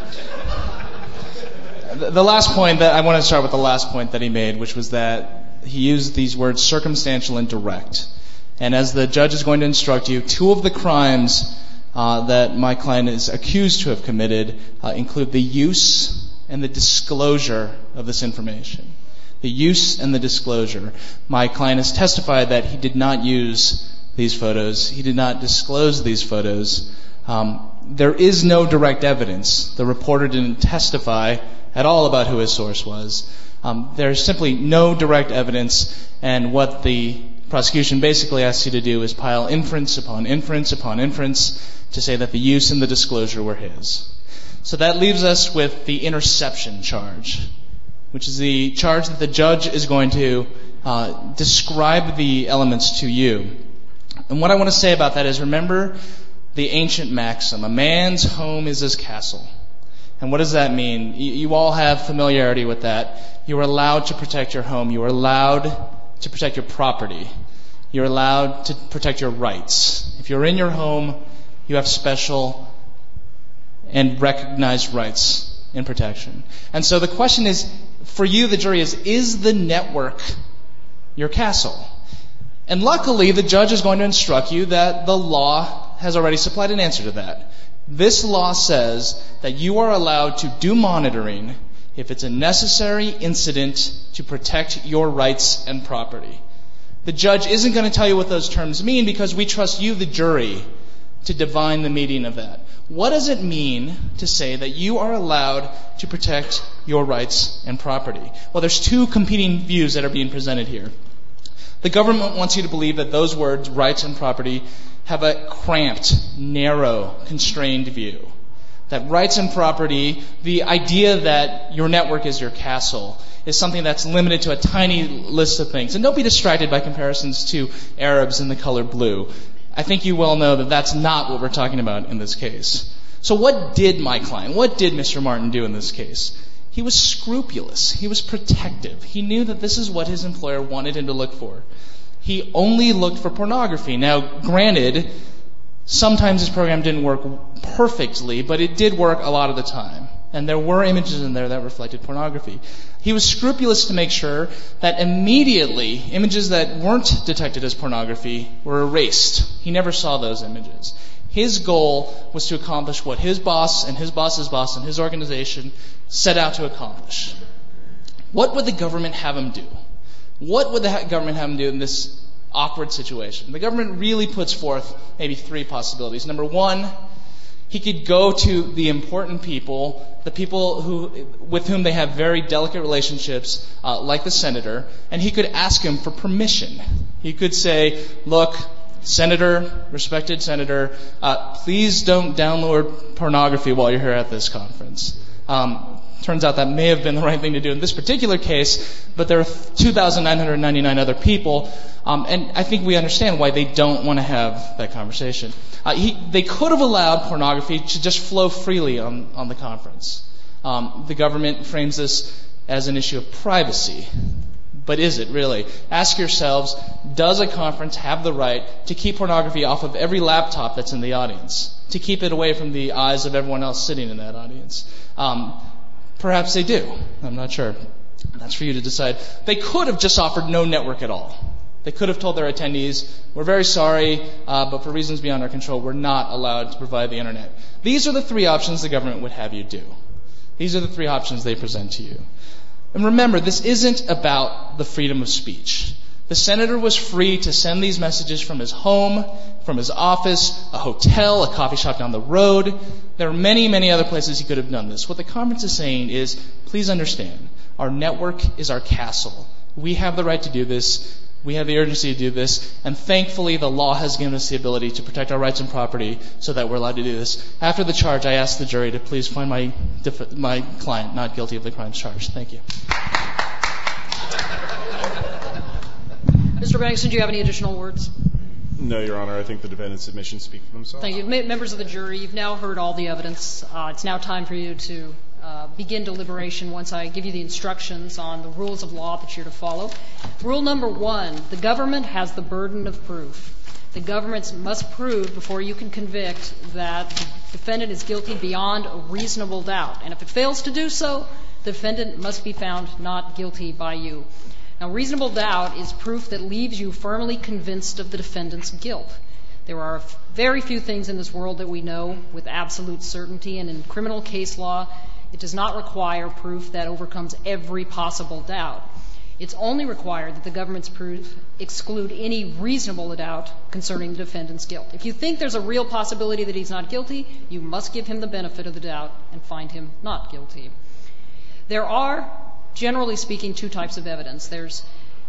The last point that I want to start with the last point that he made, which was that he used these words circumstantial and direct. And as the judge is going to instruct you, two of the crimes uh, that my client is accused to have committed uh, include the use and the disclosure of this information. The use and the disclosure. My client has testified that he did not use these photos. He did not disclose these photos. Um, there is no direct evidence. The reporter didn't testify at all about who his source was. Um, there's simply no direct evidence, and what the prosecution basically asks you to do is pile inference upon inference upon inference to say that the use and the disclosure were his. So that leaves us with the interception charge, which is the charge that the judge is going to uh, describe the elements to you. And what I want to say about that is, remember the ancient maxim, a man's home is his castle. And what does that mean? You, you all have familiarity with that. You are allowed to protect your home. You are allowed to protect your property. You're allowed to protect your rights. If you're in your home, you have special and recognized rights in protection. And so the question is, for you, the jury, is, is the network your castle? And luckily, the judge is going to instruct you that the law has already supplied an answer to that. This law says that you are allowed to do monitoring if it's a necessary incident to protect your rights and property. The judge isn't going to tell you what those terms mean because we trust you, the jury, to divine the meaning of that. What does it mean to say that you are allowed to protect your rights and property? Well, there's two competing views that are being presented here. The government wants you to believe that those words, rights and property, have a cramped, narrow, constrained view. That rights and property, the idea that your network is your castle, is something that's limited to a tiny list of things. And don't be distracted by comparisons to Arabs in the color blue. I think you well know that that's not what we're talking about in this case. So what did my client, what did Mister Martin do in this case? He was scrupulous. He was protective. He knew that this is what his employer wanted him to look for. He only looked for pornography. Now, granted, sometimes his program didn't work perfectly, but it did work a lot of the time. And there were images in there that reflected pornography. He was scrupulous to make sure that immediately images that weren't detected as pornography were erased. He never saw those images. His goal was to accomplish what his boss and his boss's boss and his organization set out to accomplish. What would the government have him do? What would the government have him do in this awkward situation? The government really puts forth maybe three possibilities. Number one, he could go to the important people, the people who, with whom they have very delicate relationships, uh, like the senator, and he could ask him for permission. He could say, look, Senator, respected Senator, uh, please don't download pornography while you're here at this conference. Um, turns out that may have been the right thing to do in this particular case, but there are two thousand nine hundred ninety-nine other people, um, and I think we understand why they don't want to have that conversation. Uh, he, they could have allowed pornography to just flow freely on, on the conference. Um, the government frames this as an issue of privacy. But is it really? Ask yourselves, does a conference have the right to keep pornography off of every laptop that's in the audience? To keep it away from the eyes of everyone else sitting in that audience? Um, perhaps they do. I'm not sure. That's for you to decide. They could have just offered no network at all. They could have told their attendees, we're very sorry, uh, but for reasons beyond our control, we're not allowed to provide the internet. These are the three options the government would have you do. These are the three options they present to you. And remember, this isn't about the freedom of speech. The senator was free to send these messages from his home, from his office, a hotel, a coffee shop down the road. There are many, many other places he could have done this. What the conference is saying is, please understand, our network is our castle. We have the right to do this. We have the urgency to do this, and thankfully the law has given us the ability to protect our rights and property so that we're allowed to do this. After the charge, I ask the jury to please find my def- my client not guilty of the crimes charged. Thank you. Mister Bankston, do you have any additional words? No, Your Honor. I think the defendant's submissions speak for themselves. Thank you. Members of the jury, you've now heard all the evidence. Uh, it's now time for you to uh, begin deliberation once I give you the instructions on the rules of law that you're to follow. Rule number one, the government has the burden of proof. The government must prove before you can convict that the defendant is guilty beyond a reasonable doubt. And if it fails to do so, the defendant must be found not guilty by you. Now, reasonable doubt is proof that leaves you firmly convinced of the defendant's guilt. There are very few things in this world that we know with absolute certainty, and in criminal case law, it does not require proof that overcomes every possible doubt. It's only required that the government's proof exclude any reasonable doubt concerning the defendant's guilt. If you think there's a real possibility that he's not guilty, you must give him the benefit of the doubt and find him not guilty. There are, generally speaking, two types of evidence. There's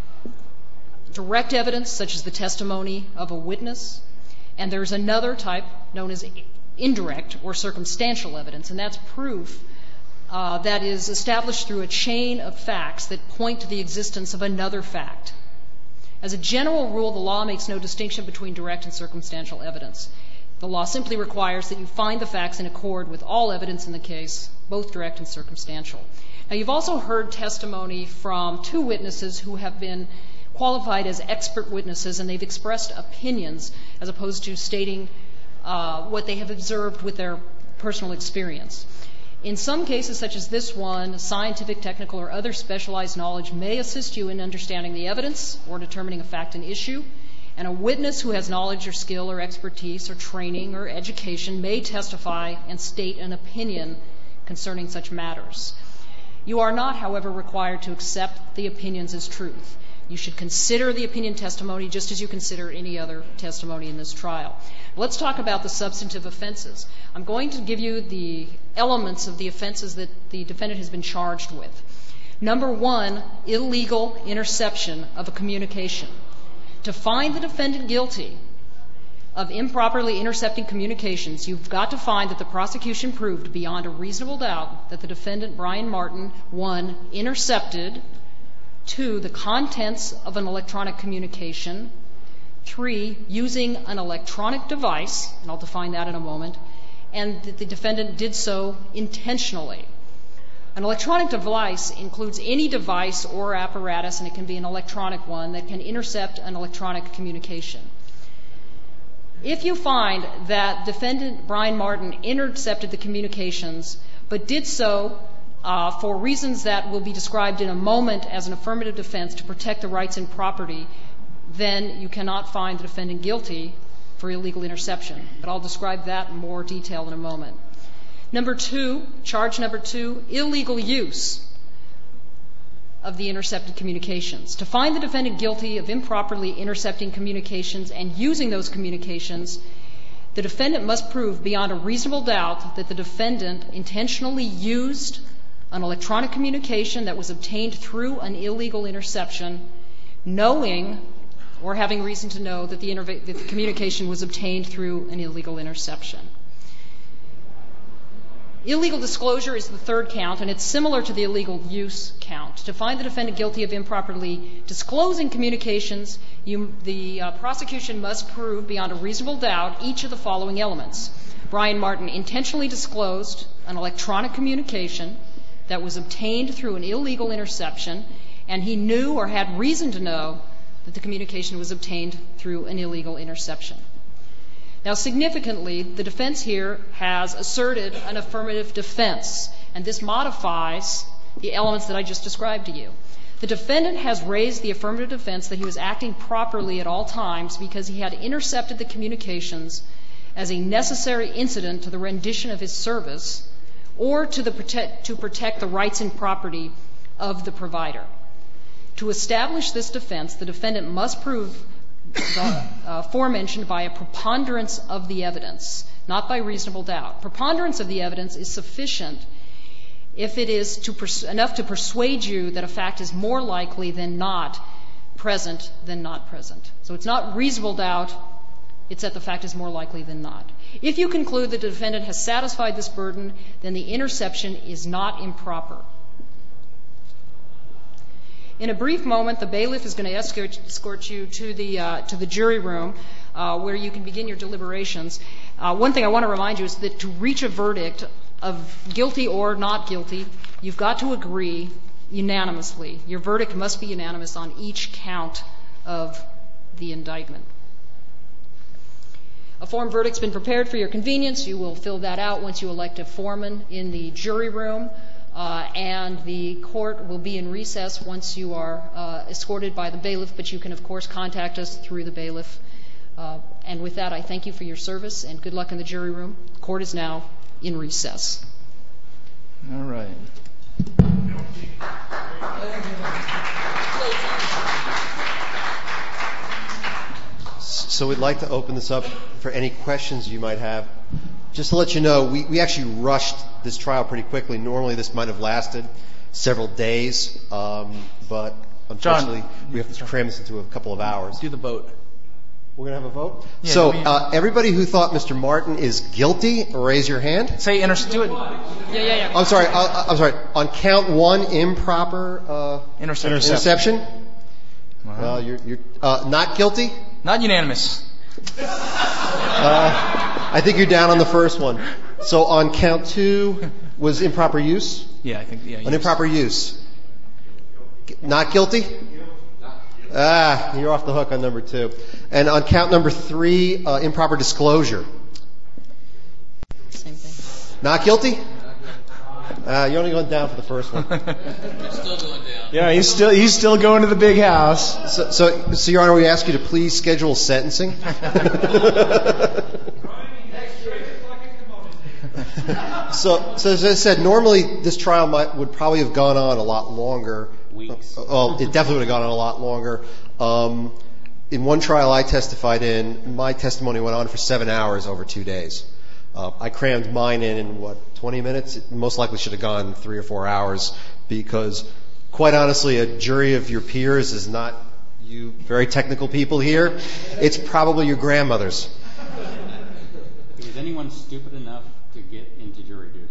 direct evidence, such as the testimony of a witness, and there's another type known as indirect or circumstantial evidence, and that's proof uh, that is established through a chain of facts that point to the existence of another fact. As a general rule, the law makes no distinction between direct and circumstantial evidence. The law simply requires that you find the facts in accord with all evidence in the case, both direct and circumstantial. Now, you've also heard testimony from two witnesses who have been qualified as expert witnesses, and they've expressed opinions as opposed to stating uh, what they have observed with their personal experience. In some cases, such as this one, scientific, technical, or other specialized knowledge may assist you in understanding the evidence or determining a fact and issue, and a witness who has knowledge or skill or expertise or training or education may testify and state an opinion concerning such matters. You are not, however, required to accept the opinions as truth. You should consider the opinion testimony just as you consider any other testimony in this trial. Let's talk about the substantive offenses. I'm going to give you the elements of the offenses that the defendant has been charged with. Number one, illegal interception of a communication. To find the defendant guilty of improperly intercepting communications, you've got to find that the prosecution proved beyond a reasonable doubt that the defendant, Brian Martin, one, intercepted, two, the contents of an electronic communication, three, using an electronic device, and I'll define that in a moment, and that the defendant did so intentionally. An electronic device includes any device or apparatus, and it can be an electronic one, that can intercept an electronic communication. If you find that defendant Brian Martin intercepted the communications, but did so uh, for reasons that will be described in a moment as an affirmative defense to protect the rights and property, then you cannot find the defendant guilty for illegal interception. But I'll describe that in more detail in a moment. Number two, charge number two, illegal use of the intercepted communications. To find the defendant guilty of improperly intercepting communications and using those communications, the defendant must prove beyond a reasonable doubt that the defendant intentionally used an electronic communication that was obtained through an illegal interception, knowing or having reason to know that the, interve- that the communication was obtained through an illegal interception. Illegal disclosure is the third count, and it's similar to the illegal use count. To find the defendant guilty of improperly disclosing communications, you, the uh, prosecution must prove beyond a reasonable doubt each of the following elements. Brian Martin intentionally disclosed an electronic communication that was obtained through an illegal interception, and he knew or had reason to know that the communication was obtained through an illegal interception. Now, significantly, the defense here has asserted an affirmative defense, and this modifies the elements that I just described to you. The defendant has raised the affirmative defense that he was acting properly at all times because he had intercepted the communications as a necessary incident to the rendition of his service or to, the protect, to protect the rights and property of the provider. To establish this defense, the defendant must prove the uh, aforementioned by a preponderance of the evidence, not by reasonable doubt. Preponderance of the evidence is sufficient if it is to pers- enough to persuade you that a fact is more likely than not present than not present. So it's not reasonable doubt, it's that the fact is more likely than not. If you conclude that the defendant has satisfied this burden, then the interception is not improper. In a brief moment, the bailiff is going to escort, escort you to the uh, to the jury room uh, where you can begin your deliberations. Uh, one thing I want to remind you is that to reach a verdict of guilty or not guilty, you've got to agree unanimously. Your verdict must be unanimous on each count of the indictment. A form verdict's been prepared for your convenience. You will fill that out once you elect a foreman in the jury room. Uh, and the court will be in recess once you are uh, escorted by the bailiff, but you can, of course, contact us through the bailiff. Uh, and with that, I thank you for your service, and good luck in the jury room. The court is now in recess. All right. So we'd like to open this up for any questions you might have. Just to let you know, we, we actually rushed this trial pretty quickly. Normally this might have lasted several days, um, but unfortunately John, we have to cram this into a couple of hours. Do the vote. We're going to have a vote? Yeah, so we, uh, everybody who thought Mister Martin is guilty, raise your hand. Say inter- do it. Yeah, yeah, yeah. I'm sorry, uh, I'm sorry. On count one, improper uh, Interception. interception. Wow. Well, you're, you're uh, not guilty? Not unanimous. Uh, I think you're down on the first one. So on count two was improper use? Yeah, I think, yeah. An use. improper use. Not guilty? Ah, you're off the hook on number two. And on count number three, uh, improper disclosure. Same thing. Not guilty? Ah, you're only going down for the first one. You're still going down. Yeah, he's still he's still going to the big house. So, so, so Your Honor, we ask you to please schedule sentencing. So, so as I said, normally this trial might, would probably have gone on a lot longer. Weeks. Well, it definitely would have gone on a lot longer. Um, in one trial I testified in, my testimony went on for seven hours over two days. Uh, I crammed mine in in, what, twenty minutes? It most likely should have gone three or four hours because, quite honestly, a jury of your peers is not you very technical people here. It's probably your grandmothers. Is anyone stupid enough to get into jury duty?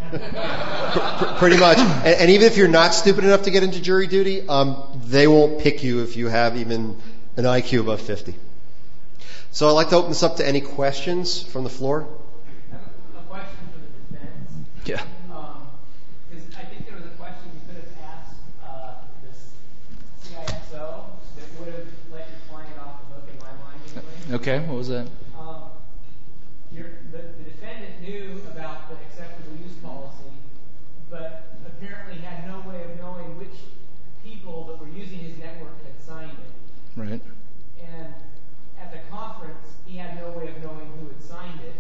Pretty much. And, and even if you're not stupid enough to get into jury duty, um, they won't pick you if you have even an I Q above fifty. So I'd like to open this up to any questions from the floor. I have a question for the defense. Yeah. Because um, I think there was a question you could have asked uh, this C I S O that would have let your client off the hook in my mind anyway. Okay, what was that? Um, your, the, the defendant knew about the acceptable use policy, but apparently had no way of knowing which people that were using his network had signed it. Right. And at the conference, he had no way of knowing who had signed it.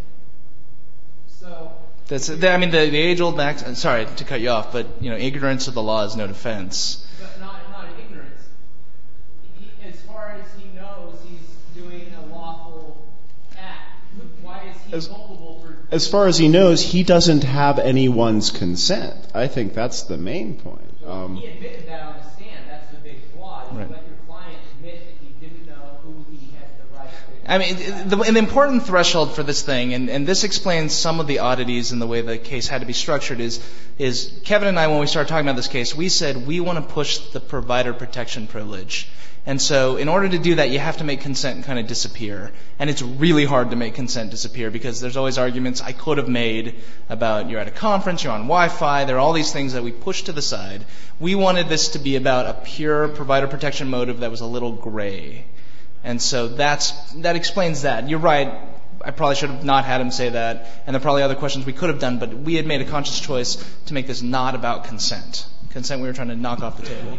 So That's. I mean, the, the age-old max. Sorry to cut you off, but you know, ignorance of the law is no defense. But not not ignorance. He, as far as he knows, he's doing a lawful act. Why is he As- culpable for? As far as he knows, he doesn't have anyone's consent. I think that's the main point. Um, He admitted that on the stand. That's the big flaw. You Right. let your client admit that he didn't know who he had the right to. I mean, the, an important threshold for this thing, and, and this explains some of the oddities in the way the case had to be structured, is, is Kevin and I, when we started talking about this case, we said we want to push the provider protection privilege. And so in order to do that, you have to make consent kind of disappear. And it's really hard to make consent disappear because there's always arguments I could have made about you're at a conference, you're on Wi-Fi, there are all these things that we push to the side. We wanted this to be about a pure provider protection motive that was a little gray. And so that's, that explains that. You're right. I probably should have not had him say that. And there are probably other questions we could have done, but we had made a conscious choice to make this not about consent. Consent we were trying to knock off the table.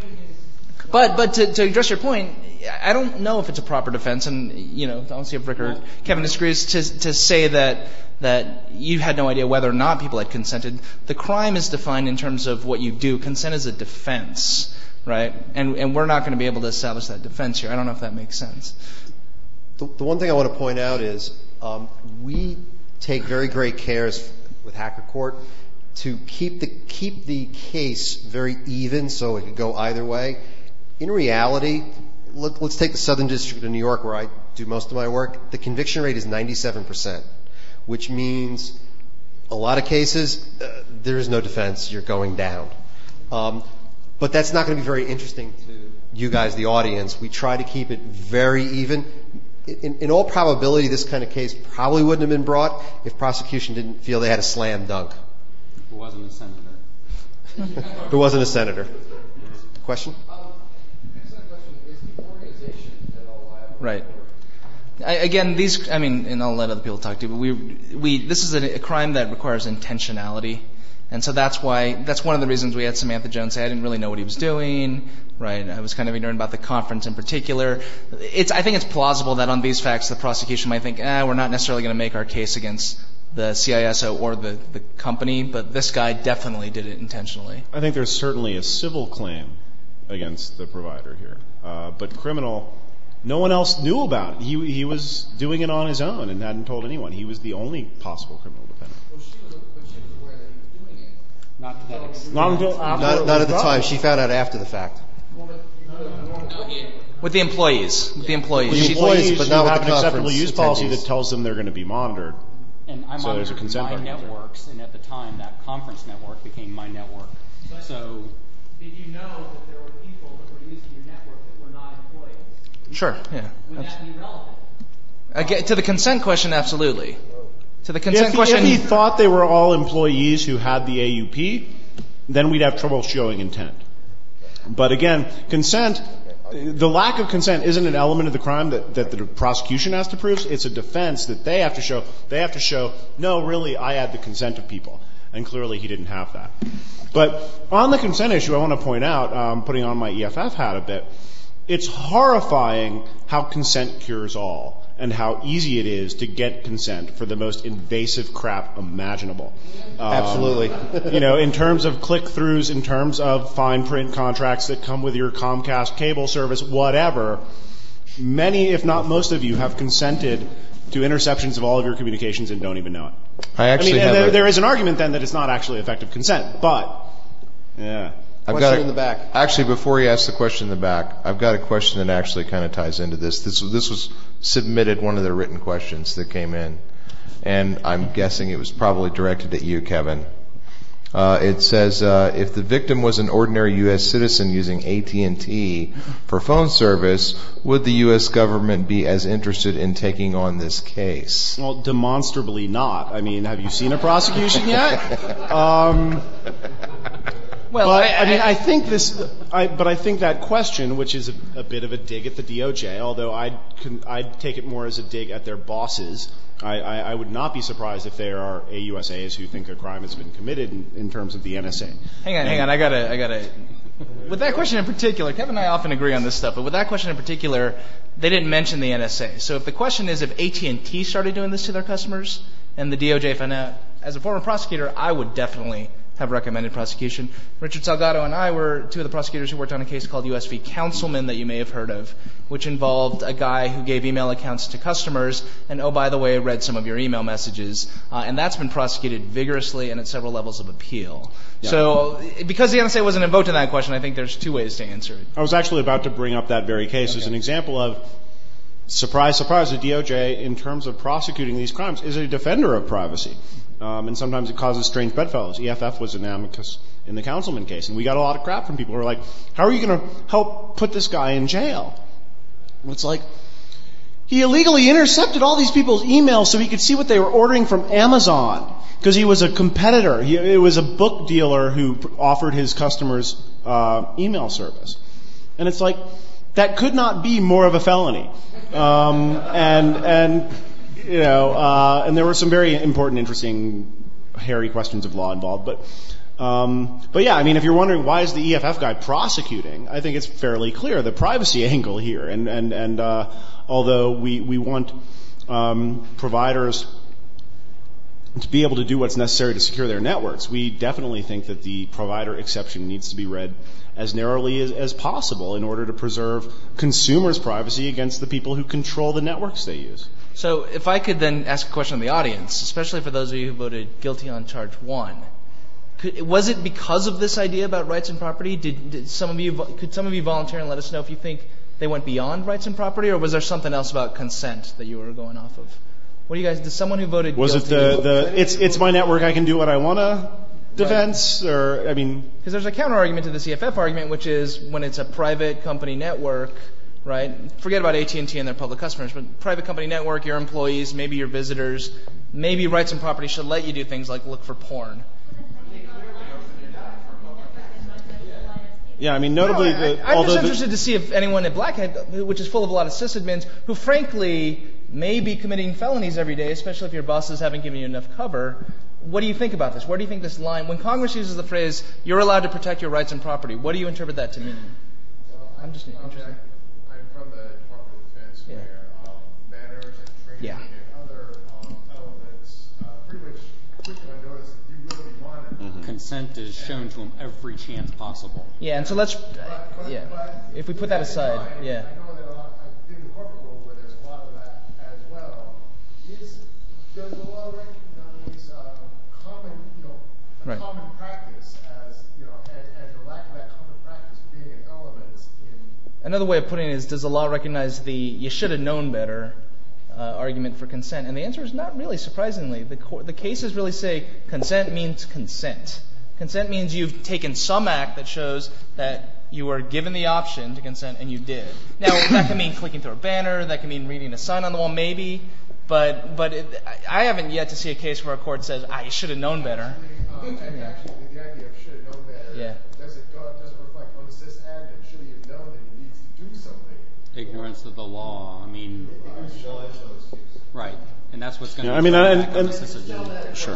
But but to, to address your point, I don't know if it's a proper defense, and you know, I don't see if Rick or Kevin disagrees to to say that that you had no idea whether or not people had consented. The crime is defined in terms of what you do. Consent is a defense, right? And and we're not going to be able to establish that defense here. I don't know if that makes sense. The, the one thing I want to point out is um, we take very great cares with Hacker Court to keep the keep the case very even, so it could go either way. In reality, let, let's take the Southern District of New York, where I do most of my work. The conviction rate is ninety-seven percent, which means a lot of cases, uh, there is no defense. You're going down. Um, but that's not going to be very interesting to you guys, the audience. We try to keep it very even. In, in all probability, this kind of case probably wouldn't have been brought if prosecution didn't feel they had a slam dunk. Who wasn't a senator? Who wasn't a senator? Question? Right. I, again, these, I mean, and I'll let other people talk too, but we, we, this is a, a crime that requires intentionality. And so that's why, that's one of the reasons we had Samantha Jones say, I didn't really know what he was doing, right? I was kind of ignorant about the conference in particular. It's, I think it's plausible that on these facts, the prosecution might think, eh, we're not necessarily going to make our case against the C I S O or the, the company, but this guy definitely did it intentionally. I think there's certainly a civil claim against the provider here. Uh, but criminal, no one else knew about it. He, he was doing it on his own and hadn't told anyone. He was the only possible criminal defendant. Well, she was, but she was aware that he was doing it. Not to that extent. Not until after Not, it not was at the done. time. She found out after the fact. With the employees. With the employees. The She- employees, but not you with have the an acceptable conference use policy attendees. that tells them they're going to be monitored. And I So there's a monitored consent my argument. networks, and at the time, that conference network became my network. So Did you know that there were people that were using your network that were not employees? Sure, yeah. Would that be relevant? Again, to the consent question, absolutely. To the consent If he, question. if he thought they were all employees who had the A U P, then we'd have trouble showing intent. But again, consent, the lack of consent isn't an element of the crime that, that the prosecution has to prove. It's a defense that they have to show. They have to show, no, really, I had the consent of people. And clearly he didn't have that. But on the consent issue, I want to point out, um, putting on my E F F hat a bit, it's horrifying how consent cures all and how easy it is to get consent for the most invasive crap imaginable. Um, Absolutely. you know, in terms of click-throughs, in terms of fine print contracts that come with your Comcast cable service, whatever, many, if not most of you, have consented to interceptions of all of your communications and don't even know it. I actually I mean, have there, a- there is an argument then that it's not actually effective consent, but, yeah. I've Question got a, in the back. Actually, before you ask the question in the back, I've got a question that actually kind of ties into this. This, this was submitted, one of the written questions that came in. and I'm guessing it was probably directed at you, Kevin. Uh, it says, uh, if the victim was an ordinary U S citizen using A T and T for phone service, would the U S government be as interested in taking on this case? Well, demonstrably not. I mean, have you seen a prosecution yet? um, well, but, I, I, I mean, I think this, I, but I think that question, which is a, a bit of a dig at the D O J, although I'd, I'd take it more as a dig at their bosses. I, I, I would not be surprised if there are A U S As who think a crime has been committed in, in terms of the N S A. Hang on, and, hang on. I gotta, I gotta. With that question in particular, Kevin and I often agree on this stuff, but with that question in particular, they didn't mention the N S A. So if the question is if A T and T started doing this to their customers and the D O J found out, as a former prosecutor, I would definitely have recommended prosecution. Richard Salgado and I were two of the prosecutors who worked on a case called U S v. Councilman that you may have heard of, which involved a guy who gave email accounts to customers and, oh, by the way, read some of your email messages. Uh, and that's been prosecuted vigorously and at several levels of appeal. Yeah. So because the N S A wasn't invoked in that question, I think there's two ways to answer it. I was actually about to bring up that very case okay. as an example of, surprise, surprise, the D O J, in terms of prosecuting these crimes, is a defender of privacy. Um, and sometimes it causes strange bedfellows. E F F was an amicus in the Councilman case, and we got a lot of crap from people who are like, how are you going to help put this guy in jail? And it's like, he illegally intercepted all these people's emails so he could see what they were ordering from Amazon, because he was a competitor. He, it was a book dealer who offered his customers uh, email service. And it's like, that could not be more of a felony. Um, and, and, you know, uh, and there were some very important, interesting, hairy questions of law involved. But, um, but yeah, I mean, if you're wondering why is the E F F guy prosecuting, I think it's fairly clear, the privacy angle here. And, and, and, uh, although we, we want, um, providers to be able to do what's necessary to secure their networks, we definitely think that the provider exception needs to be read as narrowly as, as possible in order to preserve consumers' privacy against the people who control the networks they use. So if I could then ask a question of the audience, especially for those of you who voted guilty on charge one, could, was it because of this idea about rights and property? Did, did some of you, could some of you volunteer and let us know if you think they went beyond rights and property, or was there something else about consent that you were going off of? What do you guys, did someone who voted was guilty? Was it the, the it's, it's my network, I can do what I want to defense, right. or, I mean... Because there's a counter-argument to the C F F argument, which is when it's a private company network, right? Forget about A T and T and their public customers, but private company network, your employees, maybe your visitors, maybe rights and property should let you do things like look for porn. Yeah, I mean, notably... No, I, the, I'm just interested the, to see if anyone at Blackhead, which is full of a lot of sysadmins, who frankly may be committing felonies every day, especially if your bosses haven't given you enough cover. What do you think about this? Where do you think this line... When Congress uses the phrase, you're allowed to protect your rights and property, what do you interpret that to mean? Well, I'm just interested. I'm from the Department of Defense, yeah. where um, banners and training yeah. and other um, elements uh, pretty much quickly I noticed that you will be monitored. Mm-hmm. Consent is shown to them every chance possible. Yeah, and so let's... Uh, but, but, yeah. But if we put that aside, mind, yeah. I know that a lot, I've been in the corporate world where there's a lot of that as well. Is, does the law recognize uh, common, you know, right. common practice as, you know, and, and the lack of that common practice being an element in... Another way of putting it is, does the law recognize the you should have known better uh, argument for consent? And the answer is not really, surprisingly. The, co- the cases really say consent means consent. Consent means you've taken some act that shows that you were given the option to consent and you did. Now, that can mean clicking through a banner, that can mean reading a sign on the wall, maybe, but but it, I haven't yet to see a case where a court says, ah, you should have known better. Um, and actually, the idea of should have known better, yeah. does it go, does it reflect on the sysadmin? Should he have known that he needs to do something? Ignorance of the law. I mean, right, and that's what's going yeah, to. I mean, and, and, and sure.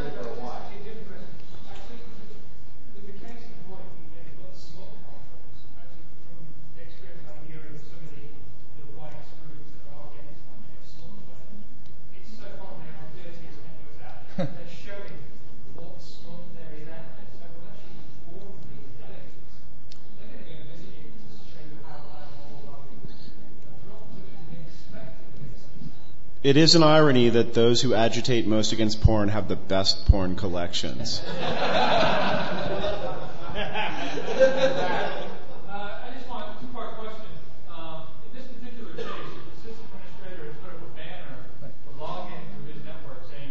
It is an irony that those who agitate most against porn have the best porn collections. Uh, I just want a two-part question. Um, in this particular case, the system administrator has put up a banner or login to his network saying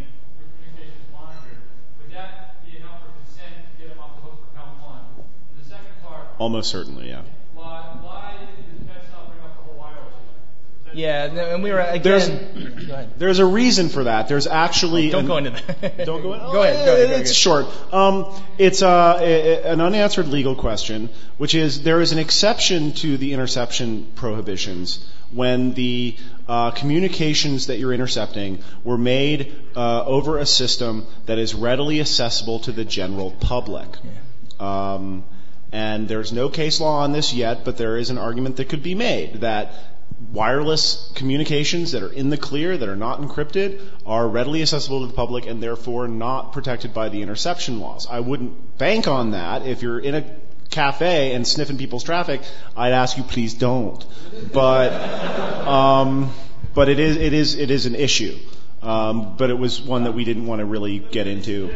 Almost certainly, yeah. Why, why did the defense not bring up the whole wireless issue? Yeah, no, and we were again. There's, go ahead. there's a reason for that. There's actually Don't an, go into that. Don't go in. Go ahead. Go ahead. Go It's ahead. short. Um, it's uh, a, an unanswered legal question, which is there is an exception to the interception prohibitions when the uh, communications that you're intercepting were made uh, over a system that is readily accessible to the general public. Yeah. Um, and there's no case law on this yet, but there is an argument that could be made that wireless communications that are in the clear, that are not encrypted, are readily accessible to the public and therefore not protected by the interception laws. I wouldn't bank on that. If you're in a cafe and sniffing people's traffic, I'd ask you please don't. But um, but it is it is it is an issue. Um, but it was one that we didn't want to really get into.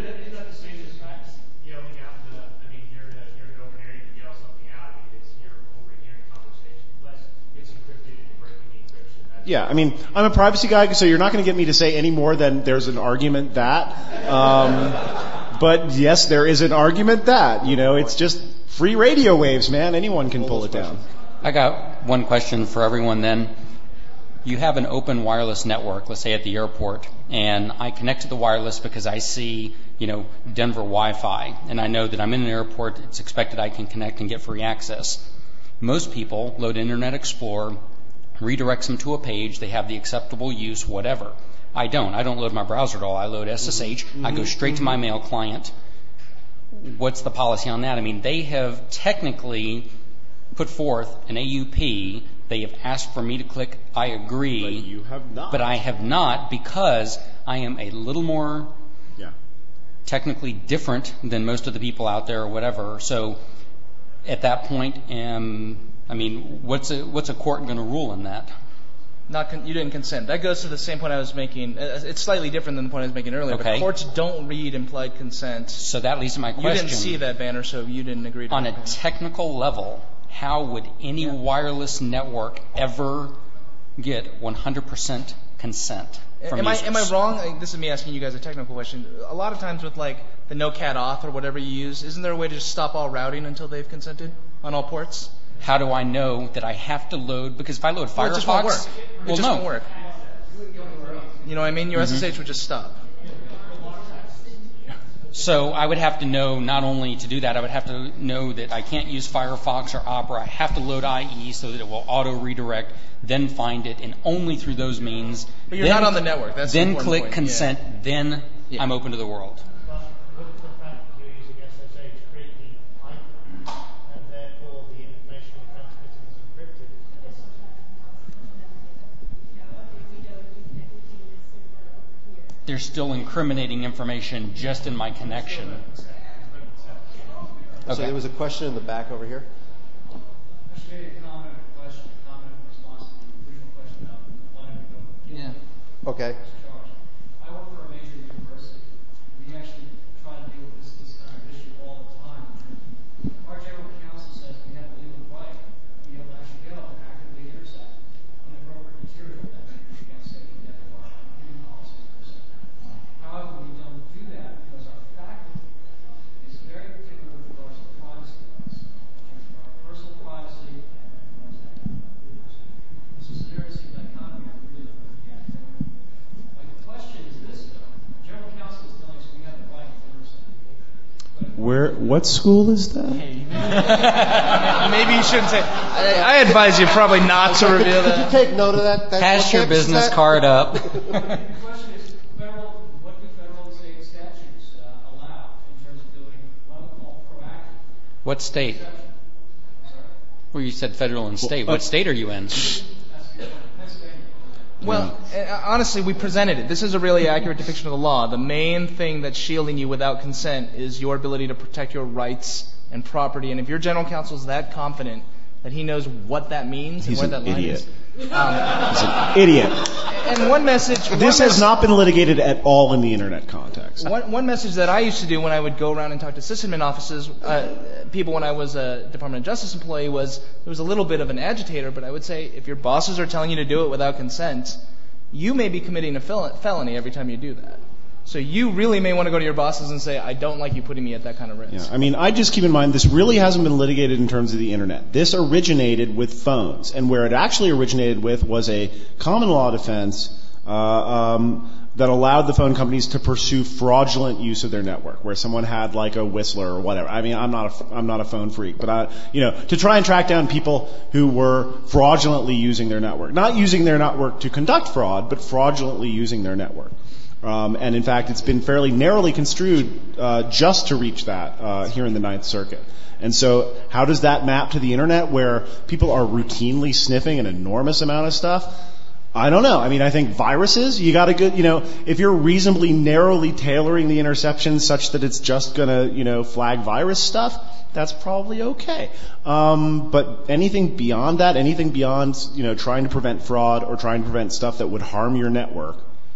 Yeah, I mean, I'm a privacy guy, so you're not going to get me to say any more than there's an argument that. Um, but yes, there is an argument that. You know, it's just free radio waves, man. Anyone can pull it down. I got one question for everyone then. You have an open wireless network, let's say at the airport, and I connect to the wireless because I see, you know, Denver Wi-Fi, and I know that I'm in an airport, it's expected I can connect and get free access. Most people load Internet Explorer, redirects them to a page, they have the acceptable use, whatever. I don't. I don't load my browser at all. I load S S H. Mm-hmm. I go straight mm-hmm. to my mail client. What's the policy on that? I mean, they have technically put forth an A U P. They have asked for me to click I agree. But you have not. But I have not because I am a little more yeah. technically different than most of the people out there or whatever. So at that point, um, I mean, what's a, what's a court going to rule in that? Not con- you didn't consent. That goes to the same point I was making. It's slightly different than the point I was making earlier. Okay. But courts don't read implied consent. So that leads to my question. You didn't see that banner, so you didn't agree to On that a banner. technical level, how would any yeah. wireless network ever get one hundred percent consent from am users? I, am I wrong? This is me asking you guys a technical question. A lot of times with like the no-cat auth or whatever you use, isn't there a way to just stop all routing until they've consented on all ports? How do I know that I have to load? Because if I load Firefox, well, it just won't work. It well, just no. won't work. You know what I mean? Your mm-hmm. S S H would just stop. So I would have to know not only to do that, I would have to know that I can't use Firefox or Opera. I have to load I E so that it will auto redirect, then find it, and only through those means. But you're then, not on the network. That's then the click point. consent. Yeah. Then yeah. I'm open to the world. There's still incriminating information just in my connection. Okay. So there was a question in the back over here. Yeah. Okay. I work for a major university. We actually try to deal with this, this kind of issue all the time. Our general counsel says we have a legal right to be able to actually go and actively intercept inappropriate material that may be against safety that our computing policy per se. However, we don't do that because our faculty is very particular with regards to privacy rights, in terms of our personal privacy and regards to academic rules. This is a very serious dichotomy. I really don't know the answer. My question is this, though. General counsel is telling us we have the right to intercept. Where? What school is that? Maybe you shouldn't say. I, I advise you probably not to reveal Could that. you take note of that? that Pass your business card up. The question is, federal, what do federal and state statutes uh, allow in terms of doing what we call proactive? What state? Well, you said federal and state. What state are you in? Well, uh, honestly, we presented it. This is a really accurate depiction of the law. The main thing that's shielding you without consent is your ability to protect your rights and property. And if your general counsel is that confident that he knows what that means He's and where an that line idiot. is. Um, He's an idiot. And one message... One This mes- has not been litigated at all in the Internet context. One, one message that I used to do when I would go around and talk to sysadmin offices, uh, people when I was a Department of Justice employee, was there was a little bit of an agitator, but I would say if your bosses are telling you to do it without consent, you may be committing a fel- felony every time you do that. So you really may want to go to your bosses and say, I don't like you putting me at that kind of risk. Yeah, I mean, I just keep in mind this really hasn't been litigated in terms of the internet. This originated with phones, and where it actually originated with was a common law defense uh, um, that allowed the phone companies to pursue fraudulent use of their network, where someone had like a Whistler or whatever. I mean, I'm not a, I'm not a phone freak, but I, you know, to try and track down people who were fraudulently using their network, not using their network to conduct fraud, but fraudulently using their network. Um, and in fact, it's been fairly narrowly construed uh, just to reach that uh, here in the Ninth Circuit. And so, how does that map to the internet, where people are routinely sniffing an enormous amount of stuff? I don't know. I mean, I think viruses, you got a good, you know, if you're reasonably narrowly tailoring the interception such that it's just going to, you know, flag virus stuff, that's probably okay. Um, but anything beyond that, anything beyond, you know, trying to prevent fraud or trying to prevent stuff that would harm your network,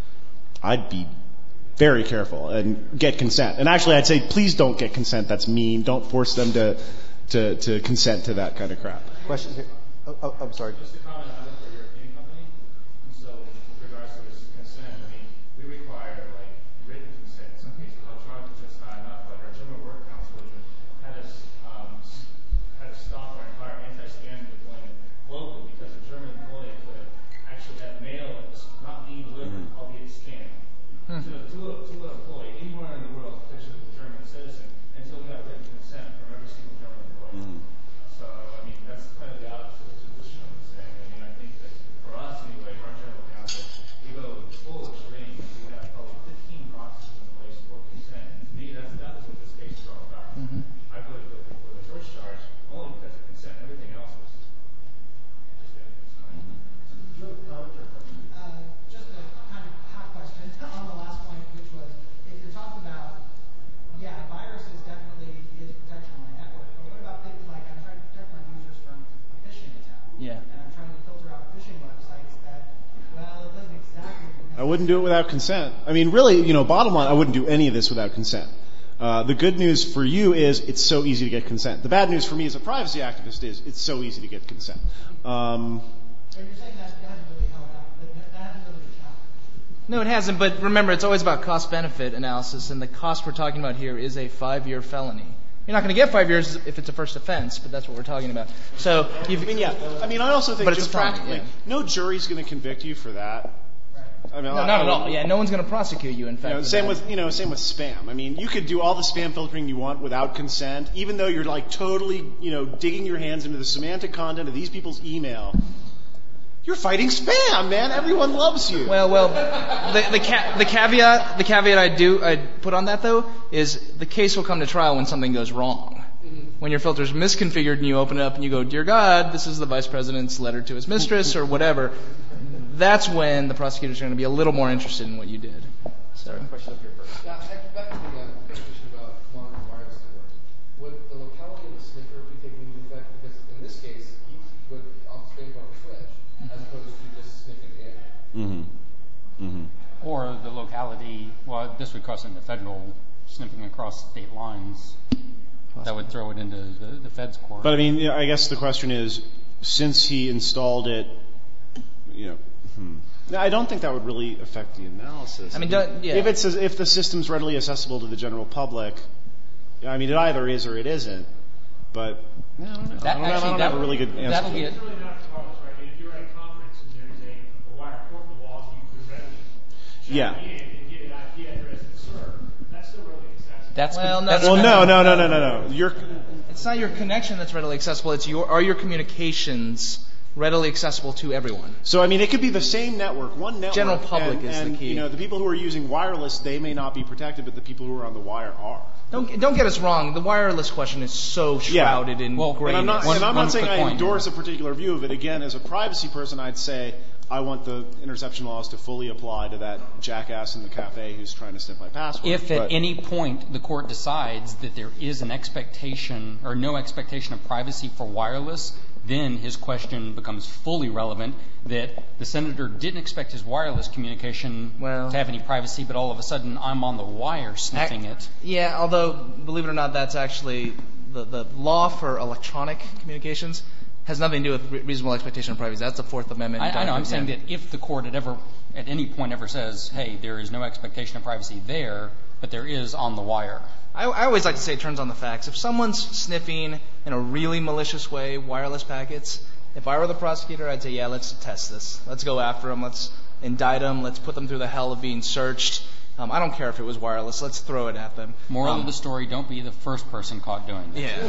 I'd be very careful and get consent. And actually, I'd say, please don't get consent. That's mean. Don't force them to to, to consent to that kind of crap. Question here. Oh, oh, I'm sorry. Just a comment. I work for a European company, and so with regards to this consent, I mean, we require like written consent in some cases. Electronic consent's not enough. Like our German work council had us um, had to stop our entire anti-scam deployment globally because a German employee could actually have mail that was not being delivered, albeit scanned. Hmm. So to, to an employee anywhere in the world, potentially a German citizen, until we got written consent from every single German employee. Mm-hmm. So, I mean, that's kind of the opposite of what Sean was saying. I mean, I think that for us anyway, our general counsel, we go to the full extreme. We have probably fifteen processes in place for consent. And to me, that's, that was what this case is all about. Mm-hmm. I voted with, with the first charge only because of consent. Everything else was just evidence. Mm-hmm. Joe, comment or question? Uh, just a kind of half question on the last point, which was, if you're talking about, yeah, viruses definitely is protection on my network, but what about things like I'm trying to protect my users from a phishing attack? Yeah. And I'm trying to filter out phishing websites that, well, it doesn't exactly. I wouldn't do it without consent. I mean, really, you know, bottom line, I wouldn't do any of this without consent. Uh, the good news for you is it's so easy to get consent. The bad news for me as a privacy activist is it's so easy to get consent. Um, And you're saying that hasn't really held up, that that hasn't really been challenged. No, it hasn't, but remember, it's always about cost-benefit analysis, and the cost we're talking about here is a five-year felony. You're not going to get five years if it's a first offense, but that's what we're talking about. So, you've, I mean, yeah. I mean, I also think but just it's a felony, practically, yeah. no jury's going to convict you for that. I mean, No, I, not I at all. would- Yeah, no one's going to prosecute you, in fact. You know, for same that. with you know, same with spam. I mean, you could do all the spam filtering you want without consent, even though you're like totally, you know, digging your hands into the semantic content of these people's email. You're fighting spam, man. Everyone loves you. Well, well, the the, ca- the caveat the caveat I do I put on that though is the case will come to trial when something goes wrong. When your filter's misconfigured and you open it up and you go, "Dear God, this is the vice president's letter to his mistress," or whatever. That's when the prosecutors are going to be a little more interested in what you did. So. Question up here first. Yeah, back to the uh, question about monitoring wireless networks. Would the locality of the sniffer be taken into effect? Because in this case, he would obfuscate on the switch as opposed to just sniffing in. Mm-hmm. Mm-hmm. Or the locality, well, this would cross into federal sniffing across state lines. Possibly. That would throw it into the, the feds court. But I mean, I guess the question is, since he installed it, you know, hmm. No, I don't think that would really affect the analysis. I mean, don't, yeah. if it's if the system's readily accessible to the general public, I mean, it either is or it isn't. But no, I don't know. That, I don't, actually, I don't that, have a really good answer. That'll get. It's really not wireless, right? If you're at a conference and there's a, a wire port in the wall, you could readily Yeah. check in and get an I P address and serve. That's still really accessible. That's Well, no, that's Well, no, no, no, no, no, no. You're It's not your connection that's readily accessible. It's your are your communications readily accessible to everyone. So, I mean, it could be the same network, one network. General public and, is and, the key. You know, the people who are using wireless, they may not be protected, but the people who are on the wire are. Don't don't get us wrong. The wireless question is so shrouded yeah. in well, grayness. And I'm not, One- and I'm one not saying quick I point. endorse a particular view of it. Again, as a privacy person, I'd say I want the interception laws to fully apply to that jackass in the cafe who's trying to sniff my password. If at But- any point the court decides that there is an expectation or no expectation of privacy for wireless, then his question becomes fully relevant that the senator didn't expect his wireless communication well, to have any privacy, but all of a sudden I'm on the wire sniffing I, it. Yeah, although, believe it or not, that's actually the, the law for electronic communications has nothing to do with re- reasonable expectation of privacy. That's a Fourth Amendment. I, I know. I'm document. saying that if the court had ever, at any point, ever says, "Hey, there is no expectation of privacy there," but there is on the wire. I, I always like to say it turns on the facts. If someone's sniffing in a really malicious way wireless packets, if I were the prosecutor, I'd say, yeah, let's test this. Let's go after them. Let's indict them. Let's put them through the hell of being searched. Um, I don't care if it was wireless. Let's throw it at them. Moral um, of the story, don't be the first person caught doing it. Yeah.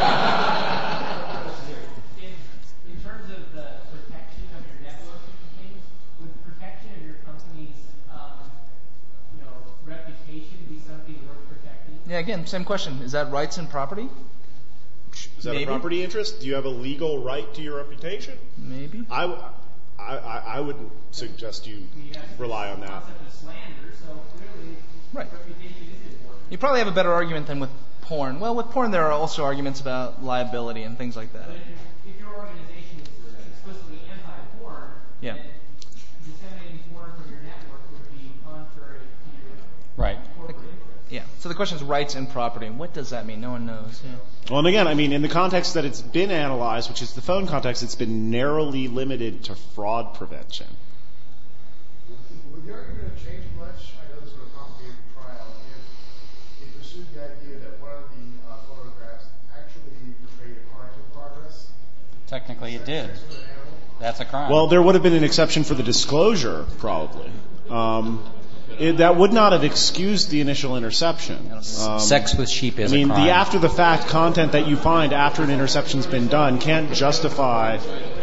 in, in terms of the protection of your networking things, would the protection of your company's um, you know, reputation be something worth protecting? Yeah, again, same question. Is that rights and property? Is that Maybe. a property interest? Do you have a legal right to your reputation? Maybe. I, I, I, I would suggest you rely on that. Slander, so clearly Right. reputation is important. You probably have a better argument than with porn. Well, with porn, there are also arguments about liability and things like that. But if, if your organization is explicitly anti-porn, Yeah. then disseminating porn from your network would be contrary to your Right. corporate interest. Yeah. So the question is rights and property. What does that mean? No one knows. Yeah. Well, and again, I mean, in the context that it's been analyzed, which is the phone context, it's been narrowly limited to fraud prevention. Would the argument have changed much? I know this was a complicated trial. If you pursued the idea that one of the uh, photographs actually portrayed a crime in progress? Technically, it did. That's a crime. Well, there would have been an exception for the disclosure, probably. Um, it, that would not have excused the initial interception. Um, Sex with sheep is I mean, a crime. the after-the-fact content that you find after an interception's been done can't justify.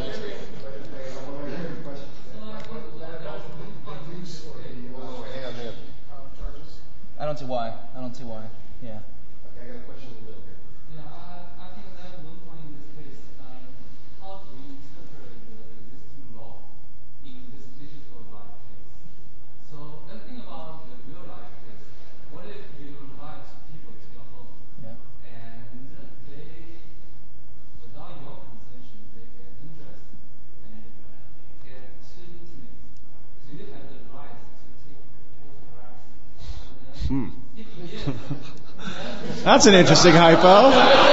I don't see why. I don't see why. Yeah. Okay, I got a question in the middle here. Yeah, I, I think that one point in this case, um, how do we interpret the existing law in this digital life case? So let's think about the real life case. What if you invite people to your home? Yeah. And they, without your consensus, they get interested and get too intimate. Do you have the right to take photographs? Hmm. That's an interesting hypo.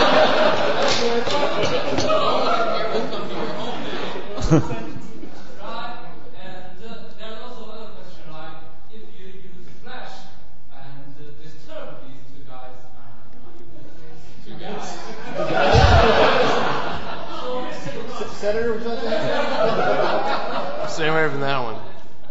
Senator, was that? Stay away from that one.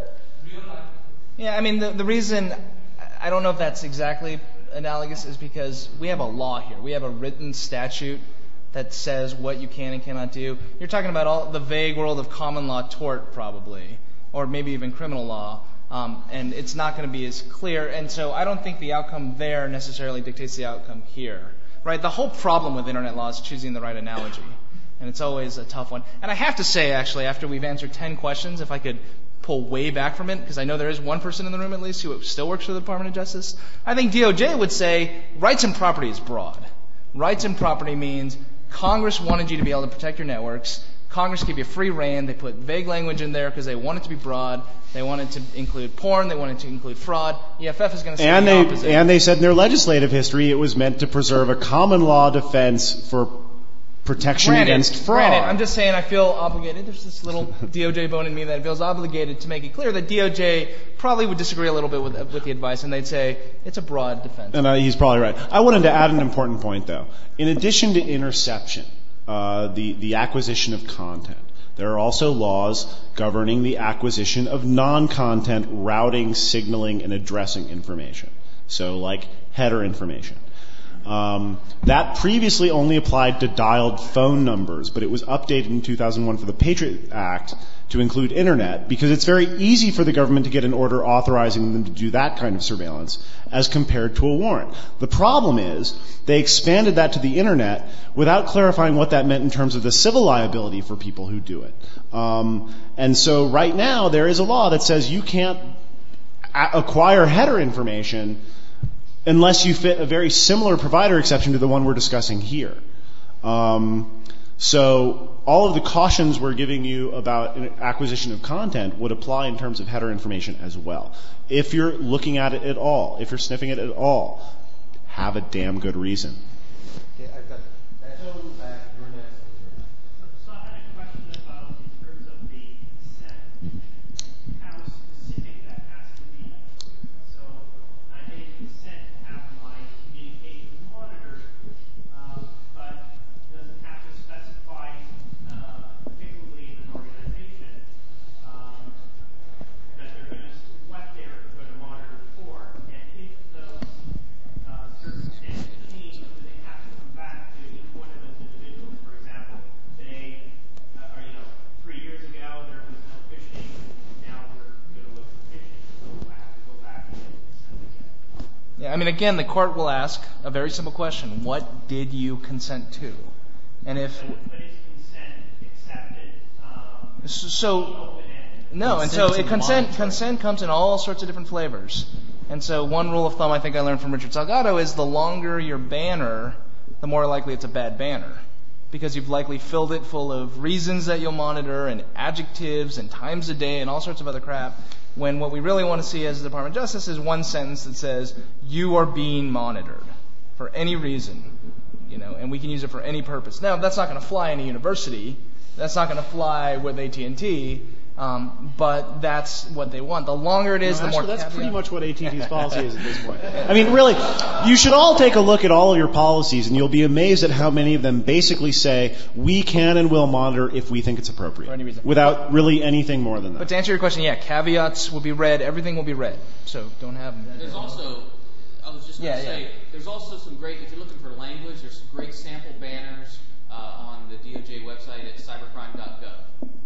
Yeah, I mean, the, the reason, I don't know if that's exactly analogous, is because we have a law here. We have a written statute that says what you can and cannot do. You're talking about all the vague world of common law tort, probably, or maybe even criminal law, um, and it's not going to be as clear. And so I don't think the outcome there necessarily dictates the outcome here. Right? The whole problem with internet law is choosing the right analogy, and it's always a tough one. And I have to say, actually, after we've answered ten questions, if I could pull way back from it, because I know there is one person in the room at least who still works for the Department of Justice, I think D O J would say rights and property is broad. Rights and property means Congress wanted you to be able to protect your networks. Congress gave you free rein. They put vague language in there because they want it to be broad. They wanted to include porn. They wanted to include fraud. E F F is going to say And the they opposite. and they said in their legislative history it was meant to preserve a common law defense for protection Granted, against fraud. Granted, I'm just saying I feel obligated. There's this little D O J bone in me that feels obligated to make it clear that D O J probably would disagree a little bit with, with the advice, and they'd say it's a broad defense. And uh, he's probably right. I wanted to add an important point, though. In addition to interception, uh, the, the acquisition of content, there are also laws governing the acquisition of non-content routing, signaling, and addressing information. So like header information. Um, that previously only applied to dialed phone numbers, but it was updated in two thousand one for the Patriot Act to include internet because it's very easy for the government to get an order authorizing them to do that kind of surveillance as compared to a warrant. The problem is they expanded that to the internet without clarifying what that meant in terms of the civil liability for people who do it. Um, and so right now there is a law that says you can't a- acquire header information unless you fit a very similar provider exception to the one we're discussing here. Um, so all of the cautions we're giving you about acquisition of content would apply in terms of header information as well. If you're looking at it at all, if you're sniffing it at all, have a damn good reason. Okay, I've got that gentleman back. Your next. I mean, again, the court will ask a very simple question. What did you consent to? And if... But is consent accepted? Um, so, no, and so it consent, consent comes in all sorts of different flavors. And so one rule of thumb I think I learned from Richard Salgado is the longer your banner, the more likely it's a bad banner. Because you've likely filled it full of reasons that you'll monitor and adjectives and times a day and all sorts of other crap, when what we really want to see as the Department of Justice is one sentence that says, you are being monitored for any reason, you know, and we can use it for any purpose. Now, that's not going to fly in a university. That's not going to fly with A T and T. Um, but that's what they want. The longer it is, no, the more. Actually, that's caveat. pretty much what A T and T's policy is at this point. I mean, really, you should all take a look at all of your policies, and you'll be amazed at how many of them basically say we can and will monitor if we think it's appropriate, for any reason, without really anything more than that. But to answer your question, yeah, caveats will be read. Everything will be read. So don't have them. There's also, I was just going to yeah, say, yeah. there's also some great. If you're looking for language, there's some great sample banners uh, on the D O J website at cybercrime dot gov.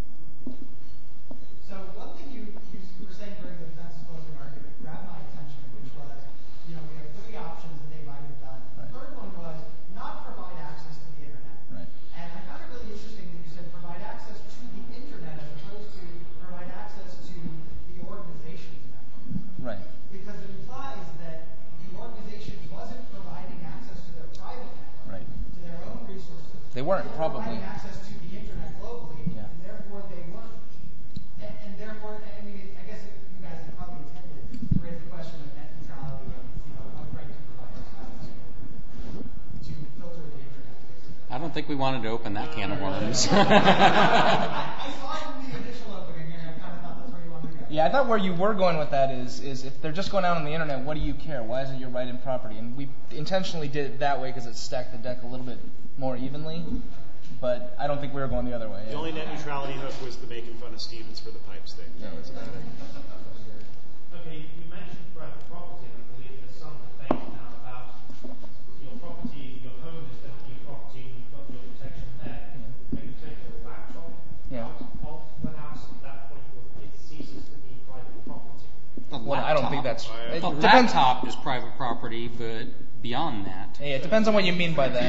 So one thing you, you were saying during the defense's closing argument grabbed my attention, which was, you know, we have three options that they might have done. The third one was not provide access to the internet. Right. And I found it really interesting that you said provide access to the internet as opposed to provide access to the organization's network. Right. Because it implies that the organization wasn't providing access to their private network, right. to their own resources. They weren't, they were probably. providing access to the internet globally, yeah. and therefore they weren't. And, and therefore, I mean, I guess you guys have probably intended to raise the question of net neutrality and, you know, what right to provide access to filter the internet. I don't think we wanted to open that can of worms. I saw it in the initial opening, and I kind of thought that's where you wanted to go. Yeah, I thought where you were going with that is, is if they're just going out on the internet, what do you care? Why is it your right in property? And we intentionally did it that way because it stacked the deck a little bit more evenly. But I don't think we were going the other way. The only net neutrality hook was the making fun of Stevens for the pipes thing. Yeah. That was about it. Okay, you mentioned private property, and I believe there's some debate now about your property, your home is definitely your property, and you've got your protection there. When you take your laptop Yeah. out of the house, at that point it ceases to be private property. The Well, I don't think that's. The It depends. laptop is private property, but beyond that. Yeah, it depends on what you mean by that.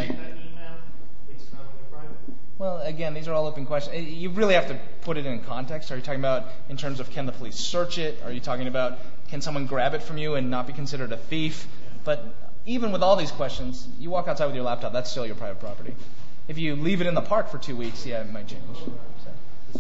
Well, again, these are all open questions. You really have to put it in context. Are you talking about in terms of can the police search it? Are you talking about can someone grab it from you and not be considered a thief? But even with all these questions, you walk outside with your laptop, that's still your private property. If you leave it in the park for two weeks, yeah, it might change. So.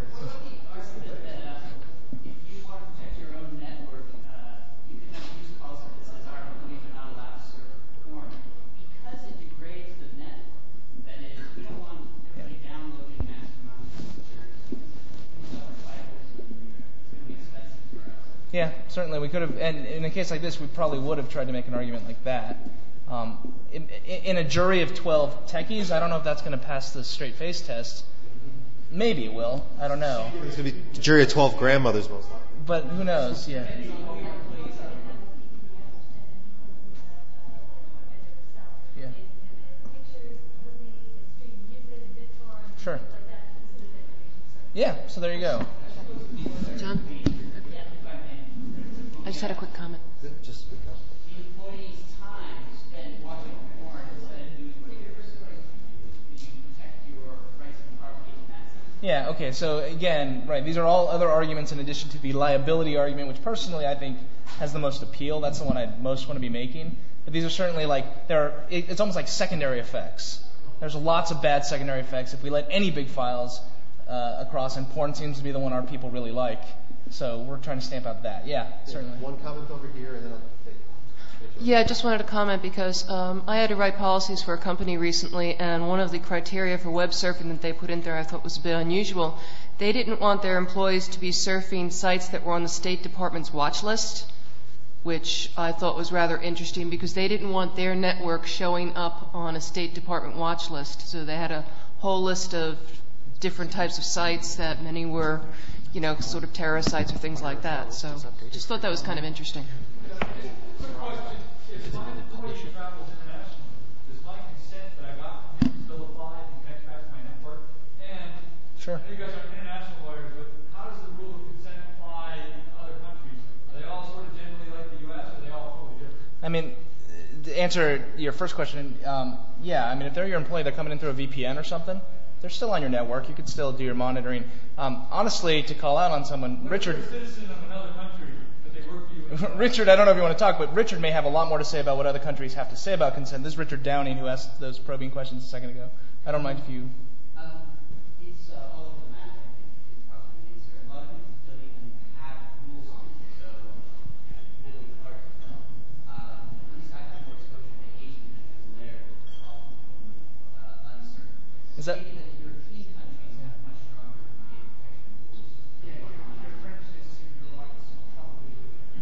Yeah, certainly we could have, and in a case like this, we probably would have tried to make an argument like that. Um, in, in a jury of twelve techies, I don't know if that's going to pass the straight face test. Maybe it will. I don't know. It's going to be a jury of twelve grandmothers, most likely. But who knows? Yeah. Yeah. Sure. Yeah. So there you go. John? I just had a quick comment. Just a quick comment. The employee's time spent watching porn instead of doing what they're supposed to do. You protect your rights and property in that sense. Yeah, okay, so again, right, these are all other arguments in addition to the liability argument, which personally I think has the most appeal. That's the one I'd most want to be making. But these are certainly like, there are, it's almost like secondary effects. There's lots of bad secondary effects if we let any big files uh, across, and porn seems to be the one our people really like. So we're trying to stamp out that. Yeah, certainly. One comment over here, and then I'll take. Yeah, I just wanted to comment because um, I had to write policies for a company recently, and one of the criteria for web surfing that they put in there I thought was a bit unusual. They didn't want their employees to be surfing sites that were on the State Department's watch list, which I thought was rather interesting because they didn't want their network showing up on a State Department watch list. So they had a whole list of different types of sites that many were, you know, sort of terrorist sites or things like that. So just thought that was kind of interesting. Quick question. If my employee travels internationally, does my consent that I got from him still apply and connect back to my network? And Sure. I know you guys are international lawyers, but how does the rule of consent apply in other countries? Are they all sort of generally like the U S, or are they all totally different? I mean, to answer your first question, um, yeah, I mean, if they're your employee, they're coming in through a V P N or something, they're still on your network. You could still do your monitoring. Um, honestly, to call out on someone, Richard. They're a citizen of another country, but they work for you. Richard, I don't know if you want to talk, but Richard may have a lot more to say about what other countries have to say about consent. This is Richard Downing, who asked those probing questions a second ago. I don't mind if you. Um, it's uh, all over the map, I think, is probably the answer. A lot of people don't even have rules on it, so it's really hard to know. Uh, at least I have more exposure to Asian countries, and they're often uh, uncertain. Is that? Maybe that European countries have much stronger data protection rules. Yeah, your French citizen, you're right, it's probably.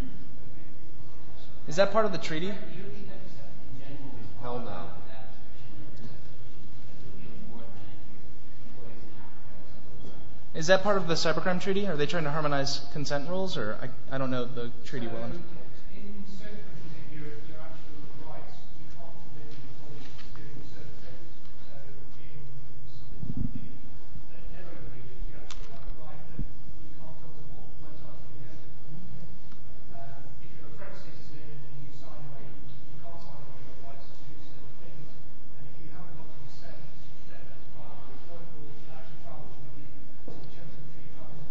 Is that part of the treaty? Hell no. Is that part of the cybercrime treaty? Are they trying to harmonize consent rules, or I, I don't know the treaty well enough. In certain countries in Europe, you're actually right. You can't forbid employees doing certain things. So in the Netherlands region, you actually have a right that you can't go to what websites you get. Um, if you're a French citizen and you sign away, you can't sign away your rights to do certain things. And if you haven't got consent, then that's part of the employment rules that actually travels with you to whichever country you travel.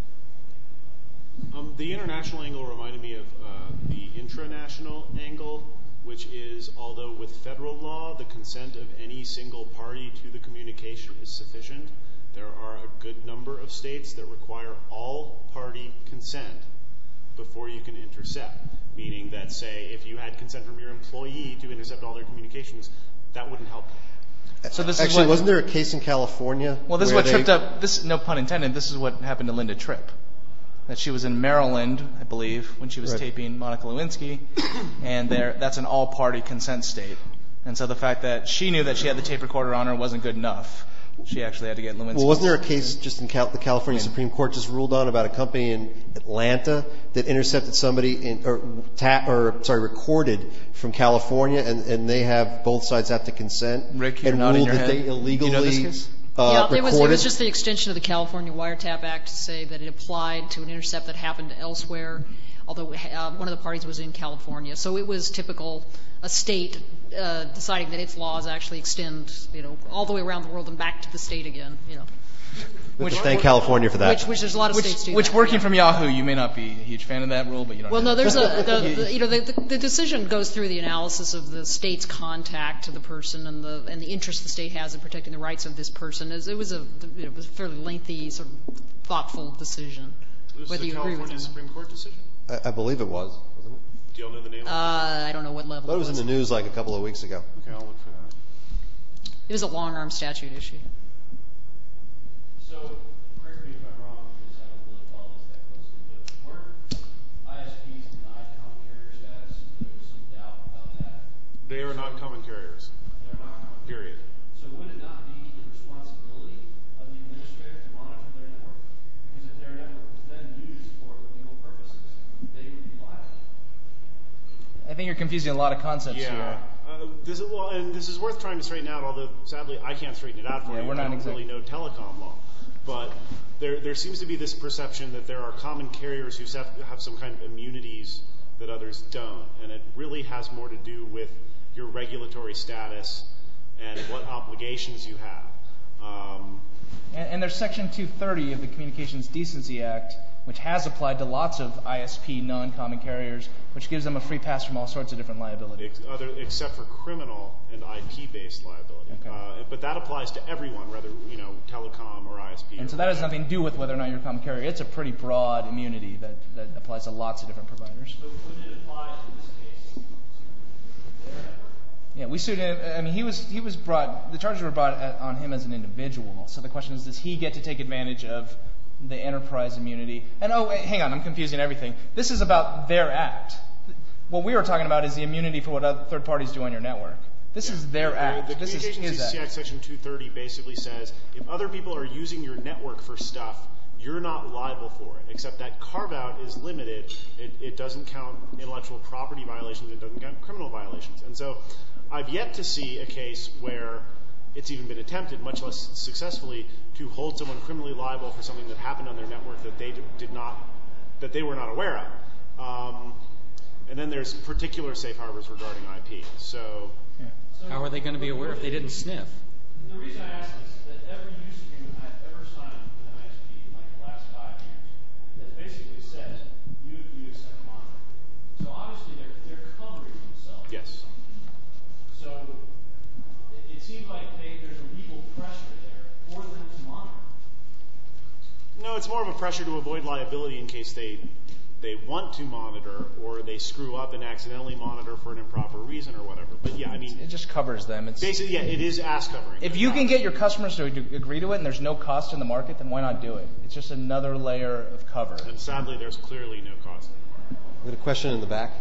Um, the international angle reminded me of uh, the intranational angle, which is, although with federal law, the consent of any single party to the communication is sufficient, there are a good number of states that require all party consent before you can intercept. Meaning that, say, if you had consent from your employee to intercept all their communications, that wouldn't help them. So this is Actually, what, wasn't there a case in California? Well, this is where what they- tripped up. This, no pun intended. This is what happened to Linda Tripp. That she was in Maryland, I believe, when she was Right. taping Monica Lewinsky, and there that's an all-party consent state. And so the fact that she knew that she had the tape recorder on her wasn't good enough. She actually had to get Lewinsky. Well, wasn't there a case just in Cal- the California Supreme Court just ruled on about a company in Atlanta that intercepted somebody in, or, ta- or sorry, recorded from California, and, and they have both sides have to consent, Rick, you're and nodding ruled your that head. they illegally You know this case? uh, yeah, it was, it recorded. was just the extension of the California Wiretap Act to say that it applied to an intercept that happened elsewhere, although uh, one of the parties was in California. So it was typical, a state uh, deciding that its laws actually extend, you know, all the way around the world and back to the state again, you know. We have to thank California for that. Which, which there's a lot of which, states do Which that, working yeah. from Yahoo, you may not be a huge fan of that rule, but you don't Well, no, have there's to. a, the, the, you know, the, the, the decision goes through the analysis of the state's contact to the person and the and the interest the state has in protecting the rights of this person. It was a, it was a fairly lengthy, sort of thoughtful decision. This Whether is you a agree with California it or not. Supreme Court decision? I, I believe it was, wasn't it? Do y'all know the name of it? Uh, I don't know what I level thought it was in the news like a couple of weeks ago. Okay, I'll look for that. It was a long-arm statute issue. So, correct me if I'm wrong, because I don't really follow this that closely, but weren't I S Ps denied common carrier status? There was some doubt about that. They are not common carriers. They're not common. Period. So would it not be the responsibility of the administrator to monitor their network? Because if their network was then used for illegal purposes, they would be liable. I think you're confusing a lot of concepts Yeah. here. Uh, this is, well, and this is worth trying to straighten out, although sadly I can't straighten it out for Yeah, you. we're not I don't exact- really know telecom law. But there, there seems to be this perception that there are common carriers who have, have some kind of immunities that others don't. And it really has more to do with your regulatory status and what obligations you have. Um, And, and there's Section two thirty of the Communications Decency Act, which has applied to lots of I S P non-common carriers, which gives them a free pass from all sorts of different liability. ex- other, except for criminal and I P-based liability. Okay. Uh, but that applies to everyone, whether, you know, telecom or I S P. And or so that has whatever. nothing to do with whether or not you're a common carrier. It's a pretty broad immunity that, that applies to lots of different providers. So would it apply in this case to their network? Yeah, we sued him. I mean, he was he was brought. The charges were brought at, on him as an individual. So the question is, does he get to take advantage of the enterprise immunity? And oh, wait, hang on, I'm confusing everything. This is about their act. What we were talking about is the immunity for what other third parties do on your network. This is their The- act. The this is Communications his Decency act. Act, Section two thirty, basically says if other people are using your network for stuff, you're not liable for it. Except that carve-out is limited. It, it doesn't count intellectual property violations. It doesn't count criminal violations. And so I've yet to see a case where it's even been attempted, much less successfully, to hold someone criminally liable for something that happened on their network that they did not, that they were not aware of. Um, And then there's particular safe harbors regarding I P. So, yeah. How are they going to be aware if they didn't sniff? The reason I ask this is that every use agreement I've ever signed with an I S P in like the last five years that basically says you use set monitoring. So obviously they're they're covering themselves. Yes. So it, it seems like they, there's a legal pressure there for them to monitor. No, it's more of a pressure to avoid liability in case they they want to monitor or they screw up and accidentally monitor for an improper reason or whatever. But yeah, I mean, it just covers them. It's basically, yeah, it is ass covering. If you can get your customers to agree to it and there's no cost in the market, then why not do it? It's just another layer of cover. And sadly, there's clearly no cost in the market. We had a question in the back.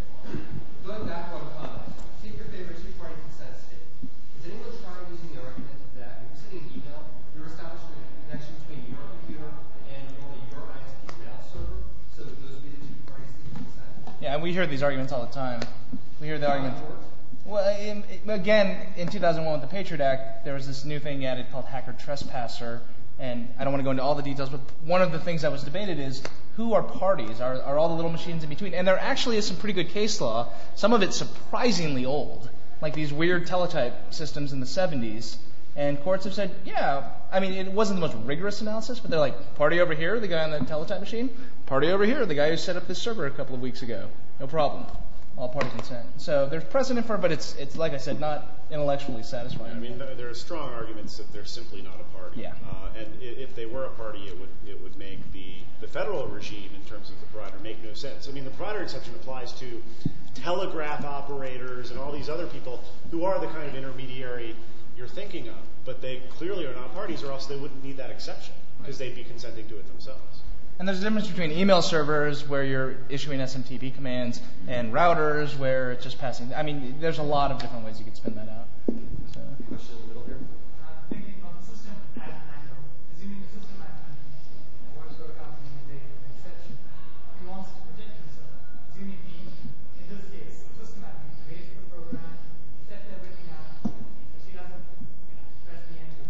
Going back on, uh, take your favorite two-party consent state. Has anyone tried using the argument that if you're sending an email, you're establishing a connection between your computer and only your I S P mail server, so that those would be the two parties to consent? Yeah, and we hear these arguments all the time. We hear the argument. Well, in, again, in two thousand one with the Patriot Act, there was this new thing added called hacker trespasser. And I don't want to go into all the details, but one of the things that was debated is who are parties? Are, are all the little machines in between? And there actually is some pretty good case law. Some of it's surprisingly old, like these weird teletype systems in the seventies. And courts have said, yeah, I mean, it wasn't the most rigorous analysis, but they're like, party over here, the guy on the teletype machine. Party over here, the guy who set up this server a couple of weeks ago. No problem. All party consent. So there's precedent for it, but it's, it's like I said, not intellectually satisfying. I mean, there are strong arguments that they're simply not a party. Yeah. Uh, and if they were a party, it would it would make the, the federal regime in terms of the provider make no sense. I mean, the provider exception applies to telegraph operators and all these other people who are the kind of intermediary you're thinking of, but they clearly are not parties, or else they wouldn't need that exception because they'd be consenting to it themselves. And there's a difference between email servers where you're issuing S M T P commands and routers where it's just passing. I mean, there's a lot of different ways you could spin that out. So. Question in the middle here. Uh, thinking from the system admin angle, assuming the system admin works for a company and they accept he wants to protect himself. Assuming he, in this case, the system admin creates the program, sets everything up, but he doesn't press the enter.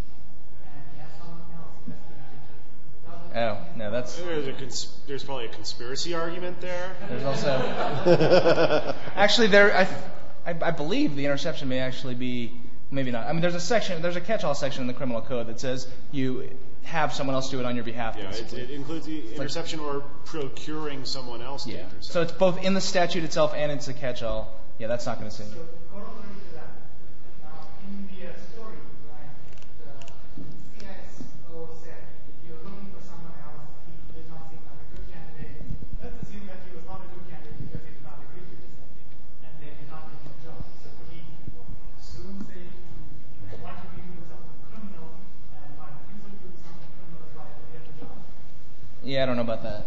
And he has someone else press the enter. Oh, no, that's... There's, a cons- there's probably a conspiracy argument there. There's also... Actually, there, I, I, I believe the interception may actually be, maybe not. I mean, there's a section, there's a catch-all section in the criminal code that says you have someone else do it on your behalf. Yeah, it, it includes the interception or procuring someone else yeah. to intercept. So it's both in the statute itself and it's a catch-all. Yeah, that's not going to save you. Corollary to that, now in the uh, story, right, the C I S O said you're looking for someone else, he did not seem like a good candidate. Let's assume that he was not a good candidate because he did not agree to this, and they did not give him a job. So could he soon say he wanted me to do something criminal, and my refusal to do something criminal is why I didn't get the job? Yeah, I don't know about that.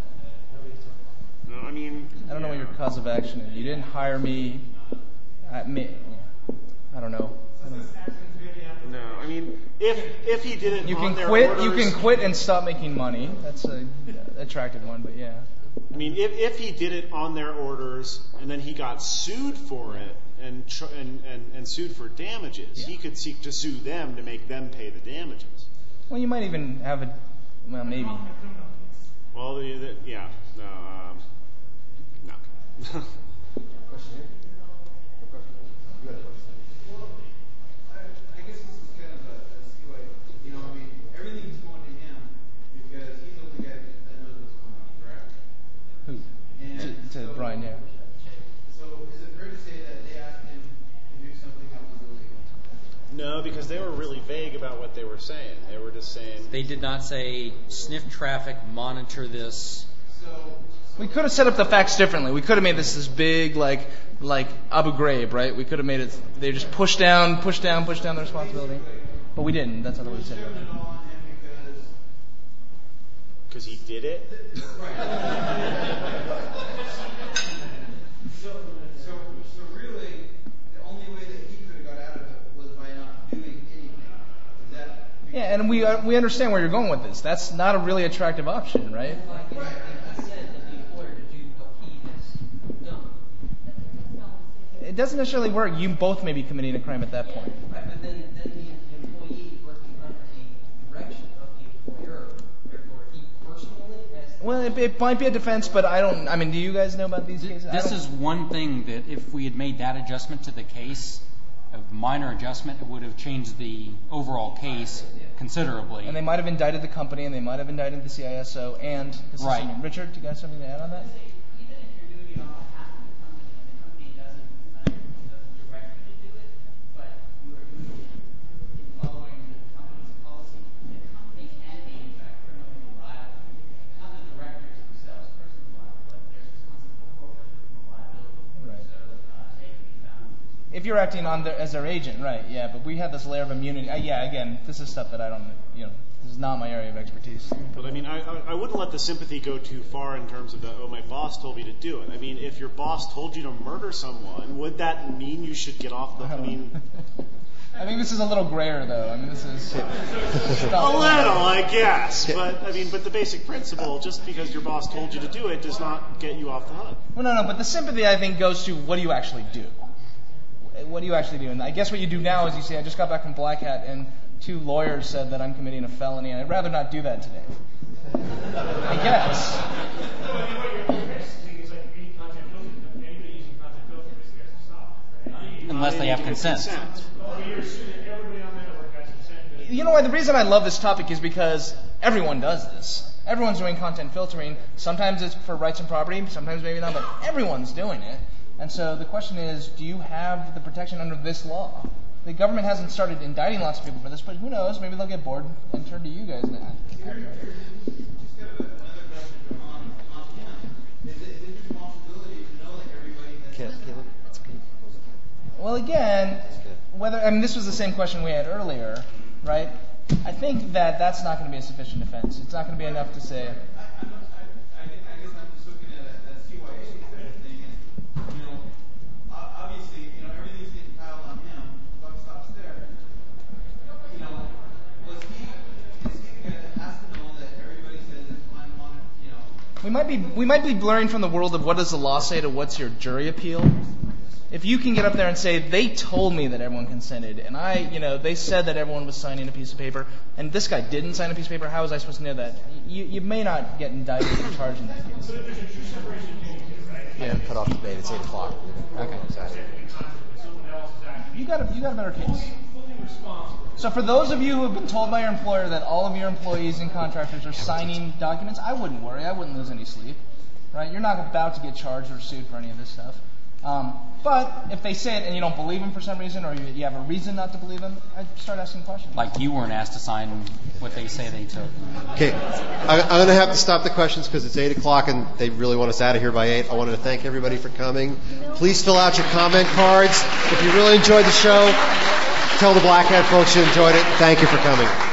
No, I mean... I don't know what your cause of action is. You didn't hire me. I, me, I don't know. I don't know. No, I mean, if if he did it You on can their quit. orders, You can quit and stop making money. That's a attractive one, but yeah. I mean, if if he did it on their orders and then he got sued for it and tr- and, and, and sued for damages, Yeah. he could seek to sue them to make them pay the damages. Well, you might even have a. Well, maybe. Well, the, the, yeah, no, um, no. Question here? No question? You had a question. Well, I, I guess this is kind of a, a segue. You know, I mean, everything's going to him because he's the only guy that knows what's going on, correct? Who? And To, to so, Brian, yeah. So is it fair to say that they asked him to do something that was illegal? No, because they were really vague about what they were saying. They were just saying... They did not say sniff traffic, monitor this. We could have set up the facts differently. We could have made this this big, like, like Abu Ghraib, right? We could have made it. They just push down, push down, push down the responsibility, but we didn't. That's not the way we said it. Because he did it? So, so, so really, the only way that he could have got out of it was by not doing anything. Is that? Yeah, and we uh, we understand where you're going with this. That's not a really attractive option, right? Right. He said that the employer to do what he has done. It doesn't necessarily work. You both may be committing a crime at that point. Right, but then, then the employee is working under the direction of the employer. Therefore, he personally has well, it, it might be a defense, but I don't. I mean, do you guys know about these cases? This is one thing that if we had made that adjustment to the case, a minor adjustment, it would have changed the overall case considerably. And they might have indicted the company, and they might have indicted the C I S O and the system. Right. Richard, do you guys have something to add on that? If you're acting on their, as their agent, right? Yeah, but we have this layer of immunity. Uh, yeah, again, this is stuff that I don't, you know, this is not my area of expertise. But I mean, I, I wouldn't let the sympathy go too far in terms of the, oh, my boss told me to do it. I mean, if your boss told you to murder someone, would that mean you should get off the? I mean, I think this is a little grayer, though. I mean, this is a little, I guess. But I mean, but the basic principle, just because your boss told you to do it, does not get you off the hook. Well, no, no. But the sympathy, I think, goes to what do you actually do? What do you actually do? And I guess what you do now is you say, I just got back from Black Hat, and two lawyers said that I'm committing a felony, and I'd rather not do that today. I guess. Unless they have consent. You know why? The reason I love this topic is because everyone does this. Everyone's doing content filtering. Sometimes it's for rights and property, sometimes maybe not, but everyone's doing it. And so the question is, do you have the protection under this law? The government hasn't started indicting lots of people for this, but who knows? Maybe they'll get bored and turn to you guys now. Well, again, whether I mean this was the same question we had earlier, right? I think that that's not going to be a sufficient defense. It's not going to be enough to say. We might be we might be blurring from the world of what does the law say to what's your jury appeal. If you can get up there and say, they told me that everyone consented, and I, you know, they said that everyone was signing a piece of paper, and this guy didn't sign a piece of paper, how was I supposed to know that? You, you may not get indicted or charged in that case. Yeah, cut off debate. It's eight o'clock. Okay, exactly. You got a, you got a better case. So for those of you who have been told by your employer that all of your employees and contractors are signing documents, I wouldn't worry. I wouldn't lose any sleep. Right? You're not about to get charged or sued for any of this stuff. Um, but if they say it and you don't believe them for some reason, or you, you have a reason not to believe them, I'd start asking questions. Like you weren't asked to sign what they say they took. Okay, I, I'm going to have to stop the questions because it's eight o'clock and they really want us out of here by eight. I wanted to thank everybody for coming. Please fill out your comment cards. If you really enjoyed the show, tell the Black Hat folks you enjoyed it. Thank you for coming.